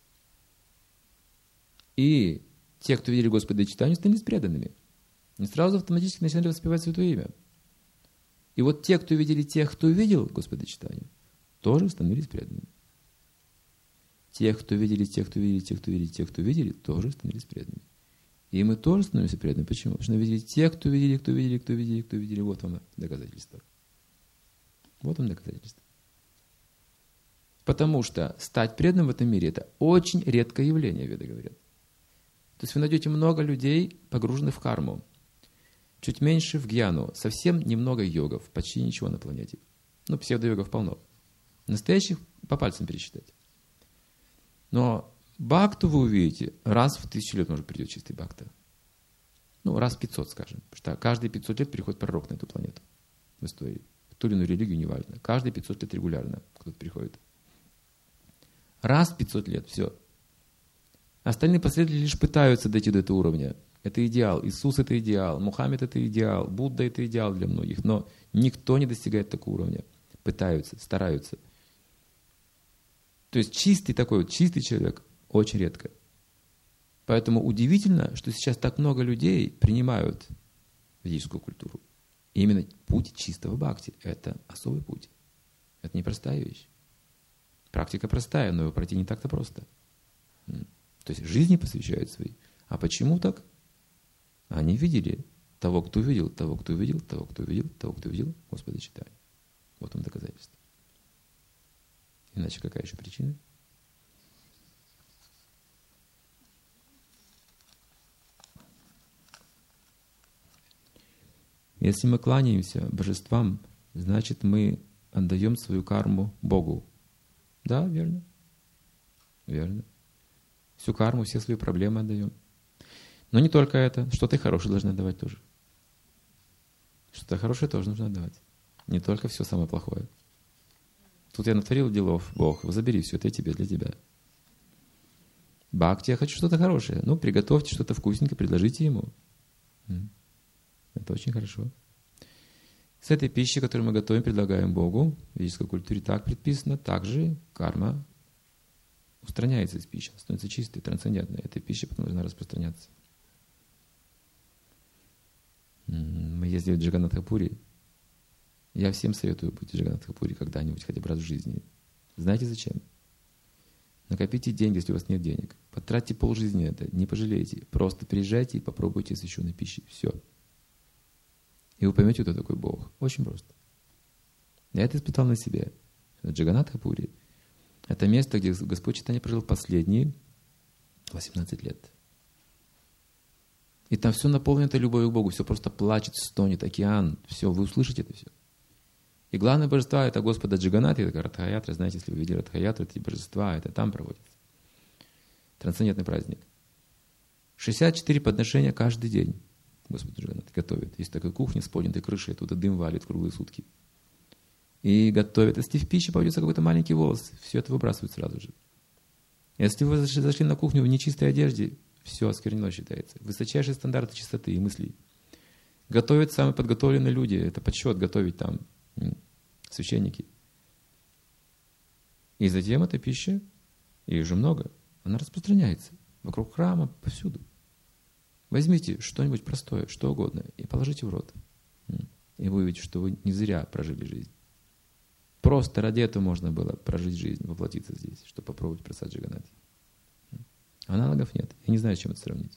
И те, кто видели Господа Чайтанью, становились преданными. Они сразу автоматически начинали воспевать Святое Имя. И вот те, кто видели тех, кто видел Господа Чайтанью, тоже становились преданными. Тех, кто видели, тех, кто видели, тех, кто видели, тех, кто видели, тоже становились преданными. И мы тоже становимся преданными. Почему? Потому что мы видели тех, кто видели, кто видели, кто видели, кто видели. Вот вам доказательство. Вот вам доказательство. Потому что стать преданным в этом мире – это очень редкое явление, веды говорят. То есть вы найдете много людей, погруженных в карму. Чуть меньше в гьяну. Совсем немного йогов. Почти ничего на планете. Ну, псевдо-йогов полно. Настоящих по пальцам пересчитать. Но бхакту вы увидите, раз в тысячу лет, может, придет чистый бхакта. Ну, раз в пятьсот, скажем. Потому что каждые пятьсот лет приходит пророк на эту планету в истории. В ту или иную религию, неважно. Каждые пятьсот лет регулярно кто-то приходит. Раз в пятьсот лет, все. Остальные последователи лишь пытаются дойти до этого уровня. Это идеал. Иисус — это идеал. Мухаммед — это идеал. Будда — это идеал для многих. Но никто не достигает такого уровня. Пытаются, стараются. То есть чистый такой вот, чистый человек очень редко. Поэтому удивительно, что сейчас так много людей принимают ведическую культуру. И именно путь чистого бхакти – это особый путь. Это непростая вещь. Практика простая, но его пройти не так-то просто. То есть жизни посвящают свои. А почему так? Они видели того, кто видел, того, кто видел, того, кто видел, того, кто видел Господа читания. Вот он доказательство. Иначе какая еще причина? Если мы кланяемся божествам, значит, мы отдаем свою карму Богу. Да, верно? Верно. Всю карму, все свои проблемы отдаем. Но не только это. Что-то хорошее должны отдавать тоже. Что-то хорошее тоже нужно отдавать. Не только все самое плохое. Тут я натворил делов, Бог, забери все, это тебе, для тебя. Бхакти, я хочу что-то хорошее. Ну, приготовьте что-то вкусненькое, предложите ему. Это очень хорошо. С этой пищей, которую мы готовим, предлагаем Богу, в ведической культуре так предписано, также карма устраняется из пищи, становится чистой, трансцендентной. Эта пища потом должна распространяться. Мы ездили в Джаганнатхапури. Я всем советую быть в Джаганнатхапури когда-нибудь, хотя бы раз в жизни. Знаете зачем? Накопите деньги, если у вас нет денег. Потратьте полжизни на это, не пожалейте. Просто приезжайте и попробуйте освященной пищи. Все. И вы поймете, кто такой Бог. Очень просто. Я это испытал на себе. Джаганнатхапури — это место, где Господь Чайтанья прожил последние восемнадцать лет. И там все наполнено этой любовью к Богу. Все просто плачет, стонет, океан. Все, вы услышите это все. И главное божество — это Господа Джаганнатха, это Радха-ятра. Знаете, если вы видели Радха-ятру, эти божества, это там проводится. Трансцендентный праздник. шестьдесят четыре подношения каждый день Господу Джаганнатха готовят. Есть такая кухня с поднятой крышей, оттуда дым валит круглые сутки. И готовят. Если в пищу попадется какой-то маленький волос, все это выбрасывают сразу же. Если вы зашли на кухню в нечистой одежде, все осквернено считается. Высочайшие стандарты чистоты и мыслей. Готовят самые подготовленные люди. Это подсчет готовить там священники. И затем эта пища, ее же много, она распространяется вокруг храма, повсюду. Возьмите что-нибудь простое, что угодно, и положите в рот. И вы увидите, что вы не зря прожили жизнь. Просто ради этого можно было прожить жизнь, воплотиться здесь, чтобы попробовать просад Джаганнатхи. Аналогов нет. Я не знаю, с чем это сравнить.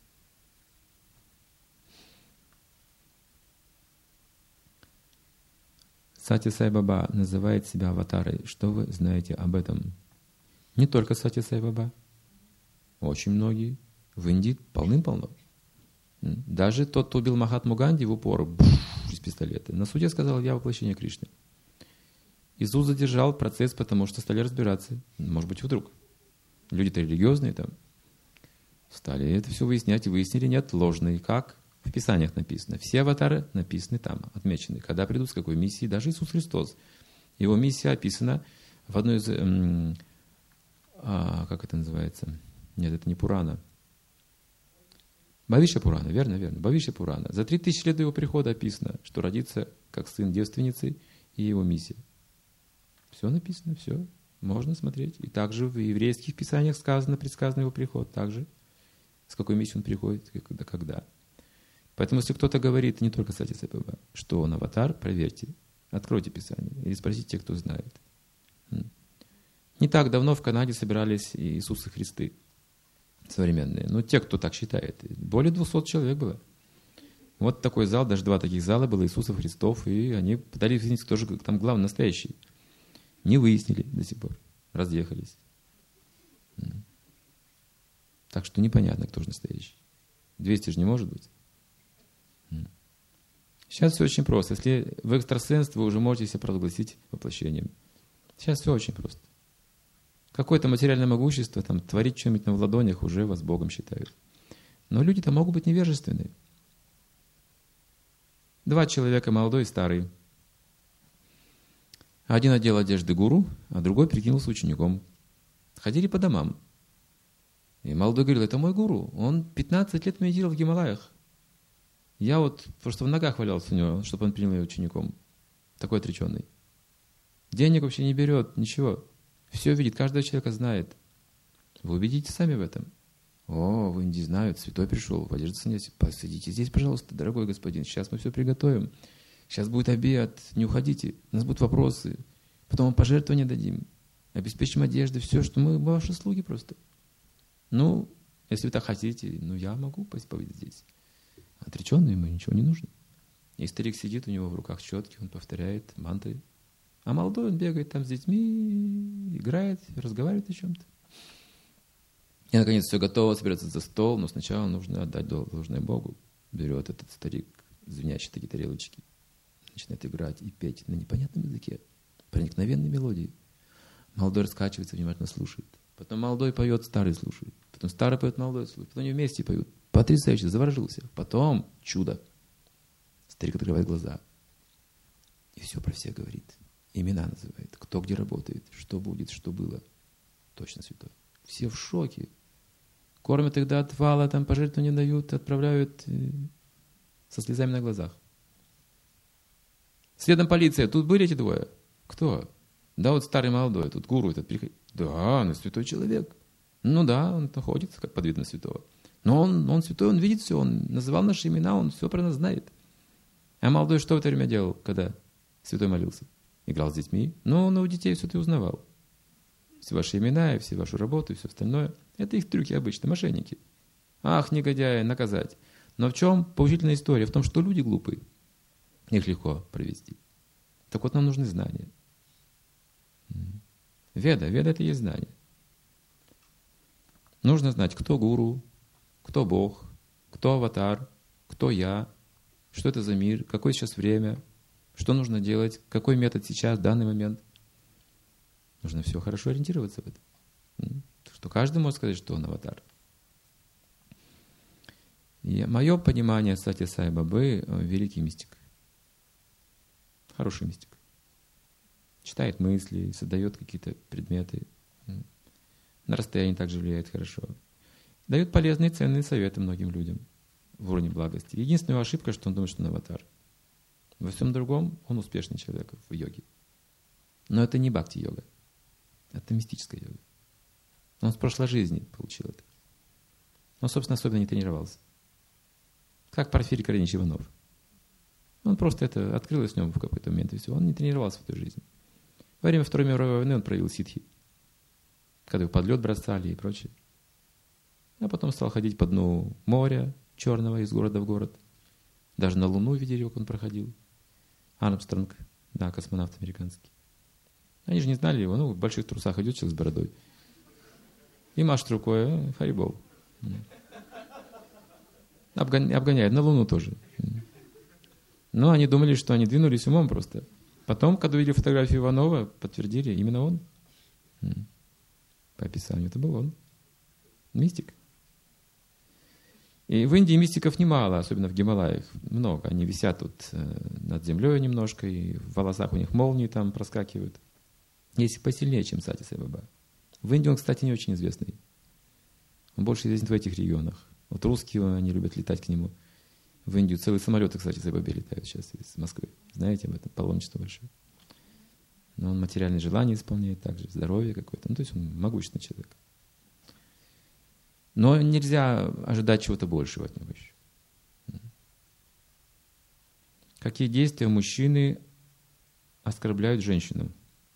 Сатья Сай Баба называет себя аватарой. Что вы знаете об этом? Не только Сатья Сай Баба. Очень многие. В Индии полным-полно. Даже тот, кто убил Махатму Ганди в упор, бух, из пистолета, на суде сказал: я воплощение Кришны. Иисус задержал процесс, потому что стали разбираться. Может быть, вдруг. Люди-то религиозные там. Стали это все выяснять и выяснили, нет, ложный. Как? В Писаниях написано. Все аватары написаны там, отмечены. Когда придут, с какой миссией. Даже Иисус Христос. Его миссия описана в одной из... Эм, а, как это называется? Нет, это не Пурана. Бхавишья Пурана, верно, верно. Бхавишья Пурана. За три тысячи лет до его прихода описано, что родится как сын девственницы и его миссия. Все написано, все. Можно смотреть. И также в еврейских писаниях сказано, предсказан его приход. Также с какой миссией он приходит, когда, когда. Поэтому, если кто-то говорит, не только Сатья Сай Баба, что он аватар, проверьте. Откройте Писание или спросите тех, кто знает. Не так давно в Канаде собирались Иисусы Христы современные. Но те, кто так считает, более двухсот человек было. Вот такой зал, даже два таких зала было Иисусов Христов, и они пытались выяснить, кто же там главный, настоящий. Не выяснили до сих пор. Разъехались. Так что непонятно, кто же настоящий. двести же не может быть. Сейчас Сейчас все очень просто. Если вы экстрасенс, вы уже можете себя провозгласить воплощением. Сейчас все очень просто. Какое-то материальное могущество, там, творить что-нибудь на в ладонях, уже вас Богом считают. Но люди-то могут быть невежественны. Два человека, молодой и старый. Один одел одежды гуру, а другой прикинулся учеником. Ходили по домам. И молодой говорил: это мой гуру. Он пятнадцать лет медитировал в Гималаях. Я вот просто в ногах валялся у него, чтобы он принял меня учеником. Такой отреченный. Денег вообще не берет, ничего. Все видит, каждого человека знает. Вы убедитесь сами в этом. О, в Индии знают, святой пришел, в одежде саньяси. Посидите здесь, пожалуйста, дорогой господин. Сейчас мы все приготовим. Сейчас будет обед, не уходите. У нас будут вопросы. Потом вам пожертвования дадим. Обеспечим одежды, все, что мы ваши слуги просто. Ну, если вы так хотите, ну я могу побыть здесь. Отреченный, ему ничего не нужно. И старик сидит, у него в руках щетки, он повторяет мантры. А молодой он бегает там с детьми, играет, разговаривает о чем-то. И наконец все готово, собирается за стол, но сначала нужно отдать должное Богу. Берет этот старик звенящие такие тарелочки, начинает играть и петь на непонятном языке, проникновенной мелодии. Молодой раскачивается, внимательно слушает. Потом молодой поет, старый слушает. Потом старый поет, молодой слушает. Потом они вместе поют. Потрясающе, заворожился. Потом чудо. Старик открывает глаза. И все про всех говорит. Имена называет. Кто где работает, что будет, что было. Точно святой. Все в шоке. Кормят их до отвала, там пожертвования дают, отправляют э, со слезами на глазах. Следом полиция. Тут были эти двое? Кто? Да вот старый молодой, тут гуру этот приходит. Да, он святой человек. Ну да, он находится как под видом святого. Но он, он святой, он видит все, он называл наши имена, он все про нас знает. А молодой что в это время делал, когда святой молился? Играл с детьми. Но он у детей все это узнавал. Все ваши имена, и все вашу работу, и все остальное. Это их трюки обычно, мошенники. Ах, негодяи, наказать. Но в чем поучительная история? В том, что люди глупые. Их легко провести. Так вот, нам нужны знания. Веда, веда — это и есть знание. Нужно знать, кто гуру, кто Бог, кто аватар, кто я, что это за мир, какое сейчас время, что нужно делать, какой метод сейчас, в данный момент. Нужно все хорошо ориентироваться в этом. Что каждый может сказать, что он аватар. И мое понимание Сати Сай Бабы — великий мистик. Хороший мистик. Читает мысли, создает какие-то предметы. На расстоянии также влияет хорошо. Дает полезные, ценные советы многим людям в уровне благости. Единственная ошибка, что он думает, что он аватар. Во всем другом он успешный человек в йоге. Но это не бхакти-йога. Это мистическая йога. Он с прошлой жизни получил это. Он, собственно, особенно не тренировался. Как Порфирий Корнеевич Иванов. Он просто это открылось в нем в какой-то момент, и все. Он не тренировался в той жизни. Во время Второй мировой войны он проявил ситхи. Когда его под лед бросали и прочее. А потом стал ходить по дну моря черного из города в город. Даже на Луну видели, как он проходил. Армстронг, да, космонавт американский. Они же не знали его, ну, в больших трусах идет человек с бородой. И машет рукой, харибол. Обгоняет, на Луну тоже. Но они думали, что они двинулись умом просто. Потом, когда увидели фотографию Иванова, подтвердили, именно он. По описанию, это был он. Мистик. И в Индии мистиков немало, особенно в Гималаях. Много. Они висят тут над землей немножко, и в волосах у них молнии там проскакивают. Есть посильнее, чем Сати Сай Баба. В Индии он, кстати, не очень известный. Он больше известен в этих регионах. Вот русские, они любят летать к нему. В Индию целые самолеты, кстати, Сай Бабе летают сейчас из Москвы. Знаете об этом? Паломничество большое. Но он материальные желания исполняет, также здоровье какое-то. Ну, то есть он могущественный человек. Но нельзя ожидать чего-то большего от него еще. Какие действия мужчины оскорбляют женщину?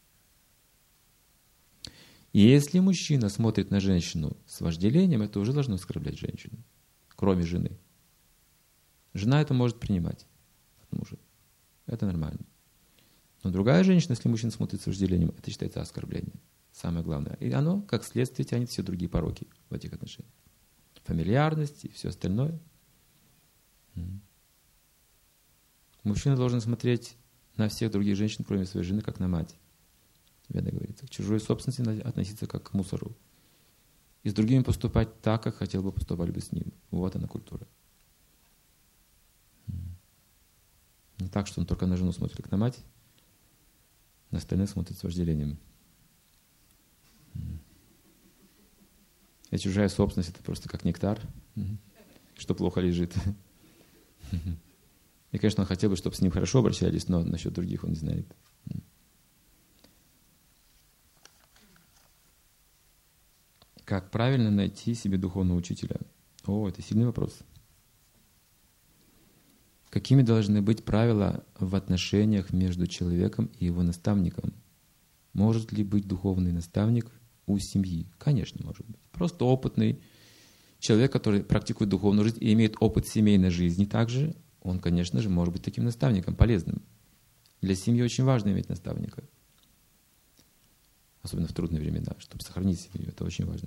И если мужчина смотрит на женщину с вожделением, это уже должно оскорблять женщину, кроме жены. Жена это может принимать от мужа. Это нормально. Но другая женщина, если мужчина смотрит с вожделением, это считается оскорблением. Самое главное. И оно, как следствие, тянет все другие пороки в этих отношениях. Фамильярность и все остальное. Мужчина должен смотреть на всех других женщин, кроме своей жены, как на мать. Веда говорится. К чужой собственности относиться как к мусору. И с другими поступать так, как хотел бы поступали бы с ним. Вот она культура. Не так, что он только на жену смотрит, как на мать, на остальных смотрит с вожделением. И чужая собственность — это просто как нектар, что плохо лежит. И, конечно, он хотел бы, чтобы с ним хорошо обращались, но насчет других он не знает. Как правильно найти себе духовного учителя? О, это сильный вопрос. Какими должны быть правила в отношениях между человеком и его наставником? Может ли быть духовный наставник у семьи? Конечно, может быть. Просто опытный человек, который практикует духовную жизнь и имеет опыт семейной жизни также, он, конечно же, может быть таким наставником, полезным. Для семьи очень важно иметь наставника. Особенно в трудные времена, чтобы сохранить семью. Это очень важно.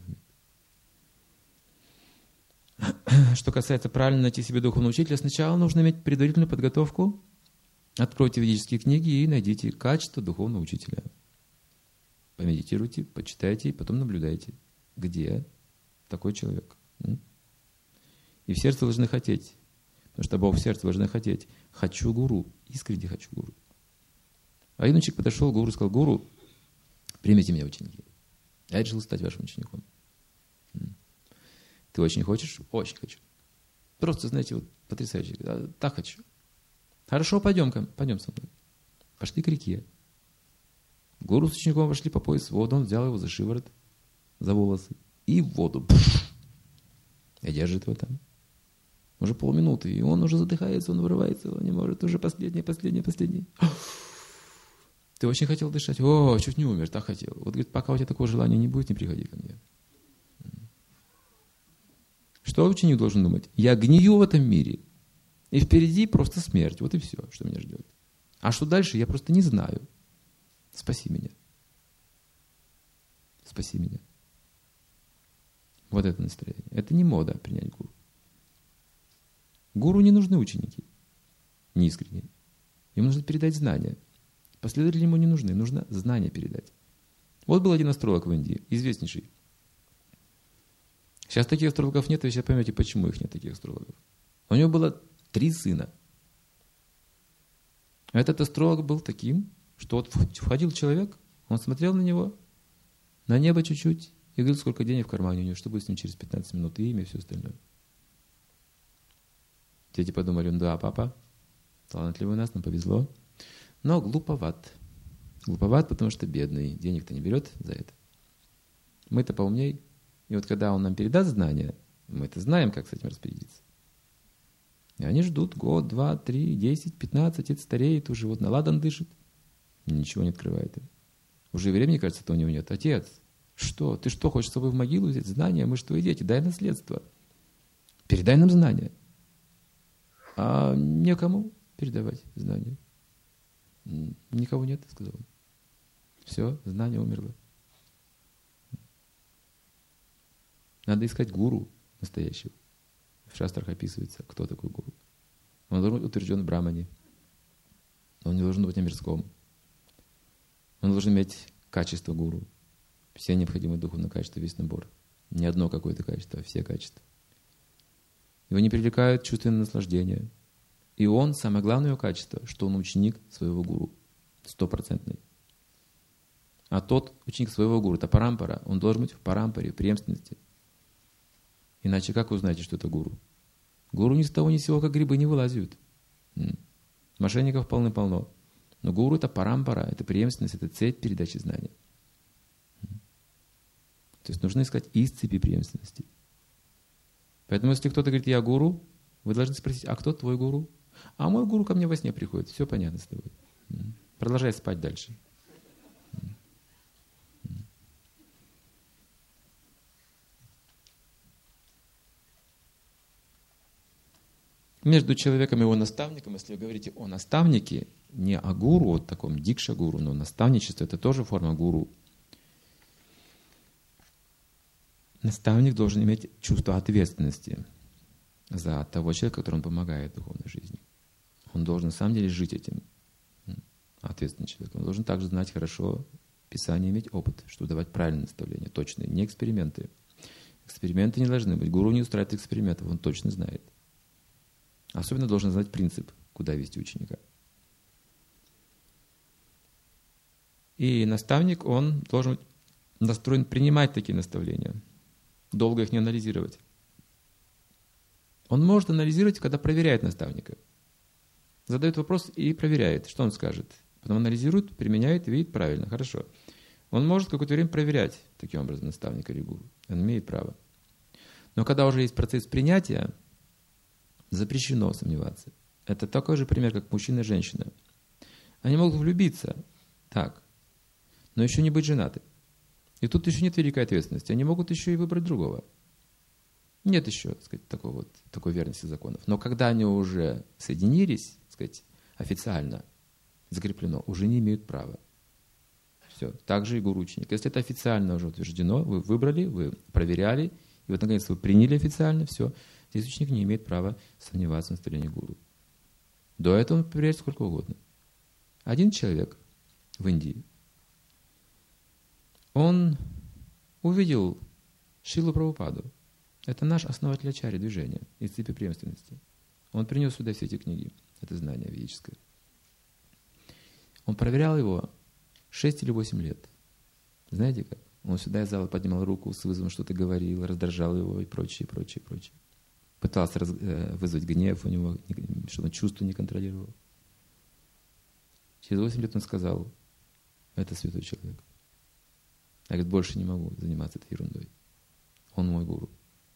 Что касается правильно найти себе духовного учителя, сначала нужно иметь предварительную подготовку. Откройте ведические книги и найдите качество духовного учителя. Помедитируйте, почитайте и потом наблюдайте, где такой человек. И в сердце должны хотеть. Потому что Бог в сердце должны хотеть. Хочу гуру. Искренне хочу гуру. А иночек подошел к гуру и сказал: гуру, примите меня, ученики. Я решил стать вашим учеником. Ты очень хочешь? Очень хочу. Просто, знаете, вот потрясающе. Да, так хочу. Хорошо, пойдем, пойдем со мной. Пошли к реке. Гуру с учеником пошли по пояс в воду. Он взял его за шиворот, за волосы и в воду. И держит его там. Уже полминуты. И он уже задыхается, он вырывается, он не может. Уже последний, последний, последний. Ты очень хотел дышать? О, чуть не умер, так хотел. Вот, говорит, пока у тебя такого желания не будет, не приходи ко мне. Что ученик должен думать? Я гнию в этом мире. И впереди просто смерть. Вот и все, что меня ждет. А что дальше, я просто не знаю. Спаси меня. Спаси меня. Вот это настроение. Это не мода принять гуру. Гуру не нужны ученики. Неискренние. Им нужно передать знания. Последователи ему не нужны. Нужно знания передать. Вот был один астролог в Индии, известнейший. Сейчас таких астрологов нет, и вы сейчас поймете, почему их нет, таких астрологов. У него было три сына. А этот астролог был таким, что вот входил человек, он смотрел на него, на небо чуть-чуть, и говорил, сколько денег в кармане у него, что будет с ним через пятнадцать минут, и имя, и все остальное. Дети подумали: ну да, папа, талантливый у нас, нам повезло. Но глуповат. Глуповат, потому что бедный, денег-то не берет за это. Мы-то поумней. И вот когда он нам передаст знания, мы-то знаем, как с этим распорядиться. И они ждут год, два, три, десять, пятнадцать, это стареет, уже вот на ладан дышит. Ничего не открывает. Уже времени, кажется, то у него нет. Отец, что? Ты что, хочешь с собой в могилу взять знания? Мы же твои дети, дай наследство. Передай нам знания. А некому передавать знания. Никого нет, сказал он. Все, знание умерло. Надо искать гуру настоящего. В шастрах описывается, кто такой гуру. Он должен быть утвержден в брамане. Он не должен быть на мирском. Он должен иметь качество гуру. Все необходимые духовные качества, весь набор. Не одно какое-то качество, а все качества. Его не привлекают чувственные наслаждения. И он, самое главное его качество, что он ученик своего гуру. Стопроцентный. А тот ученик своего гуру, это парампара, он должен быть в парампаре, в преемственности. Иначе как вы узнаете, что это гуру? Гуру ни с того ни с сего, как грибы, не вылазят. Мошенников полны-полно. Но гуру — это парампара, это преемственность, это цепь передачи знания. То есть нужно искать из цепи преемственности. Поэтому если кто-то говорит: я гуру, вы должны спросить: а кто твой гуру? А мой гуру ко мне во сне приходит. Все понятно с тобой. Продолжай спать дальше. Между человеком и его наставником, если вы говорите о наставнике, не о гуру, вот таком дикша-гуру, но наставничество — это тоже форма гуру. Наставник должен иметь чувство ответственности за того человека, которому он помогает в духовной жизни. Он должен на самом деле жить этим. Ответственный человек. Он должен также знать хорошо Писание, иметь опыт, чтобы давать правильные наставления, точные, не эксперименты. Эксперименты не должны быть. Гуру не устраивает экспериментов, он точно знает. Особенно должен знать принцип, куда вести ученика. И наставник, он должен быть настроен принимать такие наставления, долго их не анализировать. Он может анализировать, когда проверяет наставника. Задает вопрос и проверяет, что он скажет. Потом анализирует, применяет и видит правильно, хорошо. Он может какое-то время проверять таким образом наставника или гуру. Он имеет право. Но когда уже есть процесс принятия, запрещено сомневаться. Это такой же пример, как мужчина и женщина. Они могут влюбиться, так, но еще не быть женаты. И тут еще нет великой ответственности. Они могут еще и выбрать другого. Нет еще, так сказать, такой, вот, такой верности законов. Но когда они уже соединились, так сказать, официально закреплено, уже не имеют права. Все. Так же и гуру-ученик. Если это официально уже утверждено, вы выбрали, вы проверяли, и вот наконец вы приняли официально, все, здесь ученик не имеет права сомневаться в наставлении гуру. До этого он проверяет сколько угодно. Один человек в Индии, он увидел Шрилу Прабхупаду. Это наш основатель ачарья движения из цепи преемственности. Он принес сюда все эти книги, это знание ведическое. Он проверял его шесть или восемь лет. Знаете как? Он сюда из зала поднимал руку, с вызовом что-то говорил, раздражал его и прочее, прочее, прочее. Пытался раз, э, вызвать гнев у него, чтобы он чувства не контролировал. Через восемь лет он сказал: это святой человек. Я, говорит, больше не могу заниматься этой ерундой. Он мой гуру.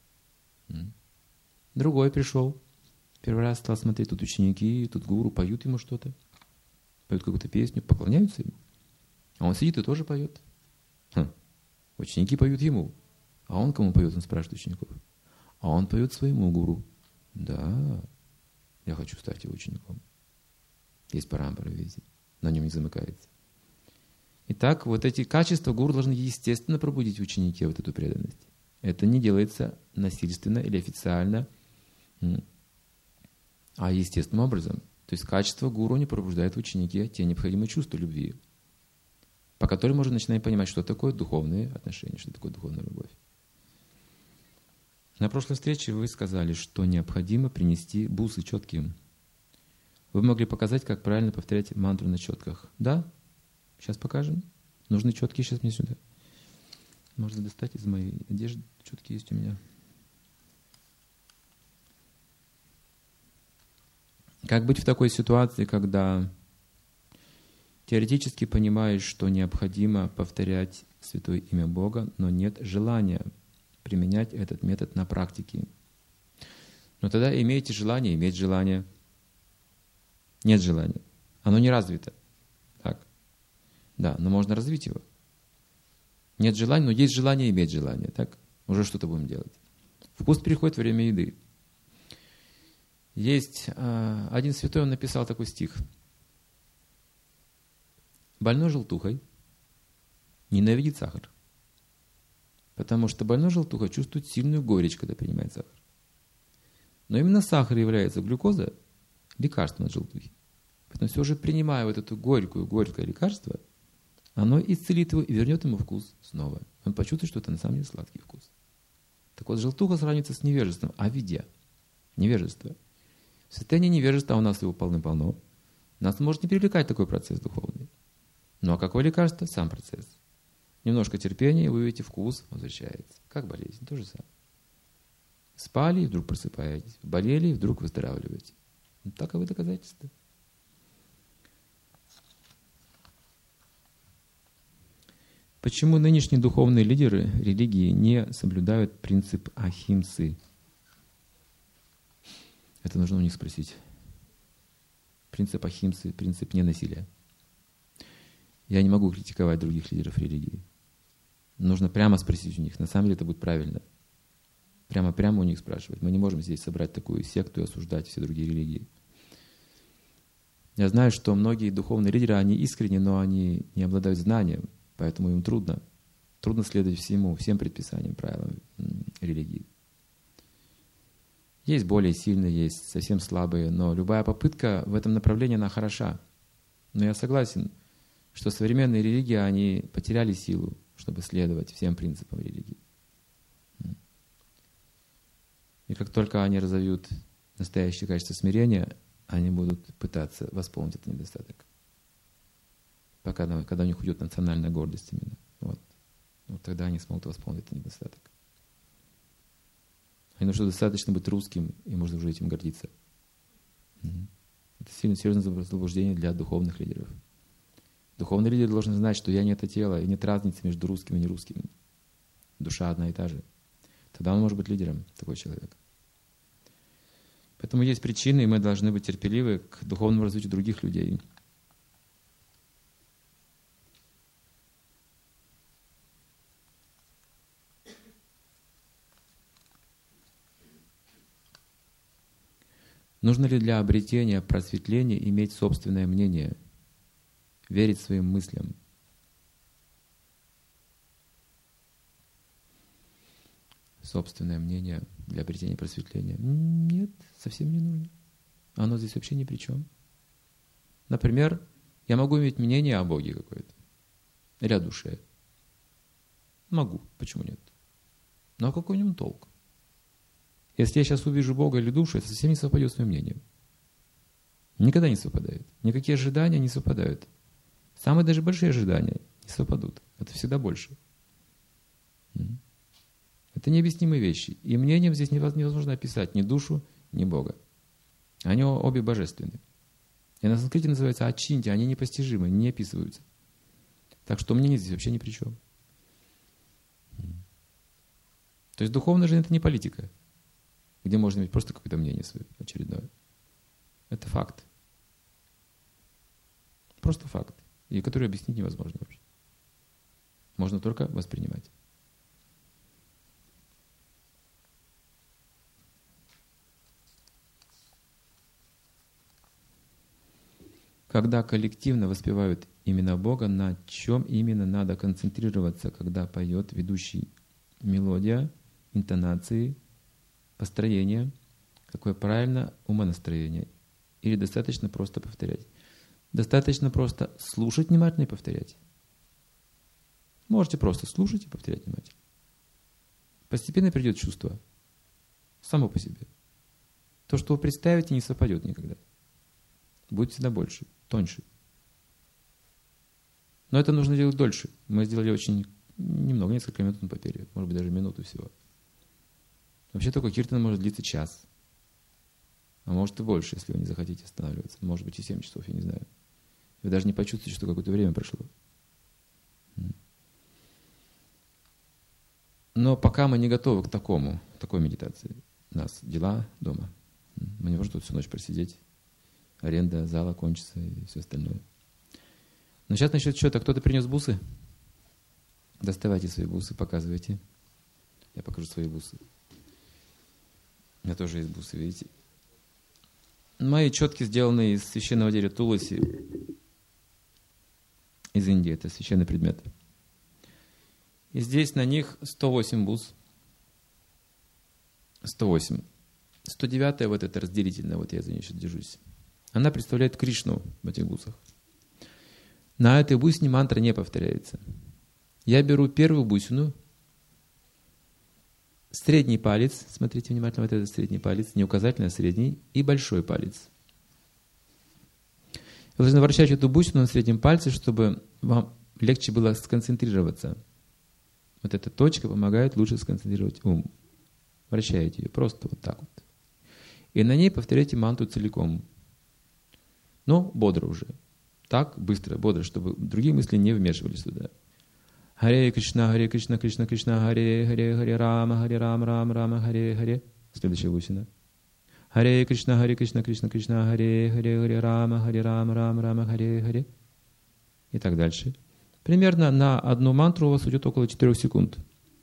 Другой пришел, первый раз стал смотреть, тут ученики, тут гуру, поют ему что-то, поют какую-то песню, поклоняются ему. А он сидит и тоже поет. Хм. Ученики поют ему. А он кому поет, он спрашивает учеников. А он поет своему гуру. Да, я хочу стать его учеником. Есть парампара, видите, на нем не замыкается. Итак, вот эти качества гуру должны естественно пробудить в ученике вот эту преданность. Это не делается насильственно или официально, а естественным образом. То есть качество гуру не пробуждает в ученике те необходимые чувства любви, по которым можно начинать понимать, что такое духовные отношения, что такое духовная любовь. На прошлой встрече вы сказали, что необходимо принести бусы четким. Вы могли показать, как правильно повторять мантру на четках. Да? Сейчас покажем. Нужны четкие сейчас мне сюда. Можно достать из моей одежды. Четкие есть у меня. Как быть в такой ситуации, когда теоретически понимаешь, что необходимо повторять святое имя Бога, но нет желания применять этот метод на практике? Но тогда имеете желание, иметь желание. Нет желания. Оно не развито. Так. Да, но можно развить его. Нет желания, но есть желание иметь желание. Так? Уже что-то будем делать. Вкус приходит во время еды. Есть э, один святой, он написал такой стих. Больной желтухой ненавидит сахар. Потому что больной желтухой чувствует сильную горечь, когда принимает сахар. Но именно сахар является глюкоза лекарством от желтухи. Поэтому все же принимая вот это горькую, горькое лекарство, оно исцелит его и вернет ему вкус снова. Он почувствует, что это на самом деле сладкий вкус. Так вот, желтуха сравнится с невежеством, авидья. Невежество. В состоянии невежества, у нас его полным-полно, нас может не привлекать такой процесс духовный. Ну а какое лекарство? Сам процесс. Немножко терпения, и вы увидите, вкус возвращается. Как болезнь, то же самое. Спали, и вдруг просыпаетесь. Болели, и вдруг выздоравливаете. Ну, таковы доказательства. Почему нынешние духовные лидеры религии не соблюдают принцип ахимсы? Это нужно у них спросить. Принцип ахимсы, принцип ненасилия. Я не могу критиковать других лидеров религии. Нужно прямо спросить у них. На самом деле это будет правильно. Прямо-прямо у них спрашивать. Мы не можем здесь собрать такую секту и осуждать все другие религии. Я знаю, что многие духовные лидеры, они искренне, но они не обладают знанием. Поэтому им трудно. Трудно следовать всему, всем предписаниям, правилам религии. Есть более сильные, есть совсем слабые, но любая попытка в этом направлении, она хороша. Но я согласен, что современные религии, они потеряли силу, чтобы следовать всем принципам религии. И как только они разовьют настоящее качество смирения, они будут пытаться восполнить этот недостаток. Пока, когда у них уйдет национальная гордость именно. Вот. Вот тогда они смогут восполнить этот недостаток. Они думают, что достаточно быть русским, и можно уже этим гордиться. Это сильно серьезное заблуждение для духовных лидеров. Духовный лидер должен знать, что я не это тело, и нет разницы между русским и нерусским. Душа одна и та же. Тогда он может быть лидером, такой человек. Поэтому есть причины, и мы должны быть терпеливы к духовному развитию других людей. Нужно ли для обретения просветления иметь собственное мнение, верить своим мыслям? Собственное мнение для обретения просветления? Нет, совсем не нужно. Оно здесь вообще ни при чем. Например, я могу иметь мнение о Боге какое-то или о душе. Могу, почему нет? Но какой в нем толк? Если я сейчас увижу Бога или душу, это совсем не совпадет с моим мнением. Никогда не совпадает. Никакие ожидания не совпадают. Самые даже большие ожидания не совпадут. Это всегда больше. Это необъяснимые вещи. И мнением здесь невозможно описать ни душу, ни Бога. Они обе божественны. И на санскрите называются ачинти, они непостижимы, не описываются. Так что мнение здесь вообще ни при чем. То есть духовная жизнь — это не политика, где можно иметь просто какое-то мнение свое очередное. Это факт. Просто факт. И который объяснить невозможно вообще. Можно только воспринимать. Когда коллективно воспевают имена Бога, на чем именно надо концентрироваться, когда поет ведущий? Мелодия, интонации, построение, какое правильно умонастроение. Или достаточно просто повторять? Достаточно просто слушать внимательно и повторять. Можете просто слушать и повторять внимательно. Постепенно придет чувство. Само по себе. То, что вы представите, не совпадет никогда. Будет всегда больше, тоньше. Но это нужно делать дольше. Мы сделали очень немного, несколько минут на папере. Может быть, даже минуту всего. Вообще такой киртан может длиться час. А может и больше, если вы не захотите останавливаться. Может быть и семь часов, я не знаю. Вы даже не почувствуете, что какое-то время прошло. Но пока мы не готовы к такому, такой медитации. У нас дела дома. Мы не можем тут всю ночь просидеть. Аренда зала кончится и все остальное. Но сейчас насчет счета. Кто-то принес бусы? Доставайте свои бусы, показывайте. Я покажу свои бусы. У меня тоже есть бусы, видите? Мои четки сделаны из священного дерева туласи. Из Индии. Это священный предмет. И здесь на них сто восемь бус. сто восемь. сто девятая вот эта разделительная, вот я за нее сейчас держусь. Она представляет Кришну в этих бусах. На этой бусине мантра не повторяется. Я беру первую бусину, средний палец, смотрите внимательно, вот этот средний палец, не указательный, а средний, и большой палец. Вы должны вращать эту бусину на среднем пальце, чтобы вам легче было сконцентрироваться. Вот эта точка помогает лучше сконцентрировать ум. Вращаете ее просто вот так вот. И на ней повторяйте мантру целиком. Но бодро уже. Так, быстро, бодро, чтобы другие мысли не вмешивались туда. Харе Кришна, Харе Кришна, Кришна Кришна, Харе Харе, Харе Рама, Харе Рама, Рама Рама, Харе Харе. Следующая бусина. Харе Кришна, Харе Кришна, Кришна Кришна, Харе Харе, Харе Рама, Харе Рама, Рама Рама, Харе Харе. И так дальше. Примерно на одну мантру у вас уйдет около четырех секунд.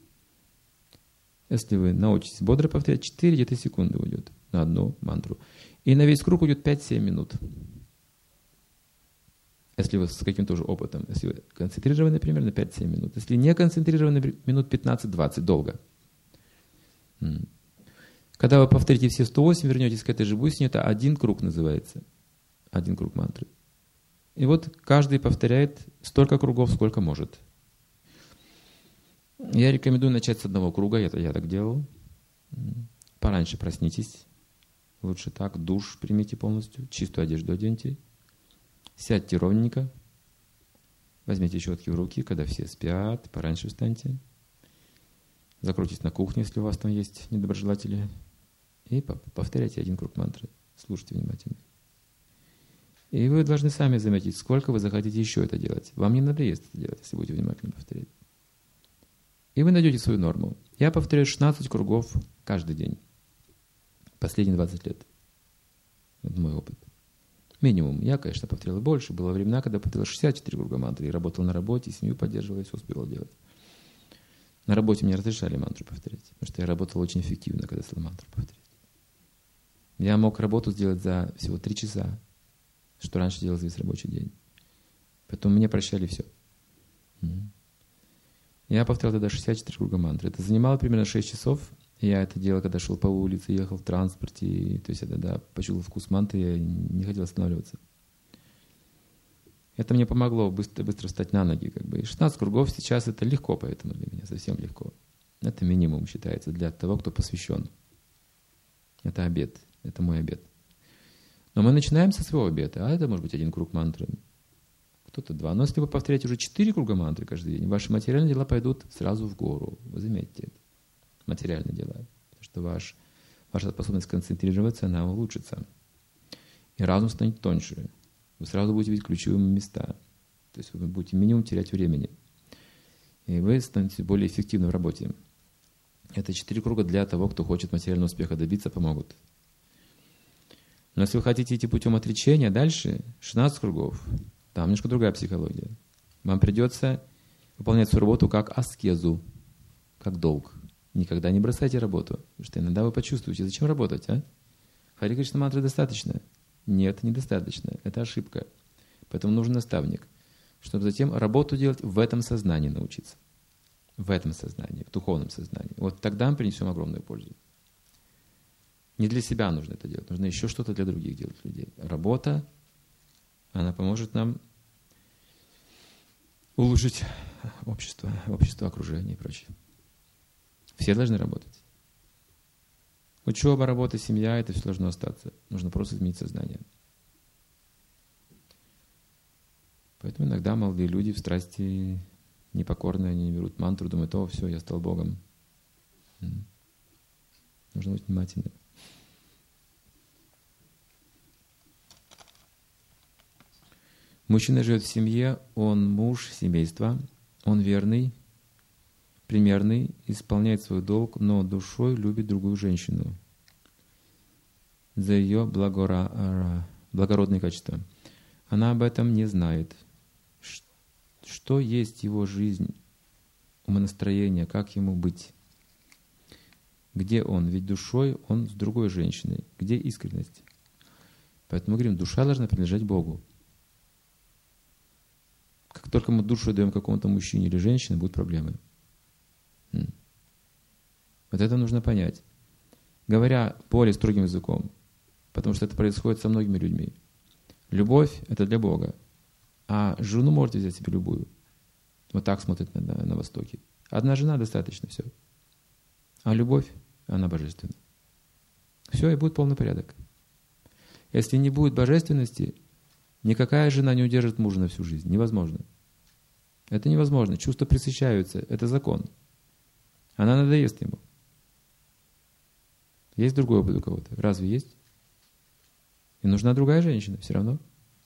Если вы научитесь бодро повторять, четыре где-то секунды уйдет на одну мантру. И на весь круг уйдет пять-семь минут. Если вы с каким-то уже опытом. Если вы концентрированы, примерно пять-семь минут. Если не концентрированы, минут пятнадцать-двадцать, долго. Когда вы повторите все сто восемь, вернетесь к этой же бусине, это один круг называется. Один круг мантры. И вот каждый повторяет столько кругов, сколько может. Я рекомендую начать с одного круга, это я так делал. Пораньше проснитесь. Лучше так, душ примите полностью, чистую одежду оденьте. Сядьте ровненько. Возьмите щетки в руки, когда все спят, пораньше встаньте. Закройтесь на кухне, если у вас там есть недоброжелатели. И повторяйте один круг мантры. Слушайте внимательно. И вы должны сами заметить, сколько вы захотите еще это делать. Вам не надоест это делать, если будете внимательно повторять. И вы найдете свою норму. Я повторяю шестнадцать кругов каждый день. Последние двадцать лет. Это мой опыт. Минимум. Я, конечно, повторял больше. Было времена, когда повторял шестьдесят четыре круга мантры. И работал на работе, семью поддерживал, и все успевал делать. На работе мне разрешали мантру повторять. Потому что я работал очень эффективно, когда стал мантру повторять. Я мог работу сделать за всего три часа. Что раньше делал за весь рабочий день. Поэтому мне прощали все. Я повторял тогда шестьдесят четыре круга мантры. Это занимало примерно шесть часов. Я это делал, когда шел по улице, ехал в транспорте. И, то есть я тогда почувствовал вкус мантры, я не хотел останавливаться. Это мне помогло быстро, быстро встать на ноги. Как бы. И шестнадцать кругов сейчас это легко, поэтому для меня совсем легко. Это минимум считается для того, кто посвящен. Это обет. Это мой обет. Но мы начинаем со своего обета, а это может быть один круг мантры, кто-то два. Но если вы повторяете уже четыре круга мантры каждый день, ваши материальные дела пойдут сразу в гору. Вы заметите это. Материальные дела. Потому что ваш, ваша способность концентрироваться, она улучшится. И разум станет тоньше. Вы сразу будете видеть ключевые места. То есть вы будете минимум терять времени. И вы станете более эффективны в работе. Это четыре круга для того, кто хочет материального успеха добиться, помогут. Но если вы хотите идти путем отречения, дальше шестнадцать кругов. Там немножко другая психология. Вам придется выполнять свою работу как аскезу, как долг. Никогда не бросайте работу. Потому что иногда вы почувствуете, зачем работать, а? Хари Кришна мантры достаточно? Нет, недостаточно. Это ошибка. Поэтому нужен наставник, чтобы затем работу делать в этом сознании научиться. В этом сознании, в духовном сознании. Вот тогда мы принесем огромную пользу. Не для себя нужно это делать, нужно еще что-то для других делать людей. Работа, она поможет нам улучшить общество, общество, окружение и прочее. Все должны работать. Учеба, работа, семья, это все должно остаться. Нужно просто изменить сознание. Поэтому иногда молодые люди в страсти непокорные, они берут мантру, думают, о, все, я стал Богом. Нужно быть внимательным. Мужчина живет в семье, он муж семейства, он верный, примерный, исполняет свой долг, но душой любит другую женщину за ее благора... благородные качества. Она об этом не знает. Что есть его жизнь, умонастроение, как ему быть? Где он? Ведь душой он с другой женщиной. Где искренность? Поэтому мы говорим, душа должна принадлежать Богу. Как только мы душу даем какому-то мужчине или женщине, будут проблемы. Вот это нужно понять. Говоря более строгим языком, потому что это происходит со многими людьми. Любовь – это для Бога. А жену можете взять себе любую. Вот так смотрят на, на, на Востоке. Одна жена достаточно, все. А любовь, она божественна. Все, и будет полный порядок. Если не будет божественности, никакая жена не удержит мужа на всю жизнь. Невозможно. Это невозможно. Чувства пресыщаются. Это закон. Она надоест ему. Есть другой опыт у кого-то? Разве есть? И нужна другая женщина все равно.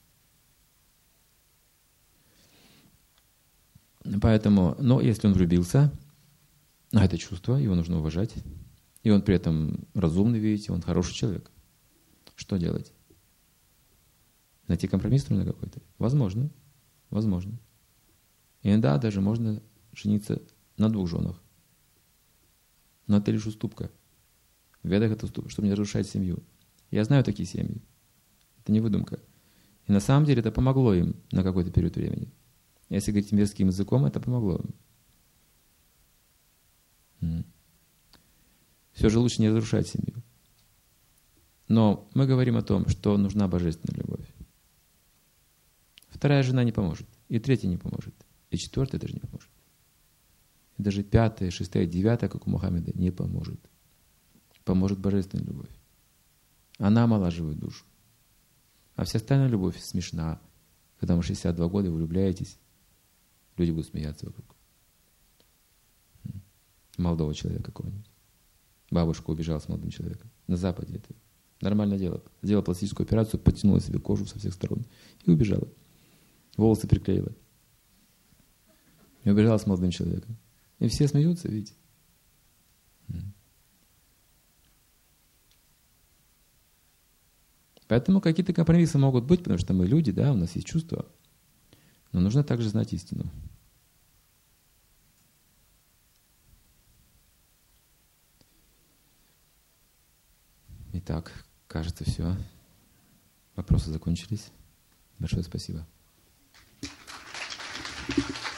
Поэтому, но если он влюбился, а это чувство, его нужно уважать, и он при этом разумный, видите, он хороший человек, что делать? Найти компромисс нужно какой-то? Возможно. Возможно. И да, даже можно жениться на двух женах. Но это лишь уступка. В ведах это уступка, чтобы не разрушать семью. Я знаю такие семьи. Это не выдумка. И на самом деле это помогло им на какой-то период времени. Если говорить ведским языком, это помогло им. Все же лучше не разрушать семью. Но мы говорим о том, что нужна божественная любовь. Вторая жена не поможет, и третья не поможет, и четвертая даже не поможет. И даже пятая, шестая, девятая, как у Мухаммеда, не поможет. Поможет божественная любовь. Она омолаживает душу. А вся остальная любовь смешна. Когда вы шестьдесят два года, вы влюбляетесь, люди будут смеяться вокруг. Молодого человека какого-нибудь. Бабушка убежала с молодым человеком. На Западе это нормальное дело. Сделала пластическую операцию, подтянула себе кожу со всех сторон и убежала. Волосы приклеила. И убежала с молодым человеком. И все смеются, видите. Поэтому какие-то компромиссы могут быть, потому что мы люди, да, у нас есть чувства. Но нужно также знать истину. Итак, кажется, все. Вопросы закончились. Большое спасибо.